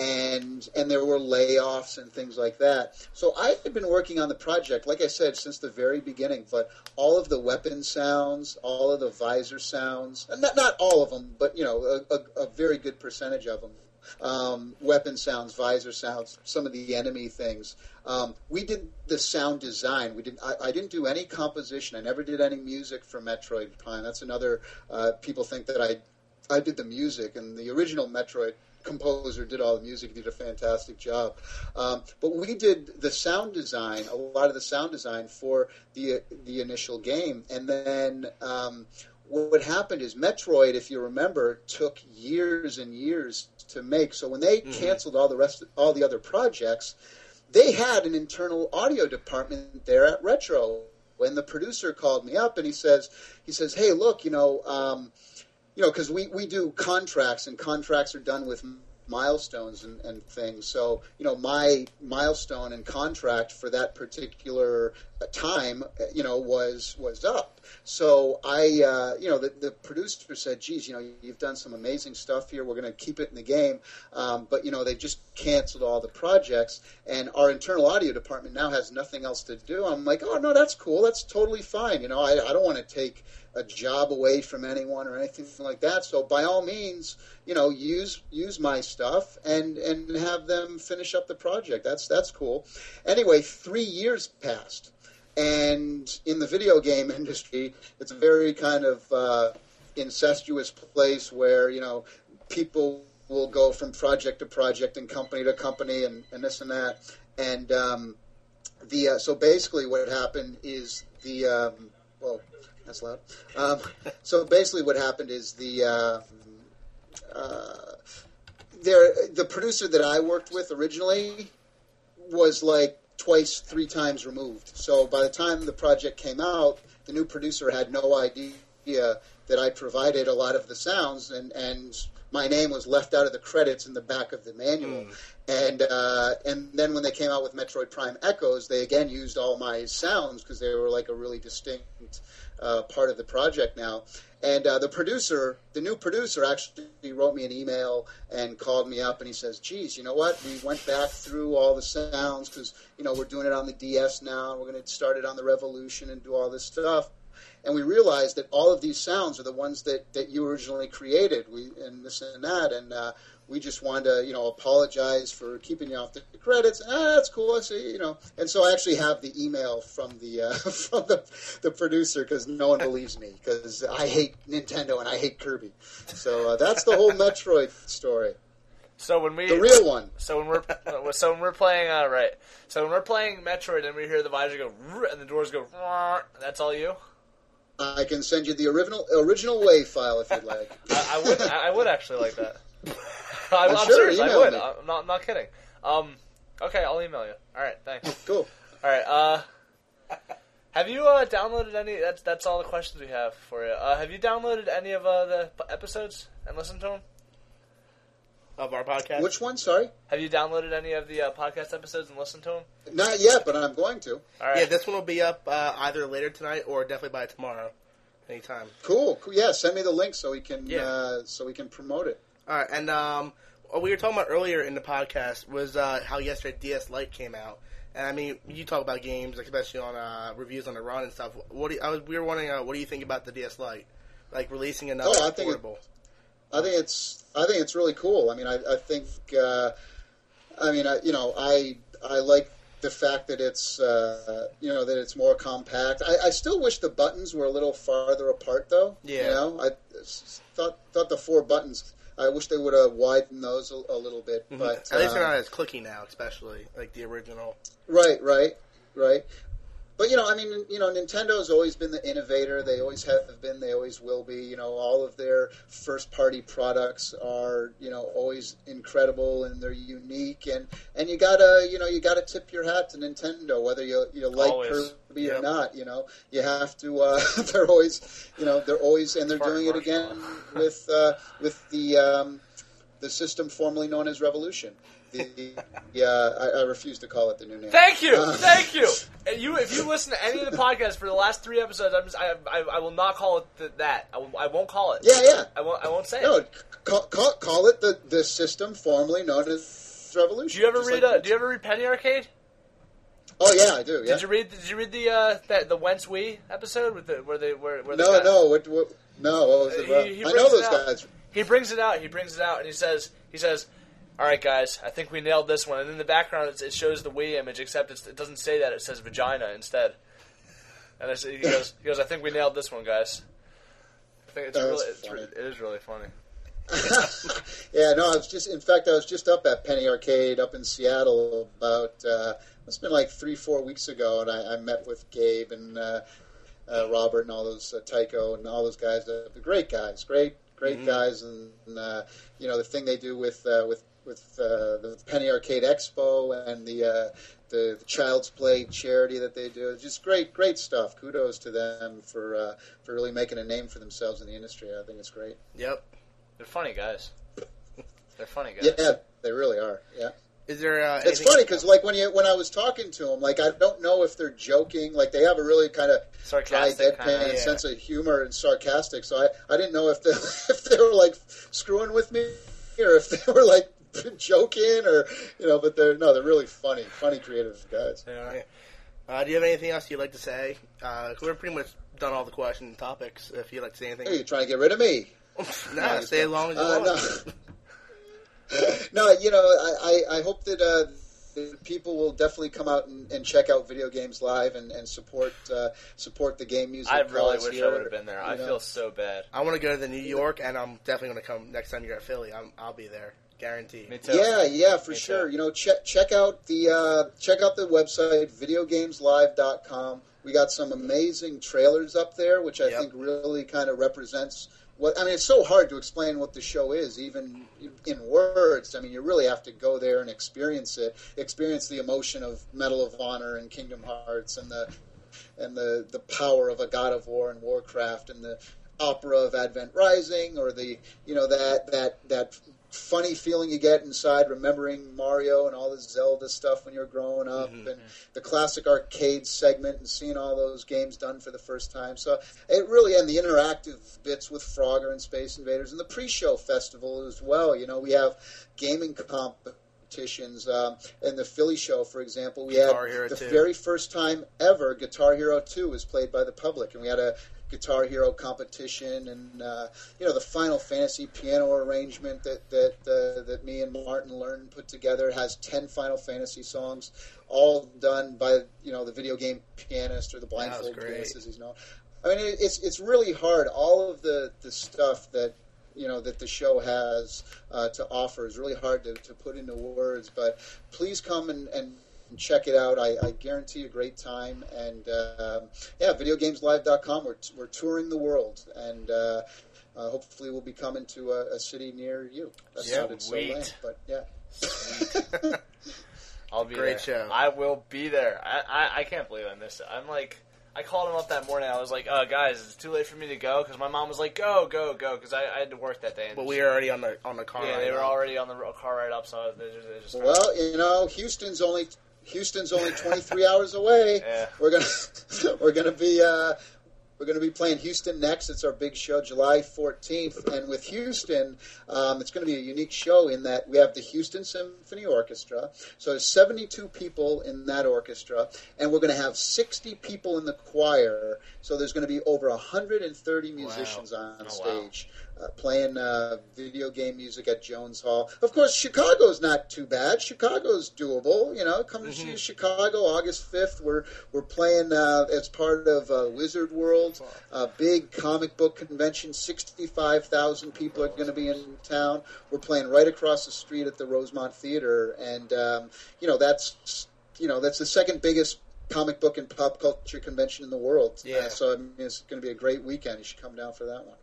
And and there were layoffs and things like that. So I had been working on the project, like I said, since the very beginning. But all of the weapon sounds, all of the visor sounds, and not, not all of them, but, you know, a, a, a very good percentage of them. Um, weapon sounds, visor sounds, some of the enemy things. Um, we did the sound design. We didn't. I, I didn't do any composition. I never did any music for Metroid Prime. That's another. Uh, people think that I, I did the music, and the original Metroid composer did all the music. He did a fantastic job. Um, but we did the sound design, a lot of the sound design for the the initial game, and then. Um, What happened is Metroid, if you remember, took years and years to make. So when they mm-hmm. canceled all the rest, of, all the other projects, they had an internal audio department there at Retro. When the producer called me up and he says, he says, "Hey, look, you know, um, you know, because we, we do contracts and contracts are done with milestones and, and things. So, you know, my milestone and contract for that particular time, you know, was was up. So I, uh, you know, the, the producer said, geez, you know, you've done some amazing stuff here. We're going to keep it in the game. Um, but, you know, they just canceled all the projects. And our internal audio department now has nothing else to do. I'm like, oh, no, that's cool. That's totally fine. You know, I, I don't want to take a job away from anyone or anything like that. So by all means, you know, use use my stuff and, and have them finish up the project. That's that's cool. Anyway, three years passed. And in the video game industry, it's a very kind of uh, incestuous place where, you know, people will go from project to project and company to company and, and this and that. And um, the uh, so basically what happened is the, um, well, that's loud. Um, so basically what happened is the, uh, uh, there, the producer that I worked with originally was like, twice, three times removed. So by the time the project came out, the new producer had no idea that I provided a lot of the sounds, and, and my name was left out of the credits in the back of the manual. Mm. And uh, and then when they came out with Metroid Prime Echoes, they again used all my sounds because they were like a really distinct uh, part of the project now. And uh, the producer, the new producer, actually wrote me an email and called me up, and he says, geez, you know what? We went back through all the sounds because, you know, we're doing it on the D S now, and we're going to start it on the Revolution and do all this stuff. And we realized that all of these sounds are the ones that, that you originally created, we and this and that, and uh, we just wanted to, you know, apologize for keeping you off the credits. Ah, that's cool. I see, you know. And so I actually have the email from the uh, from the, the producer because no one believes me because I hate Nintendo and I hate Kirby. So uh, that's the whole Metroid story. So when we the real one. So when we're so when we're playing, uh, right? So when we're playing Metroid and we hear the visor go and the doors go, that's all you. I can send you the original original WAV file if you'd like. I, I would. I would actually like that. I'm, I'm, I'm sure, serious. I would. Me. I'm not, I'm not kidding. Um, okay, I'll email you. All right, thanks. Cool. All right. Uh, have you uh, downloaded any? That's that's all the questions we have for you. Uh, have you downloaded any of uh, the episodes and listened to them? Of our podcast? Which one? Sorry. Have you downloaded any of the uh, podcast episodes and listened to them? Not yet, but I'm going to. All right. Yeah, this one will be up uh, either later tonight or definitely by tomorrow, anytime. Cool. cool. Yeah, send me the link so we can yeah. uh, so we can promote it. All right, and um, what we were talking about earlier in the podcast was uh, how yesterday D S Lite came out, and I mean, you talk about games, especially on uh, reviews on the Run and stuff. What do you, I was we were wondering, uh, what do you think about the D S Lite, like releasing another oh, I think portable? It, I think it's I think it's really cool. I mean, I, I think uh, I mean, I, you know, I I like the fact that it's uh, you know that it's more compact. I, I still wish the buttons were a little farther apart, though. Yeah. You know, I thought thought the four buttons. I wish they would have widened those a, a little bit, Mm-hmm. but at least um, they're not as clicky now, especially like the original. Right, right, right. but you know, I mean, you know, Nintendo's always been the innovator. They always have been. They always will be. You know, all of their first-party products are, you know, always incredible and they're unique. And, and you gotta, you know, you gotta tip your hat to Nintendo, whether you you like Always. Kirby Yep. or not. You know, you have to. Uh, they're always, you know, they're always, and they're Smart doing it commercial. again with uh, with the um, the system formerly known as Revolution. The, yeah, I, I refuse to call it the new name. Thank you, Uh, thank you. And you, if you listen to any of the podcasts for the last three episodes, I'm just, I, I, I will not call it th- that. I, will, I won't call it. Yeah, yeah. I won't. I won't say No, it. call, call, call it the, the system formerly known as Revolution. Do you ever Just read? like- uh, do you ever read Penny Arcade? Oh yeah, I do. Yeah. Did you read? Did you read the uh, that the Wentz Wii episode with the where they where, where the No, guy- no. What, what, no. What was it He- about? he I brings know it those out. guys. He brings it out. He brings it out, and he says, he says, "All right, guys, I think we nailed this one." And in the background, it's, it shows the Wii image, except it's, it doesn't say that. It says vagina instead. And I say, he goes, he goes, "I think we nailed this one, guys." I think it's That's really, it's, funny. re- it is really funny. Yeah, no. I was just. In fact, I was just up at Penny Arcade up in Seattle about. Uh, it's been like three, four weeks ago, and I, I met with Gabe and uh, uh, Robert and all those uh, Tycho and all those guys. Uh, the great guys, great, great Mhm. guys, and, and uh, you know the thing they do with uh, with with uh, the Penny Arcade Expo and the, uh, the the Child's Play charity that they do. It's just great, great stuff. Kudos to them for uh, for really making a name for themselves in the industry. I think it's great. Yep. They're funny guys. They're funny guys. Yeah, they really are. Yeah. Is there? Uh, It's anything- funny because, like, when you when I was talking to them, like, I don't know if they're joking. Like, they have a really kind of dry, Sarcastic, deadpan kinda, yeah. sense of humor and sarcastic. So I, I didn't know if they if they were like screwing with me or if they were like joking or you know. But they're no, they're really funny, funny, creative guys. Yeah. Uh, do you have anything else you'd like to say? Uh, we're pretty much done all the questions and topics. If you'd like to say anything, Hey, you trying to get rid of me? no, stay as long as you Uh, want. no. no, you know, I, I, I hope that, uh, that people will definitely come out and, and check out Video Games Live and, and support uh, support the game music. I really cause wish here, I would have been there. you I know. feel so bad. I want to go to the New York, and I'm definitely going to come next time you're at Philly. I'm, I'll be there, guaranteed. Me too. Yeah, yeah, for Me sure. too. You know, check check out the uh, check out the website video games live dot com. We got some amazing trailers up there, which I Yep. think really kind of represents what I mean. It's so hard to explain what the show is, even in words. I mean, you really have to go there and experience it, experience the emotion of Medal of Honor and Kingdom Hearts, and the and the the power of a God of War and Warcraft, and the opera of Advent Rising, or the you know that that that funny feeling you get inside remembering Mario and all the Zelda stuff when you're growing up, Mhm. and the classic arcade segment and seeing all those games done for the first time. So it really, and the interactive bits with Frogger and Space Invaders, and the pre-show festival as well. You know, we have gaming competitions. Um, in the Philly show, for example, we Guitar had Hero the two. very first time ever Guitar Hero two was played by the public, and we had a Guitar Hero competition, and uh, you know the Final Fantasy piano arrangement that that uh, that me and Martin Learn put together has ten Final Fantasy songs, all done by you know the video game pianist or the blindfold great. pianist as he's known. I mean, it, it's it's really hard. All of the, the stuff that you know that the show has uh, to offer is really hard to, to put into words. But please come and. and And check it out. I, I guarantee a great time. And uh, yeah, video games live dot com. We're, we're touring the world, and uh, uh, hopefully we'll be coming to a, a city near you. That Yeah, sounded so sweet. lame, but yeah. I'll be Great there. show. I will be there. I, I, I can't believe I missed it. I'm like, I called him up that morning. I was like, uh, guys, it's too late for me to go because my mom was like, go, go, go, because I, I had to work that day. And But we were already on the on the car. yeah, ride they were up. already on the ro- car ride up, so they just, they just Well, you know, Houston's only Houston's only twenty-three hours away. Yeah. We're gonna we're gonna be uh, we're gonna be playing Houston next. It's our big show, July fourteenth, and with Houston, um, it's going to be a unique show in that we have the Houston Symphony Orchestra. So there's seventy-two people in that orchestra, and we're going to have sixty people in the choir. So there's going to be over one hundred thirty musicians on Oh, wow. stage. Uh, playing uh, video game music at Jones Hall. Of course, Chicago's not too bad. Chicago's doable. You know, come to Mm-hmm. see Chicago August fifth. We're we're playing uh, as part of uh, Wizard World, a big comic book convention. Sixty-five thousand people are going to be in town. We're playing right across the street at the Rosemont Theater, and um, you know that's you know that's the second biggest comic book and pop culture convention in the world. Yeah. Uh, so I mean, it's going to be a great weekend. You should come down for that one.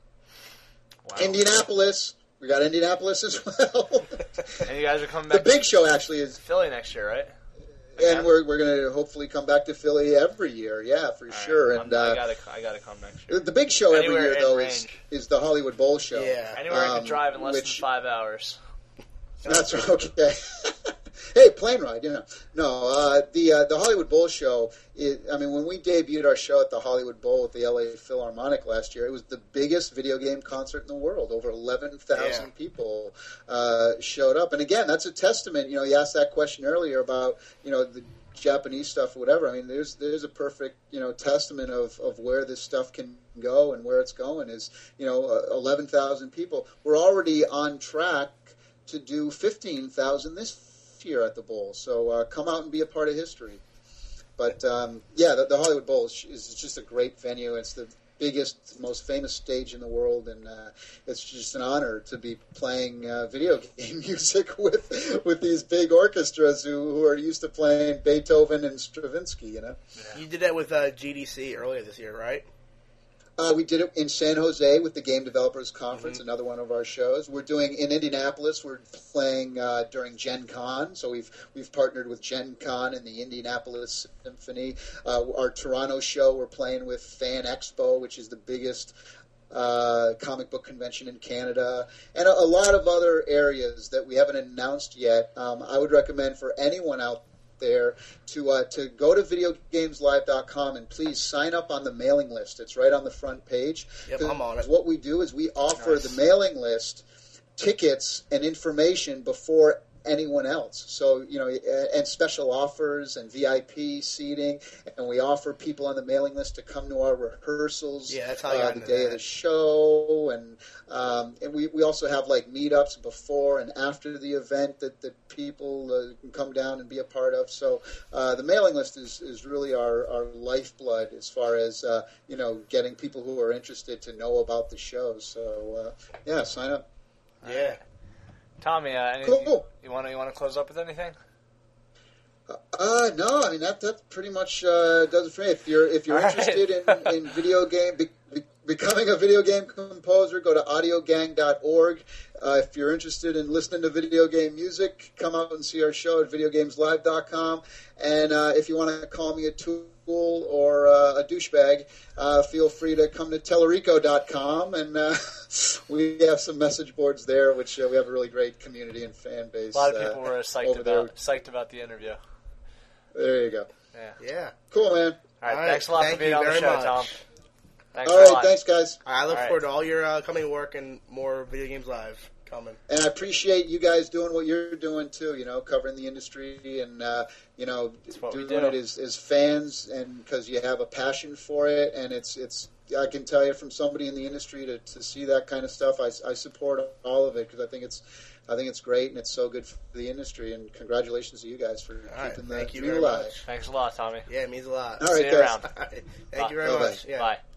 Wow. Indianapolis. We got Indianapolis as well. And you guys are coming The back big to show actually is, Philly next year, right? and we're we're going to hopefully come back to Philly every year. Yeah, for All sure. right. And I'm- I uh, gotta, I gotta come next year. the big show every Anywhere year in though is range. is the Hollywood Bowl show. Yeah. Anywhere I Um, can drive in less which- than five hours. That's right. Okay. Hey, plane ride, you know. No, uh, the uh, the Hollywood Bowl show. It, I mean, when we debuted our show at the Hollywood Bowl at the L A Philharmonic last year, it was the biggest video game concert in the world. Over eleven thousand Yeah. people uh, showed up, and again, that's a testament. You know, you asked that question earlier about you know the Japanese stuff or whatever. I mean, there's there's a perfect you know testament of, of where this stuff can go and where it's going. Is you know uh, eleven thousand people. We're already on track to do fifteen thousand this year at the Bowl. So uh, come out and be a part of history. But um, yeah, the, the Hollywood Bowl is, is just a great venue. It's the biggest, most famous stage in the world, and uh, it's just an honor to be playing uh, video game music with with these big orchestras who, who are used to playing Beethoven and Stravinsky. You know, You did that with uh, G D C earlier this year, right? Uh, we did it in San Jose with the Game Developers Conference, Mm-hmm. another one of our shows. We're doing in Indianapolis. We're playing uh, during Gen Con, so we've we've partnered with Gen Con and the Indianapolis Symphony. Uh, our Toronto show, we're playing with Fan Expo, which is the biggest uh, comic book convention in Canada, and a, a lot of other areas that we haven't announced yet. Um, I would recommend for anyone out there to uh, to go to video games live dot com and please sign up on the mailing list. It's right on the front page. Yep, I'm on it. What we do is we offer Nice. the mailing list tickets and information before anyone else. So, you know, and special offers and V I P seating, and we offer people on the mailing list to come to our rehearsals Yeah, that's how I uh, got the into day that. of the show, and um, and we, we also have like meetups before and after the event that, that people uh, can come down and be a part of. So uh, the mailing list is, is really our, our lifeblood as far as uh, you know getting people who are interested to know about the shows. So uh, yeah, sign up. Yeah. Tommy, uh, any, Cool. you want to you want to close up with anything? Uh, no, I mean that that pretty much uh, does it for me. If you're if you're All right. interested in, in video game be, be, becoming a video game composer, go to audio gang dot org. Uh, if you're interested in listening to video game music, come out and see our show at video games live dot com. And uh, if you want to call me a tool or uh, a douchebag, uh, feel free to come to Telerico dot com, and uh, we have some message boards there, which uh, we have a really great community and fan base. A lot of uh, people were psyched over about there. psyched about the interview. There you go. Yeah. Yeah. Cool, man. All right. All right, Thanks a lot thank for being you on the very show, much. Tom. Thanks All a right, lot. thanks, guys. I look All right. forward to all your uh, coming work and more Video Games Live coming. And I appreciate you guys doing what you're doing too. You know, covering the industry and uh, you know what we doing do. it as, as fans, and because you have a passion for it. And it's it's I can tell you from somebody in the industry to, to see that kind of stuff. I, I support all of it because I think it's I think it's great and it's so good for the industry. And congratulations to you guys for All right, keeping the thank you dream very alive. much. Thanks a lot, Tommy. Yeah, it means a lot. All See right, you guys. around. All right. Thank Bye. you very Bye-bye. much. Yeah. Bye.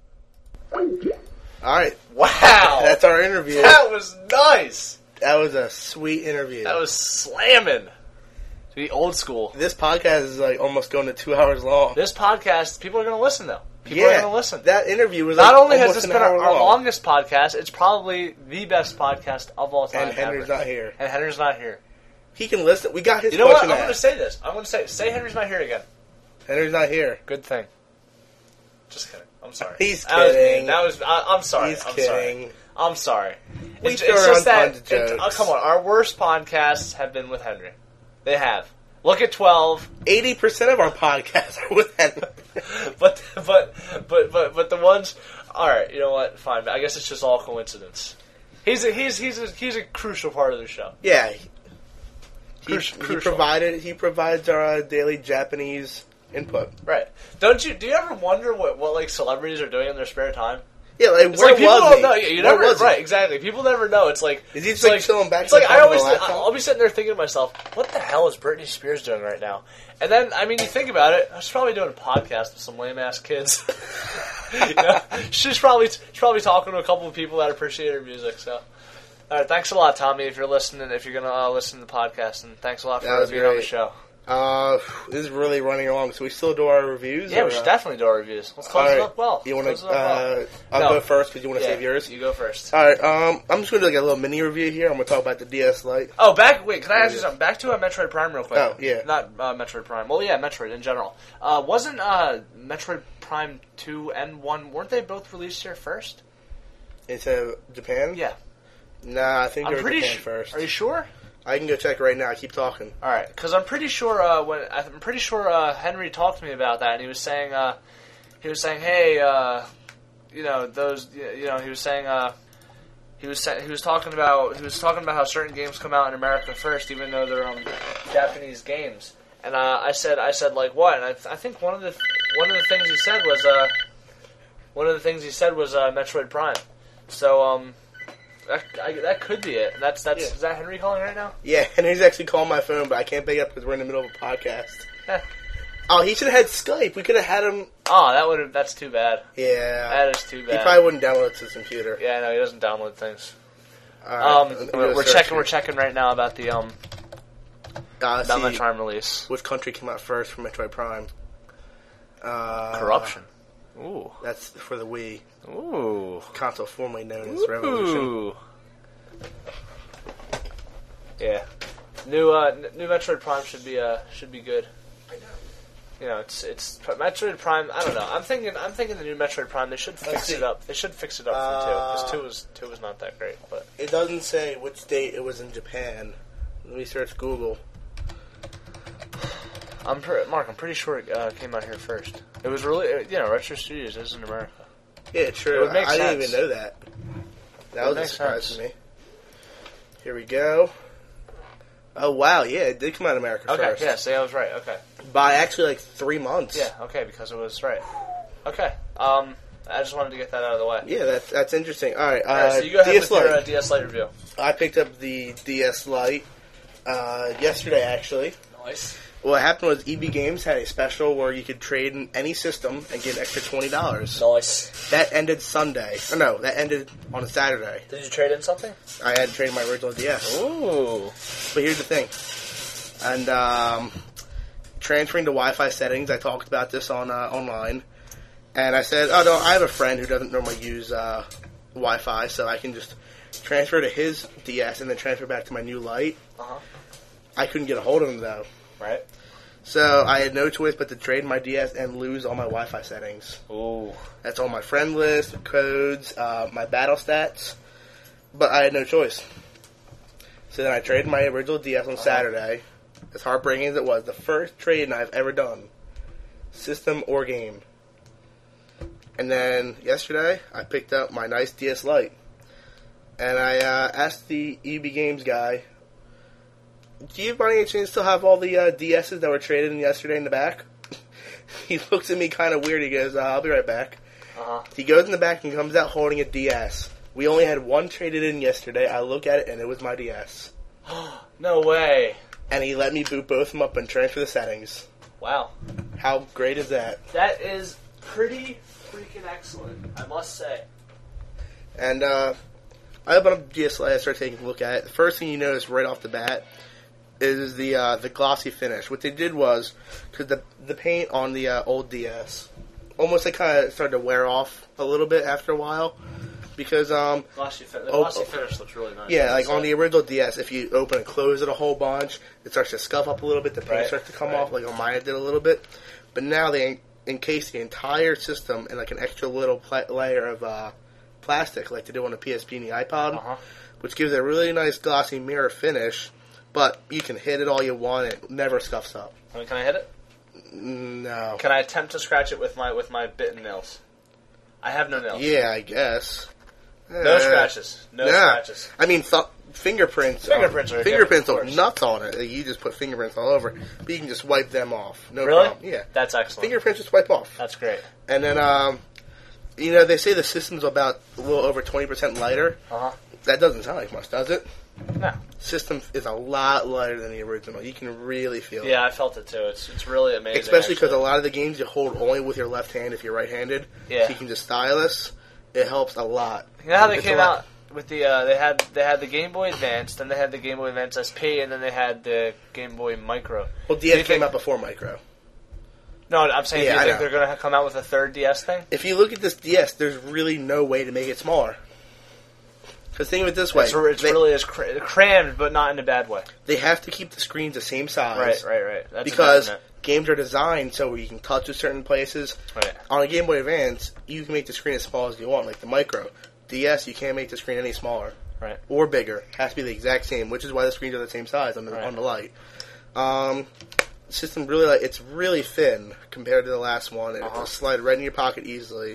All right. Wow. That's our interview. That was nice. That was a sweet interview. That was slamming. To be old school. This podcast is like almost going to two hours long. This podcast, people are going to listen though. People yeah, are going to listen. That interview was Not like only has almost this an been our, hour our long. longest podcast, it's probably the best podcast of all time. And Henry's ever. not here. And Henry's not here. He can listen. We got his You know what? question I'm going to asked. say this. I'm going to say say Henry's not here again. Henry's not here. Good thing. Just kidding. I'm sorry. He's That was kidding. mean. That was. I, I'm sorry. He's I'm kidding. sorry. I'm sorry. We It's, throw it's around just that. tons of it- jokes. oh, come on. Our worst podcasts have been with Henry. They have. Look at twelve. Eighty percent of our podcasts are with Henry. but but but but but the ones. All right. You know what? Fine. I guess it's just all coincidence. He's a, he's he's a, he's a crucial part of the show. Yeah. He, he, Crucial- he crucial. provided. He provides our uh, daily Japanese input. Right. Don't you? Do you ever wonder what, what like celebrities are doing in their spare time? Yeah, like It's where like people was don't he? know. You Where never was he? right. Exactly. People never know. It's like Is he it's just, like, chilling back It's to like the I top of always. the laptop? I'll be sitting there thinking to myself, what the hell is Britney Spears doing right now? And then I mean, you think about it. She's probably doing a podcast with some lame ass kids. You know? She's probably she's probably talking to a couple of people that appreciate her music. So. All right, thanks a lot, Tommy. If you're listening, if you're gonna uh, listen to the podcast, and thanks a lot That for was being on the great. show. Uh, this is really running along. So we still do our reviews? Yeah, or, we should uh, definitely do our reviews. Let's close right. it up well. You want Close to? it up well. Uh, I'll No. go first because you want to Yeah, save yours. You go first. All right. Um, I'm just going to do like a little mini review here. I'm going to talk about the D S Lite. Oh, back. Wait, can I ask you Yeah. something? Back to uh, Metroid Prime real quick. Oh, yeah. Not uh, Metroid Prime. Well, yeah, Metroid in general. Uh, wasn't uh, Metroid Prime two and one, weren't they both released here first? Into Japan? Yeah. Nah, I think I'm they were pretty Japan sure. first. Are you sure? I can go check right now. Keep talking. All right, because I'm pretty sure uh, when I'm pretty sure uh, Henry talked to me about that, and he was saying uh, he was saying, hey, uh, you know those, you know, he was saying uh, he was sa- he was talking about he was talking about how certain games come out in America first, even though they're um, Japanese games. And uh, I said I said like what? And I, th- I think one of the one of the things he said was uh, one of the things he said was uh, Metroid Prime. So um. That, I, that could be it. That's that's Yeah. Is that Henry calling right now? Yeah, and he's actually calling my phone, but I can't pick up because we're in the middle of a podcast. Eh. Oh, he should have had Skype. We could have had him. Oh, that would have. That's too bad. Yeah. That is too bad. He probably wouldn't download it to his computer. Yeah, no, he doesn't download things. All right, Um, let me do we're, a we're search checking. here. We're checking right now about the um Uh, about see Metroid Prime release. which country came out first for Metroid Prime. Uh, Corruption. Ooh. That's for the Wii. Ooh. Console formerly known as Revolution. Ooh. Yeah. New uh, n- new Metroid Prime should be uh should be good. I know. You know, it's it's Metroid Prime. I don't know. I'm thinking I'm thinking the new Metroid Prime. They should fix see. it up. They should fix it up Uh, for two. Because two was two was not that great. But It doesn't say which date it was in Japan. Let me search Google. I'm pre- Mark. I'm pretty sure it uh, came out here first. It was really you know Retro Studios is in America. Yeah, true. It would make I sense. didn't even know that. That It was a makes surprise sense. to me. Here we go. Oh, wow. Yeah, it did come out in America Okay. first. Yeah. See, I was right. Okay. By actually like three months. Yeah. Okay. Because it was right. Okay. Um. I just wanted to get that out of the way. Yeah, that's, that's interesting. All right. Uh, All right. So you go ahead D S with your uh, Lite. D S Lite review. I picked up the D S Lite uh, yesterday, actually. Nice. What happened was E B Games had a special where you could trade in any system and get an extra twenty dollars. Nice. That ended Sunday. Oh, no, that ended on a Saturday. Did you trade in something? I had traded my original D S. Ooh. But here's the thing. And um, transferring to Wi-Fi settings, I talked about this on uh, online. And I said, oh, no, I have a friend who doesn't normally use uh, Wi-Fi, so I can just transfer to his D S and then transfer back to my new Lite. Uh-huh. I couldn't get a hold of him, though. Right. So I had no choice but to trade my D S and lose all my Wi-Fi settings. Ooh. That's all my friend list, codes, uh, my battle stats. But I had no choice. So then I traded my original D S on Uh-huh. Saturday. As heartbreaking as it was, the first trade I've ever done. System or game. And then yesterday, I picked up my nice D S Lite. And I uh, asked the E B Games guy, do you by any chance still have all the uh, D S's that were traded in yesterday in the back? He looks at me kind of weird. He goes, uh, I'll be right back. Uh-huh. He goes in the back and comes out holding a D S. We only had one traded in yesterday. I look at it, and it was my D S. No way. And he let me boot both of them up and transfer the settings. Wow. How great is that? That is pretty freaking excellent, I must say. And uh, I open up D S Lite, I start taking a look at it. The first thing you notice right off the bat is the uh, the glossy finish. What they did was, because the, the paint on the uh, old D S, almost like kind of started to wear off a little bit after a while. Because, um... Glossy fin- the Oh, glossy oh. finish looks really nice. yeah, like on the original D S, if you open and close it a whole bunch, it starts to scuff up a little bit, the paint Right, starts to come right. off, like on mine it did a little bit. But now they en- encase the entire system in like an extra little pla- layer of uh, plastic, like they do on the P S P and the iPod, Uh-huh. which gives it a really nice glossy mirror finish, but you can hit it all you want, it never scuffs up. I mean, can I hit it? No. Can I attempt to scratch it with my with my bitten nails? I have no nails. Yeah, I guess. No Uh, scratches. No nah. scratches. I mean, th- fingerprints. Fingerprints are fingerprints different, are of course. nuts on it. You just put fingerprints all over, but you can just wipe them off. No Really? problem. Yeah, That's excellent. fingerprints just wipe off. That's great. And then, um, you know, they say the system's about a little over twenty percent lighter. Uh-huh. That doesn't sound like much, does it? No. System is a lot lighter than the original. You can really feel it. Yeah, I felt it too. It's it's really amazing. Especially because a actually. lot of the games you hold only with your left hand if you're right-handed. Yeah. So you can just stylus. It helps a lot. You know how they It's came a lot- out. with the uh, they had they had the Game Boy Advance, then they had the Game Boy Advance S P, and then they had the Game Boy Micro. Well, D S came think, out before Micro. No, I'm saying, Yeah, do you I think know. they're going to come out with a third D S thing? If you look at this D S, there's really no way to make it smaller. Because think of it this way. It's, it's they, really as cra- crammed, but not in a bad way. They have to keep the screens the same size. Right, right, right. That's because imagine games are designed so you can touch at certain places. Right. On a Game Boy Advance, you can make the screen as small as you want, like the Micro. D S, you can't make the screen any smaller. Right. Or bigger. It has to be the exact same, which is why the screens are the same size on the, Right. on the light. Um, system really, like, it's really thin compared to the last one. It'll Uh-huh. slide right in your pocket easily.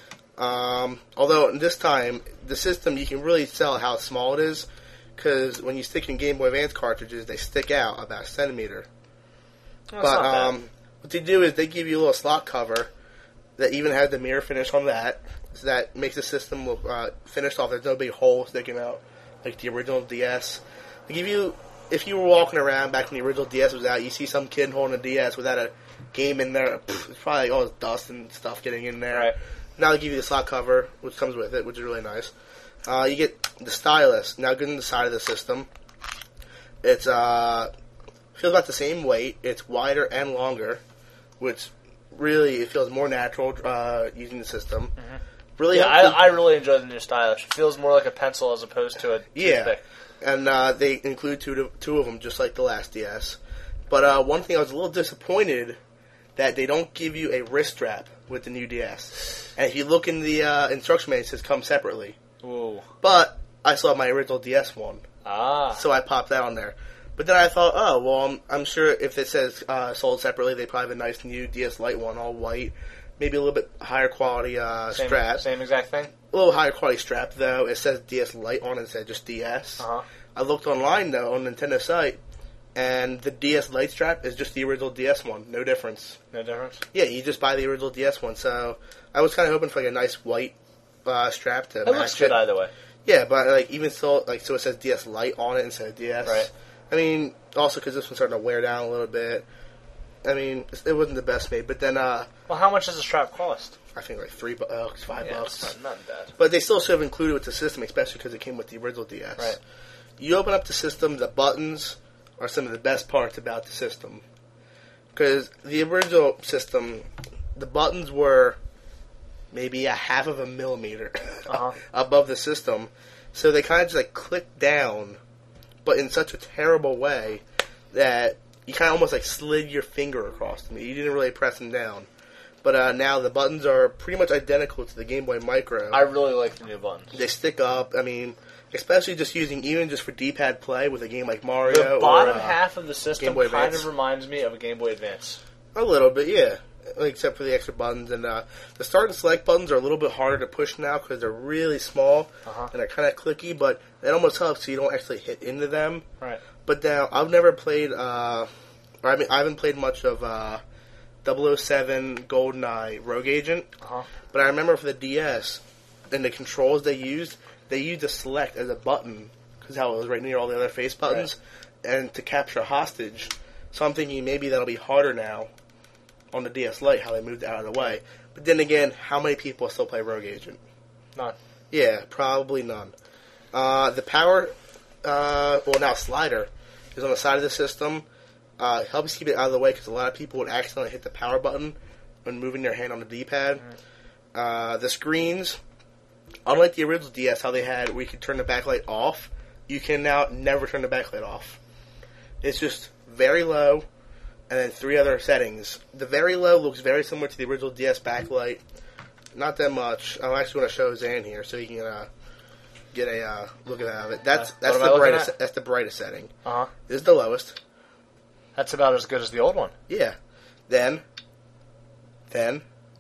Um, although this time, the system, you can really tell how small it is, because when you stick in Game Boy Advance cartridges, they stick out about a centimeter. Well, but it's not bad. um, what they do is they give you a little slot cover that even has the mirror finish on that, so that makes the system look uh, finished off. There's no big hole sticking out like the original D S. They give you, if you were walking around back when the original D S was out, you see some kid holding a D S without a game in there. Pff, it's probably all this dust and stuff getting in there. Right. Now they give you the slot cover, which comes with it, which is really nice. Uh, you get the stylus. Now, good on the side of the system. It's uh, feels about the same weight. It's wider and longer, which really it feels more natural uh, using the system. Mm-hmm. Really, Yeah, helps I, I really enjoy the new stylus. It feels more like a pencil as opposed to a Yeah, toothpick. and uh, they include two to, two of them, just like the last D S. But uh, one thing I was a little disappointed that they don't give you a wrist strap with the new D S. And if you look in the uh, instruction manual, it says come separately. Ooh. But I still have my original D S one, Ah. so I popped that on there. But then I thought, oh, well, I'm, I'm sure if it says uh, sold separately, they probably have a nice new D S Lite one, all white. Maybe a little bit higher quality uh, Same, strap. Same exact thing? A little higher quality strap, though. It says D S Lite on it instead of just D S. Uh-huh. I looked online, though, on Nintendo's site, and the D S Lite strap is just the original D S one. No difference. No difference? Yeah, you just buy the original D S one. So I was kind of hoping for like a nice white uh, strap to It match looks good it. either way. Yeah, but like even still, like so it says D S Lite on it instead of D S. Right. I mean, also because this one's starting to wear down a little bit. I mean, it wasn't the best made, but then uh, Well, how much does the strap cost? I think like three bucks, five Yeah, bucks. it's not, not bad. But they still should have included with the system, especially because it came with the original D S. Right. You open up the system, the buttons are some of the best parts about the system. Because the original system, the buttons were maybe a half of a millimeter Uh-huh. above the system. So they kind of just like click down, but in such a terrible way that you kind of almost like slid your finger across them. You didn't really press them down. But uh, now the buttons are pretty much identical to the Game Boy Micro. I really like the new buttons. They stick up. I mean, especially just using, even just for D-pad play with a game like Mario. The bottom or, uh, half of the system Game Boy kind Advance. of reminds me of a Game Boy Advance. A little bit, yeah. Except for the extra buttons. And uh, the start and select buttons are a little bit harder to push now because they're really small Uh-huh. and they're kind of clicky, but it almost helps so you don't actually hit into them. Right. But now, I've never played, uh, or I mean, I haven't played much of uh, double oh seven GoldenEye Rogue Agent, Uh-huh. but I remember for the D S and the controls they used, they used the select as a button because how it was right near all the other face buttons, and to capture a hostage. So I'm thinking maybe that'll be harder now on the D S Lite, how they moved it out of the way. But then again, how many people still play Rogue Agent? None. Yeah, probably none. Uh, the power, uh, well now slider, is on the side of the system. Uh, it helps keep it out of the way because a lot of people would accidentally hit the power button when moving their hand on the D-pad. Mm-hmm. Uh, the screens, unlike the original D S, how they had where you could turn the backlight off, you can now never turn the backlight off. It's just very low, and then three other settings. The very low looks very similar to the original D S backlight. Not that much. I'm actually going to show Zan here so he can uh, get a uh, look at it. That's Uh, that's what am I the looking brightest. at? That's the brightest setting. Uh-huh. This is the lowest. That's about as good as the old one. Yeah. Then, then,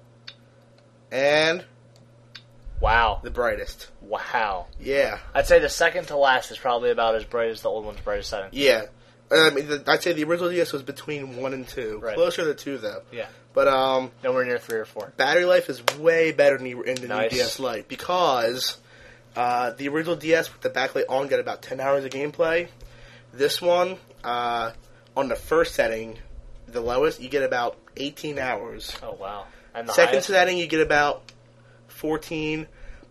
and Wow. the brightest. Wow. Yeah. I'd say the second to last is probably about as bright as the old one's brightest setting. Yeah. I mean, the, I'd say the original D S was between one and two. Right. Closer to two, though. Yeah. But um, Nowhere near three or four. battery life is way better in the, in the Nice. new D S Lite because uh, the original D S with the backlight on got about ten hours of gameplay. This one, uh, on the first setting, the lowest, you get about eighteen hours. Oh, wow. And the Second highest? setting, you get about fourteen.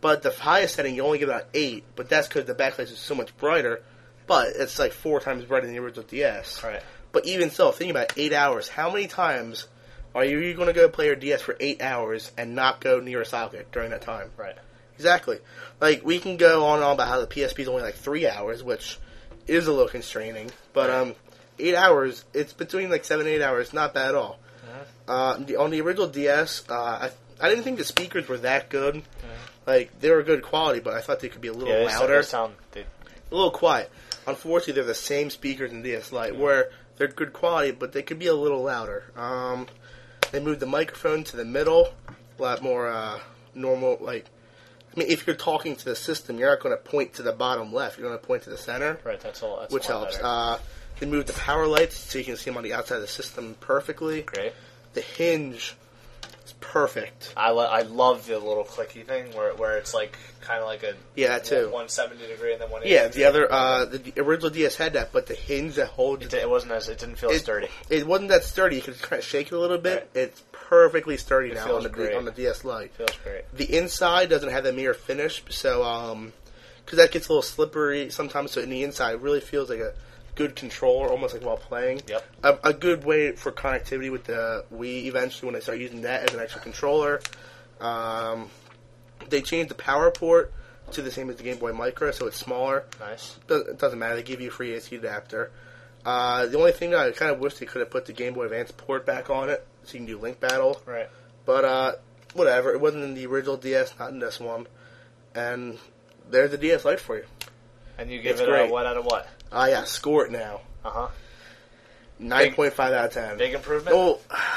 But the highest setting, you only get about eight, but that's because the backlight is so much brighter, but it's like four times brighter than the original D S. Right. But even so, think about it, eight hours. How many times are you going to go play your D S for eight hours and not go near a socket during that time? Right. Exactly. Like, we can go on and on about how the P S P is only like three hours, which is a little constraining. But um, eight hours, it's between like seven and eight hours, not bad at all. Mm-hmm. Uh, the, on the original D S, uh, I, I didn't think the speakers were that good. Mm-hmm. Like, they were good quality, but I thought they could be a little yeah, they louder. Sound, they sound, they... A little quiet. Unfortunately, they're the same speakers in D S Lite, mm-hmm. where they're good quality, but they could be a little louder. Um, they moved the microphone to the middle, a lot more uh, normal, like... I mean, if you're talking to the system, you're not going to point to the bottom left. You're going to point to the center. Right, that's all. That's which a lot helps. better. Uh, they moved the power lights so you can see them on the outside of the system perfectly. Great. The hinge is perfect. I, lo- I love the little clicky thing where where it's like kind of like a yeah, that too. one seventy degree and then one eighty. Yeah, the other uh, the, the original D S had that, but the hinge that holds it, it wasn't as it didn't feel it, as sturdy. It wasn't that sturdy. You could kind of shake it a little bit. Right. It's perfectly sturdy it now on the great. on the D S Lite. It feels great. The inside doesn't have the mirror finish, so um, because that gets a little slippery sometimes. So in the inside, it really feels like a good controller, almost like while playing. Yep. A, a good way for connectivity with the Wii eventually when they start using that as an extra controller. Um, they changed the power port to the same as the Game Boy Micro, so it's smaller. Nice. It doesn't matter. They give you a free A C adapter. Uh, the only thing that I kind of wish they could have put the Game Boy Advance port back on it so you can do Link Battle. Right. But uh, whatever. It wasn't in the original D S, not in this one. And there's the D S Lite for you. And you give it's it great. a what out of what? Ah, uh, yeah, score it now. Uh-huh. nine point five out of ten. Big improvement? Well,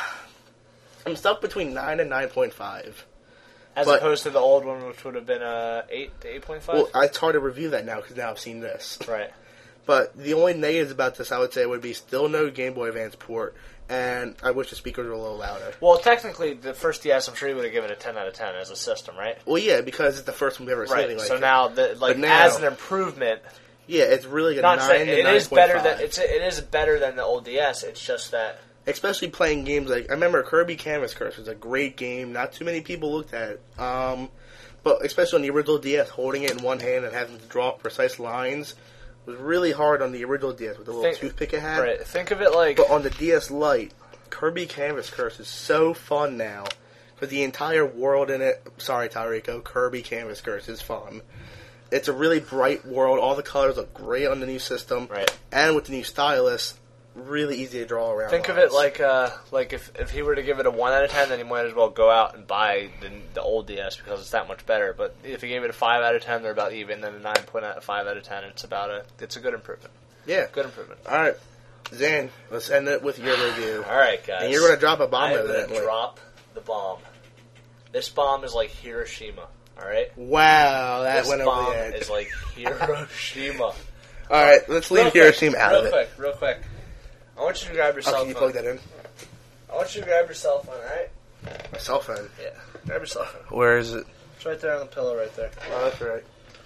I'm stuck between nine and nine point five. As but, opposed to the old one, which would have been uh, eight to eight point five? Well, it's hard to review that now because now I've seen this. Right. But the only negatives about this, I would say, would be still no Game Boy Advance port, and I wish the speakers were a little louder. Well, technically, the first D S, I'm sure you would have given it a ten out of ten as a system, right? Well, yeah, because it's the first one we've ever right. seen. Like so it. now, the, like now, as an improvement... Yeah, it's really a not nine saying, to it nine is point better five. than it's it is better than the old D S. It's just that, especially playing games like I remember Kirby Canvas Curse was a great game. Not too many people looked at it, um, but especially on the original D S, holding it in one hand and having to draw precise lines was really hard on the original D S with the little think, toothpick it had. Right. Think of it like, but on the D S Lite, Kirby Canvas Curse is so fun now. For the entire world in it, sorry Tyrico, Kirby Canvas Curse is fun. It's a really bright world. All the colors look great on the new system. Right. And with the new stylus, really easy to draw around. Think lines. of it like uh, like if, if he were to give it a one out of ten, then he might as well go out and buy the, the old D S because it's that much better. But if he gave it a five out of ten, they're about even. Then a nine point five out of ten, it's about a it's a good improvement. Yeah. Good improvement. All right. Zan, let's end it with your review. All right, guys. And you're going to drop a bomb, I'm evidently. going to drop the bomb. This bomb is like Hiroshima. All right. Wow, that this went over the edge. This bomb is like Hiroshima. All right, let's leave real Hiroshima quick, out real of it. Real quick, real quick. I want you to grab your Oh, cell can you phone. plug that in? I want you to grab your cell phone. All right. My cell phone. Yeah. Grab your cell phone. Where is it? It's right there on the pillow, right there. Oh, that's right.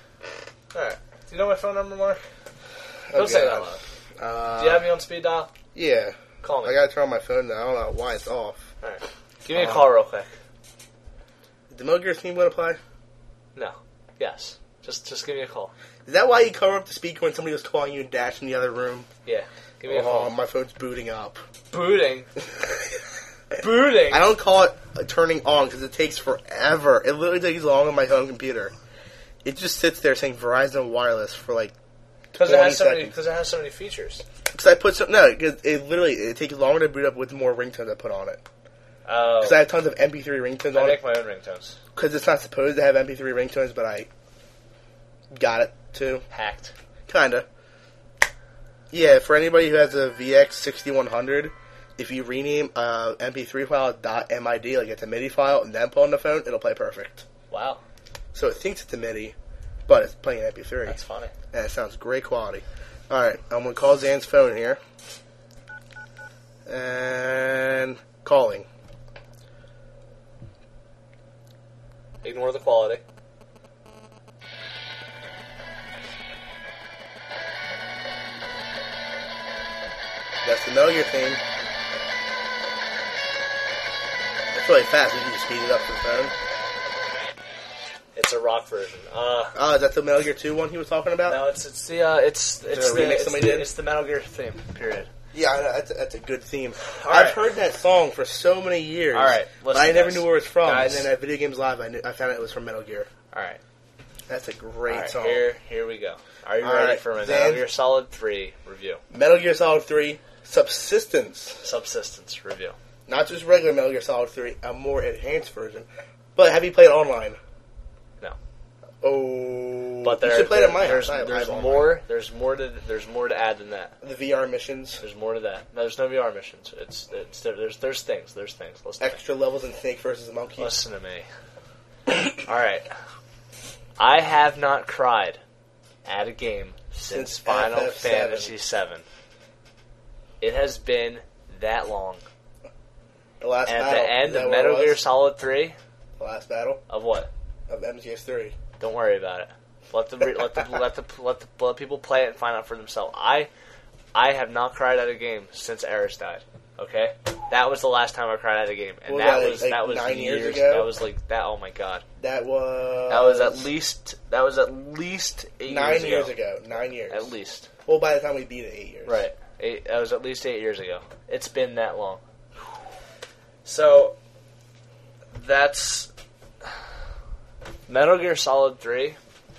All right. Do you know my phone number, Mark? Oh, Don't say that God. loud. Uh, Do you have me on speed dial? Yeah. Call me. I gotta turn on my phone now. I don't know why it's off. All right. Give me a Uh, call real quick. Did the Metal Gear theme going to play? No. Yes. Just just give me a call. Is that why you cover up the speaker when somebody was calling you and dash in the other room? Yeah. Give me a Oh, call. my phone's booting up. Booting. Booting. I don't call it uh, turning on because it takes forever. It literally takes long on my home computer. It just sits there saying Verizon Wireless for like Because it twenty has so many. seconds. Because it has so many features. Because I put some no, cause it literally it takes longer to boot up with the more ringtones I put on it. Oh. Because I have tons of M P three ringtones I on make it. my own ringtones. Because it's not supposed to have M P three ringtones, but I got it too. Hacked. Kinda. Yeah, for anybody who has a V X sixty-one hundred, if you rename uh, M P three file .mid, like it's a MIDI file, and then put on the phone, it'll play perfect. Wow. So it thinks it's a MIDI, but it's playing M P three. That's funny. And it sounds great quality. Alright, I'm going to call Zan's phone here. And calling. Ignore the quality. That's the Metal Gear theme. It's really fast. We can just speed it up for the phone. It's it's a rock version. Uh, Oh, is that the Metal Gear two one he was talking about? no, it's it's the uh, it's it's a the, remix it's, somebody the, did? it's the Metal Gear theme. Period. Yeah, I know, that's, a, that's a good theme. All I've right. heard that song for so many years. All right, but listen, I never guys. knew where it's from. Guys. And then at Video Games Live, I, knew, I found out it was from Metal Gear. All right, That's a great all right. song. Here here we go. Are you All ready right, for my then- Metal Gear Solid three review? Metal Gear Solid three Subsistence. Subsistence review. Not just regular Metal Gear Solid three, a more enhanced version. But have you played online? No. Oh, But there, you should play it there- at my there's, house. I have- I there's have more. There's more to there's more to add than that. online. The V R missions, There's more to that. No, there's no V R missions. It's it's there, there's there's things. There's things. Listen to me. extra levels in Snake versus the Monkey. Listen to me. All right. I have not cried at a game since, Since Final F F seven. Fantasy seven. It has been that long. The last And at battle. the end Is that of what it Metal was? Gear Solid three, The last battle of what? of M G S three. Don't worry about it. Let the re- let the let the let the let people play it and find out for themselves. I I have not cried at a game since Aris died. Okay, that was the last time I cried at a game, and What that was that, was like, that was nine years years. ago? That was like that. Oh my god, That was that was at least that was at least eight nine years, years ago. ago. Nine years At least Well, by the time we beat it, eight years. right. Eight, that was at least eight years ago. It's been that long. So that's Metal Gear Solid three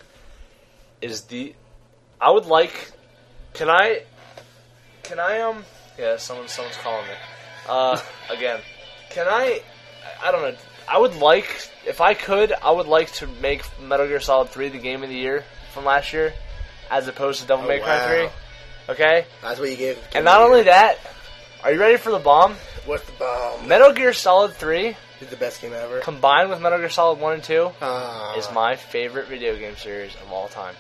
is the. I would like. Can I? Can I um? Yeah, someone someone's calling me. Uh, again, can I? I don't know. I would like, if I could, I would like to make Metal Gear Solid three the game of the year from last year, as opposed to Devil Oh, May Cry wow. three. Okay, That's what you gave. and not only that, are you ready for the bomb? What's the bomb? Metal Gear Solid three It's the best game ever. combined with Metal Gear Solid one and two Ah. is my favorite video game series of all time.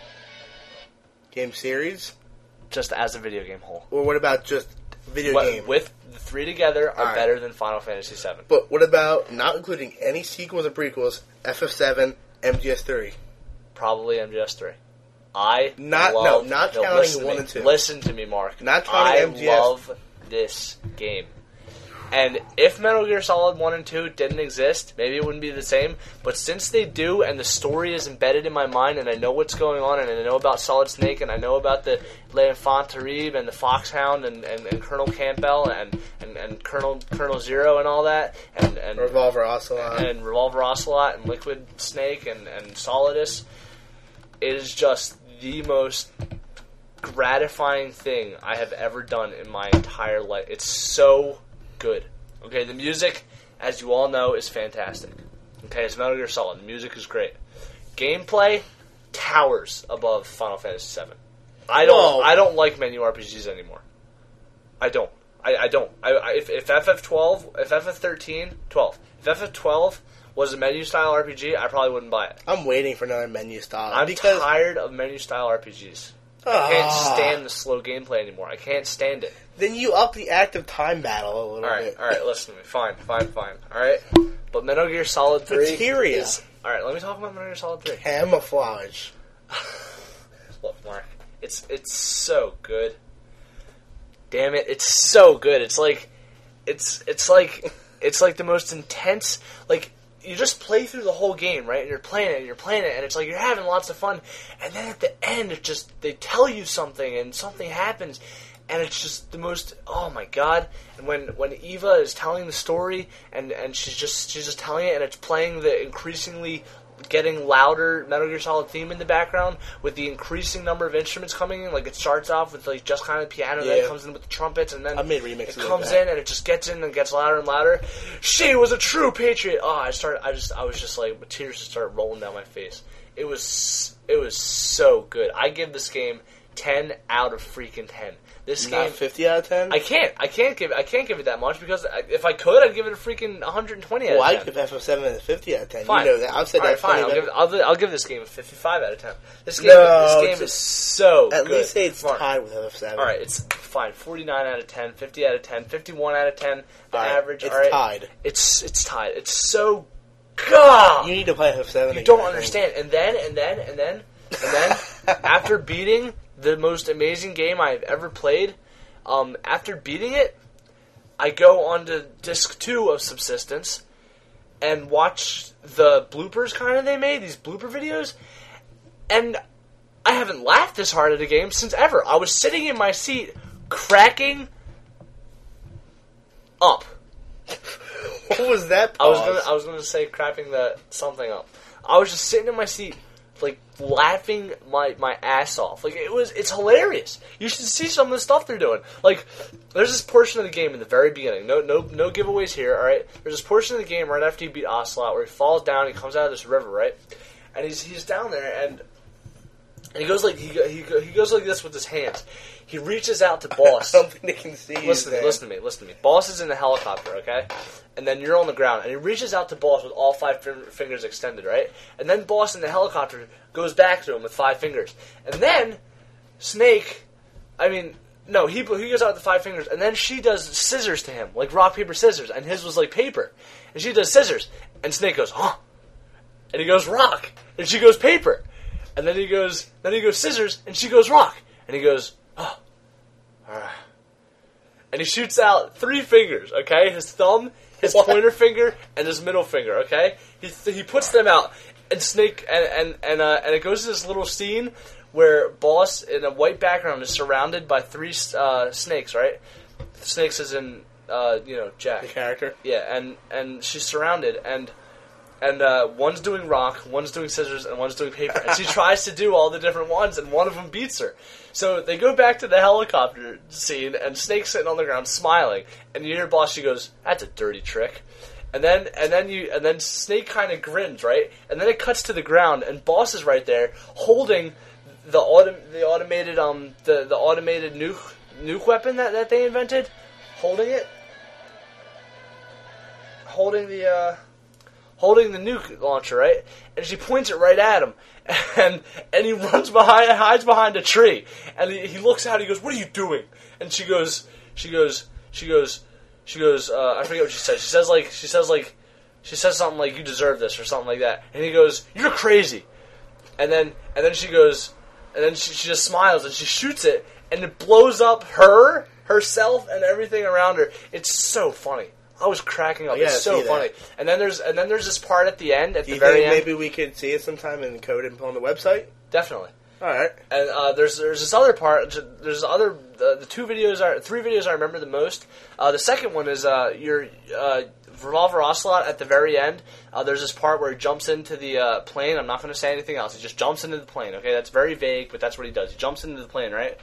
game series, Just as a video game whole. or what about just video What- game? with the three together are Alright. better than Final Fantasy seven. But what about not including any sequels or prequels? F F seven, M G S three. Probably M G S three. I Not- no, love, not counting listen to one me. and two. Listen to me, Mark. Not counting I M G S. love this game. And if Metal Gear Solid one and two didn't exist, maybe it wouldn't be the same. But since they do, and the story is embedded in my mind, and I know what's going on, and I know about Solid Snake, and I know about the L'Enfant Terrible, and the Foxhound, and, and, and Colonel Campbell, and, and, and Colonel Colonel Zero, and all that, and, and Revolver Ocelot. and Revolver Ocelot, and Liquid Snake, and, and Solidus, it is just the most gratifying thing I have ever done in my entire life. It's so good. Okay, the music, as you all know, is fantastic. Okay, it's Metal Gear Solid. The music is great. Gameplay towers above Final Fantasy seven. I don't. Whoa. I don't like menu R P Gs anymore. I don't. I, I don't. I, I, if, if F F twelve, if F F thirteen, twelve, if F F twelve was a menu style R P G, I probably wouldn't buy it. I'm waiting for another menu style. I'm because tired of menu style R P Gs. I can't Ah. stand the slow gameplay anymore. I can't stand it. Then you up the active time battle a little Alright, bit. alright, listen to me. Fine, fine, fine. Alright? But Metal Gear Solid three Materia. is... Alright, let me talk about Metal Gear Solid three. Camouflage. Look, Mark, it's it's so good. Damn it, it's so good. It's like... It's it's like... It's like the most intense... Like, you just play through the whole game, right? And you're playing it, and you're playing it, and it's like you're having lots of fun. And then at the end, it just... They tell you something, and something happens... And it's just the most, oh my god! And when, when Eva is telling the story, and, and she's just she's just telling it, and it's playing the increasingly getting louder Metal Gear Solid theme in the background with the increasing number of instruments coming in. Like it starts off with like just kind of piano, then Yeah. it comes in with the trumpets, and then I made remixes it like comes that. in and it just gets in and gets louder and louder. She was a true patriot. Oh, I started. I just I was just like tears just started rolling down my face. It was it was so good. I give this game ten out of freaking ten. This Not game, fifty out of ten? I can't, I can't give, I can't give it that much because I, if I could, I'd give it a freaking one hundred twenty out well, I of ten. give F F seven a fifty out of ten. Fine. You know that. I've said All right, that fine. I'll plenty give, of- I'll, I'll give this game a fifty-five out of ten. This game, No, this game it's- is so At good. least say it's Mark, tied with F F seven. all right, it's fine. forty-nine out of ten, fifty out of ten, fifty-one out of ten. The All right, average. It's all right, tied. It's it's tied. It's so god. You need to play F F seven. You again, don't I think. understand. And then, and then, and then, and then, after beating the most amazing game I've ever played, um, after beating it, I go on to disc two of Subsistence, and watch the bloopers kind of they made, these blooper videos, and I haven't laughed this hard at a game since ever. I was sitting in my seat, cracking up. What was that I was pause? gonna, I was gonna say crapping the something up. I was just sitting in my seat, like laughing my, my ass off. Like it was, it's hilarious. You should see some of the stuff they're doing. Like there's this portion of the game in the very beginning. No, no, no giveaways here. All right. There's this portion of the game right after you beat Ocelot where he falls down. He comes out of this river, right? And he's he's down there and. And he goes like he go, he go, he goes like this with his hands. He reaches out to Boss. I don't think they can see you. Listen to me, listen to me, listen to me. Boss is in the helicopter, okay? And then you're on the ground, and he reaches out to Boss with all five fin- fingers extended, right? And then Boss in the helicopter goes back to him with five fingers. And then Snake, I mean, no, he he goes out with the five fingers, and then she does scissors to him, like rock, paper, scissors, and his was like paper. And she does scissors, and Snake goes, huh? And he goes, rock. And she goes, paper. And then he goes, then he goes scissors, and she goes rock. And he goes, oh, alright. And he shoots out three fingers, okay? His thumb, his what? pointer finger, and his middle finger, okay? He he puts them out, and Snake, and and and, uh, and it goes to this little scene where Boss in a white background is surrounded by three uh, snakes, right? Snakes is in, uh, you know, Jack. The character. Yeah, and and she's surrounded, and. And uh, one's doing rock, one's doing scissors, and one's doing paper. And she tries to do all the different ones, and one of them beats her. So they go back to the helicopter scene, and Snake's sitting on the ground smiling. And you hear Boss, she goes, "That's a dirty trick." And then and then you and then Snake kind of grins, right? And then it cuts to the ground, and Boss is right there holding the autom- the automated um the, the automated nuke nuke weapon that, that they invented, holding it, holding the. Uh, holding the nuke launcher, right? And she points it right at him. And and he runs behind, hides behind a tree. And he, he looks out, he goes, "What are you doing?" And she goes, she goes, she goes, she goes, uh, I forget what she says. She says like, she says like, she says something like, "You deserve this," or something like that. And he goes, "You're crazy." And then, and then she goes, and then she, she just smiles and she shoots it. And it blows up her, herself, and everything around her. It's so funny. I was cracking up. Yeah, it's so funny. That. And then there's and then there's this part at the end, at Do the you very think end. maybe we could see it sometime and code it on the website? Definitely. All right. And uh, there's there's this other part. There's other uh, the two videos are three videos I remember the most. Uh, the second one is uh, your uh, Revolver Ocelot at the very end. Uh, there's this part where he jumps into the uh, plane. I'm not going to say anything else. He just jumps into the plane. Okay, that's very vague, but that's what he does. He jumps into the plane, right?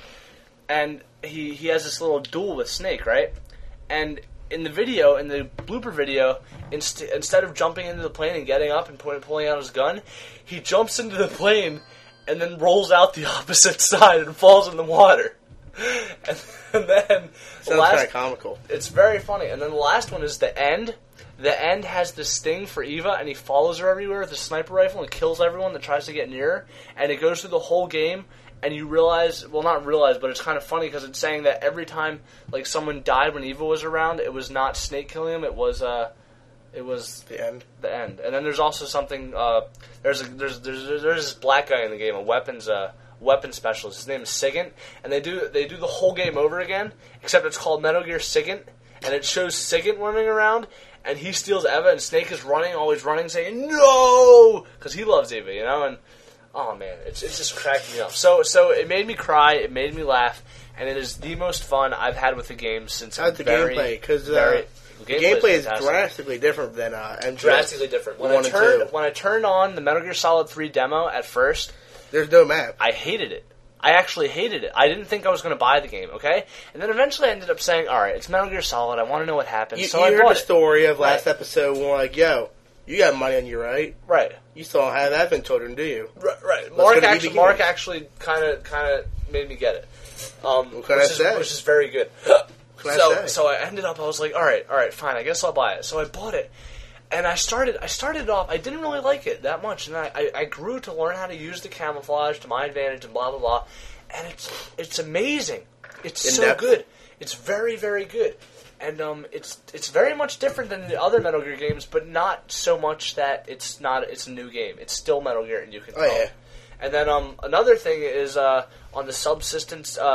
And he he has this little duel with Snake, right? And in the video, in the blooper video, inst- instead of jumping into the plane and getting up and pu- pulling out his gun, he jumps into the plane and then rolls out the opposite side and falls in the water. And, and then the Sounds last, kind of comical. It's very funny. And then the last one is the end. The end has this sting for Eva, and he follows her everywhere with a sniper rifle and kills everyone that tries to get near her. And it goes through the whole game. And you realize, well, not realize, but it's kind of funny because it's saying that every time, like, someone died when Eva was around, it was not Snake killing him. It was, uh, it was the end. The end. And then there's also something. Uh, there's a, there's there's there's this black guy in the game, a weapons uh weapons specialist. His name is Sigint, and they do they do the whole game over again, except it's called Metal Gear Sigint, and it shows Sigint running around. And he steals Eva, and Snake is running, always running, saying no, because he loves Eva, you know, and. Oh man, it's it's just cracking me up. So so it made me cry, it made me laugh, and it is the most fun I've had with the game since. How's the very, gameplay? Because uh, very, the gameplay, gameplay is, is drastically different than uh, M G S drastically different. When I turned when I turned on the Metal Gear Solid three demo at first, there's no map. I hated it. I actually hated it. I didn't think I was going to buy the game. Okay, and then eventually I ended up saying, "All right, it's Metal Gear Solid. I want to know what happens." You, so you I heard bought the it. story of last Right. episode. We're like, yo. You got money on you, right? Right. You still have that been children, do you? Right. right. Let's Mark go to actually, B B Mark Games. actually kind of, kind of made me get it. Um, What can which I is, say? Which is very good. Can I so, say? so I ended up. I was like, all right, all right, fine. I guess I'll buy it. So I bought it, and I started. I started off. I didn't really like it that much, and I, I, I grew to learn how to use the camouflage to my advantage, and blah blah blah. And it's it's amazing. It's In so depth? good. It's very very good. And um, it's it's very much different than the other Metal Gear games, but not so much that it's not it's a new game. It's still Metal Gear, and you can Oh, tell. yeah. And then um, another thing is uh, on the subsistence uh,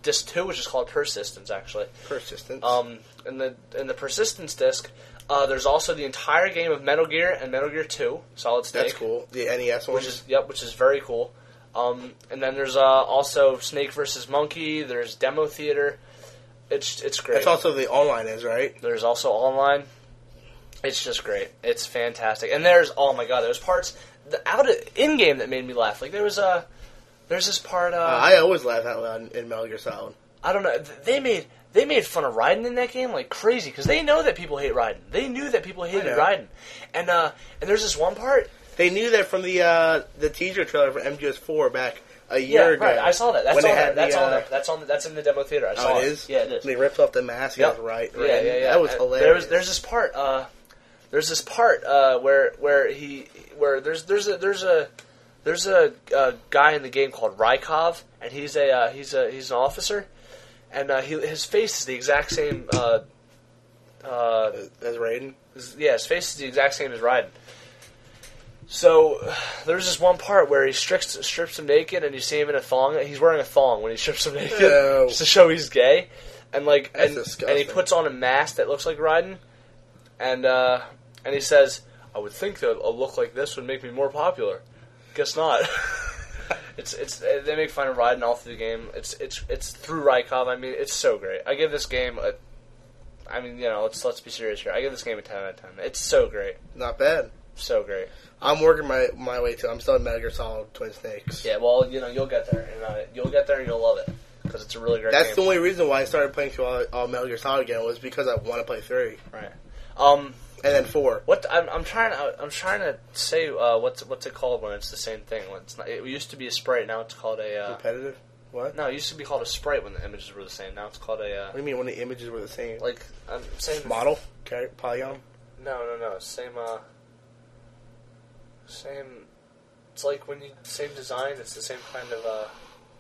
disc two, which is called Persistence, actually. Persistence. Um, in the in the Persistence disc, uh, there's also the entire game of Metal Gear and Metal Gear two, Solid Snake. That's cool. The N E S one. Which is yep, which is very cool. Um, and then there's uh, also Snake versus Monkey. There's Demo Theater. It's it's great. That's also the online is, right? There's also online. It's just great. It's fantastic. And there's oh my god, there's parts the, out of, in game that made me laugh. Like there was a there's this part. Uh, Uh, I always laugh out loud in, in Metal Gear Solid. I don't know. th- They made they made fun of Raiden in that game like crazy because they know that people hate Raiden. They knew that people hated know. Raiden. And uh, and there's this one part. They knew that from the uh, the teaser trailer for M G S four back a year Yeah, ago. right. I saw that. That's when on they there. had That's the, on uh, there. That's on. The, that's in the demo theater. I saw Oh, it is? Yeah, it is. They ripped off the mask. Yep. Yeah, right. Yeah, right. yeah, yeah. That was And hilarious. There was, there's this part. Uh, there's this part uh, where where he where there's there's a there's a there's a, uh guy in the game called Rykov, and he's a uh, he's a he's an officer, and uh, he, his face is the exact same. Uh, uh, As Raiden. his- yeah, his face is the exact same as Raiden. So there's this one part where he strips strips him naked, and you see him in a thong. He's wearing a thong when he strips him naked, No. just to show he's gay. And like, That's and, disgusting. and he puts on a mask that looks like Raiden, and uh, and he says, "I would think that a look like this would make me more popular. Guess not." it's it's they make fun of Raiden all through the game. It's it's it's through Rykov. I mean, it's so great. I give this game a. I mean, you know, let's let's be serious here. I give this game a ten out of ten. It's so great, Not bad. so great. I'm working my, my way to. I'm still in Metal Gear Solid Twin Snakes. Yeah, well, you know, you'll get there, and uh, you'll get there, and you'll love it because it's a really great That's game. the only reason why I started playing through all, all Metal Gear Solid again was because I want to play three Right. Um. and then four. What I'm, I'm trying to I'm trying to say uh, what's what's it called when it's the same thing? When it's not, it used to be a sprite, now it's called a. Uh, Repetitive. What? no, it used to be called a sprite when the images were the same. Now it's called a. Uh, What do you mean when the images were the same? like I'm saying. Model? Okay, polygon? No, no, no. Same. Uh. Same. It's like when you same design. It's the same kind of. Uh.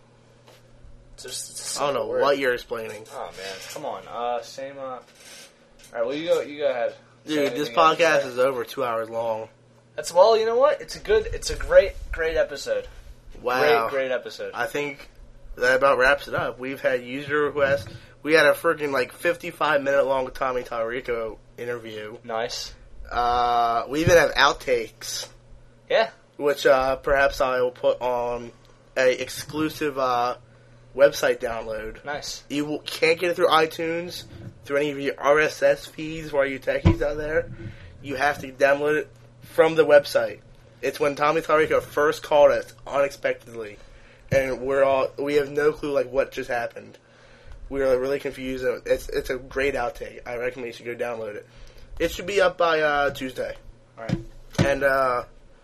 It's just, it's a I don't know simple word. what you're explaining. Oh man, come on. Uh, same. Uh. All right. Well, you go. You go ahead. Say Dude, this anything else. podcast is over two hours long. That's well. You know what? It's a good. It's a great, great episode. Wow. Great, great episode. I think that about wraps it up. We've had user requests. We had a freaking like fifty-five minute long Tommy Tallarico interview. Nice. Uh, we even have outtakes, Yeah. which uh, perhaps I will put on a exclusive uh, website download. Nice. You will- can't get it through iTunes, through any of your R S S feeds for all you techies out there. You have to download it from the website. It's when Tommy Tallarico first called us unexpectedly, and we're all we have no clue like what just happened. We were really confused. And it's it's a great outtake. I recommend you should go download it. It should be up by uh, Tuesday. All right. And uh,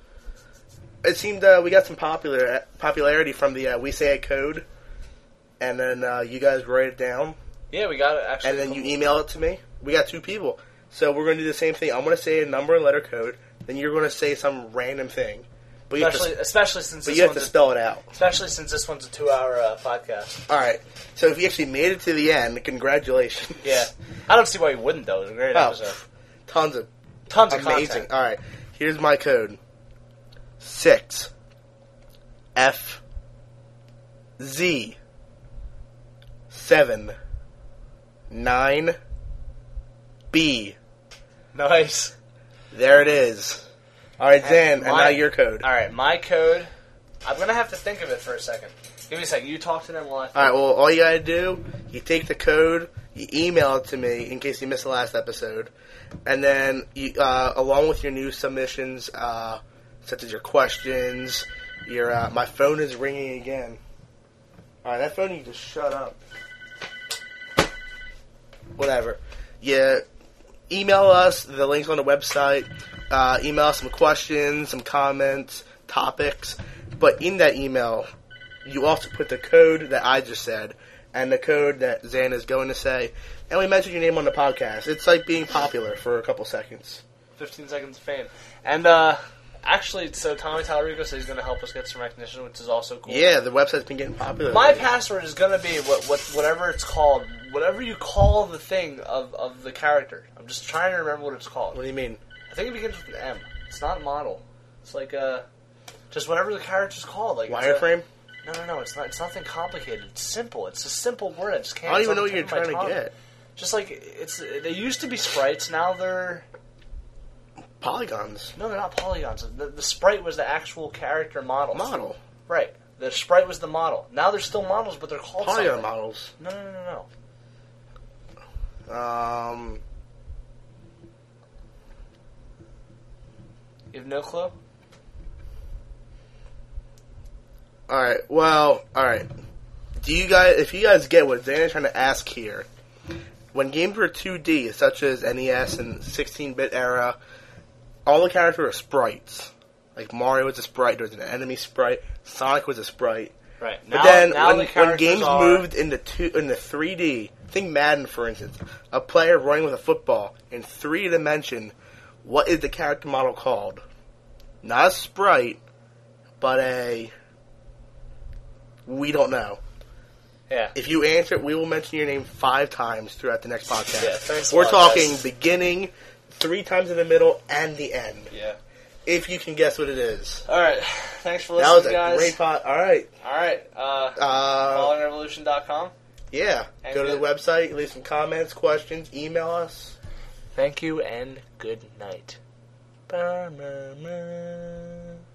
it seemed uh, we got some popular popularity from the uh, We Say It code, and then uh, you guys write it down, Yeah, we got it actually. and then you email it to me. We got two people, so we're going to do the same thing. I'm going to say a number and letter code, then you're going to say some random thing, but you especially, have to, especially since but this you have one's to a, spell it out. especially since this one's a two-hour uh, podcast. All right. So if you actually made it to the end, congratulations. Yeah, I don't see why you wouldn't though. It was a great Oh, episode. tons of Tons of amazing. content. All right. Here's my code. Six. F. Z. Seven. Nine. B. Nice. There it is. All right, Zan, and my- now your code. All right, my code. I'm gonna have to think of it for a second. Give me a second. You talk to them while I. Think. All right. Well, all you gotta do, you take the code, you email it to me in case you missed the last episode, and then you, uh, along with your new submissions, uh, such as your questions, your uh, my phone is ringing again. All right, that phone you just shut up. Whatever. Yeah. Email us. The link's on the website. Uh, email us some questions, some comments, topics. But in that email, you also put the code that I just said and the code that Zan is going to say. And we mentioned your name on the podcast. It's like being popular for a couple seconds. Fifteen seconds of fame, and uh, actually, so Tommy Tallarico says he's gonna help us get some recognition, which is also cool. Yeah, the website's been getting popular. My lately. password is gonna be what, what whatever it's called, whatever you call the thing of, of the character. I'm just trying to remember what it's called. What do you mean? I think it begins with an M. It's not model. It's like uh, just whatever the character's called. Like it's a- Wireframe? No, no, no. It's not. It's nothing complicated. It's simple. It's a simple word. I just can't. I don't even it's know on what the you're tip of trying my to tongue. get. Just like it's. They used to be sprites. Now they're. Polygons. No, they're not polygons. The, the sprite was the actual character model. Model. Right. The sprite was the model. Now they're still models, but they're called Polygon something. models. No, no, no, no, Um. You have no clue? Alright, well, alright. Do you guys, if you guys get what Dan's trying to ask here, when games were two D, such as N E S and sixteen-bit era, all the characters were sprites. Like Mario was a sprite, there was an enemy sprite, Sonic was a sprite. Right. But Now, then now when, the when characters games are... moved into two into three D, think Madden for instance, a player running with a football in three dimension, what is the character model called? Not a sprite, but a we don't know. Yeah. If you answer it, we will mention your name five times throughout the next podcast. Yeah, thanks a We're lot, talking guys. beginning, three times in the middle, and the end. Yeah. If you can guess what it is. All right. Thanks for That was listening, a guys. great pot. All right. All right. Uh, Uh, Fallen Revolution dot com. yeah. And Go to the good- website, leave some comments, questions, email us. Thank you and good night. Ba-ma-ma.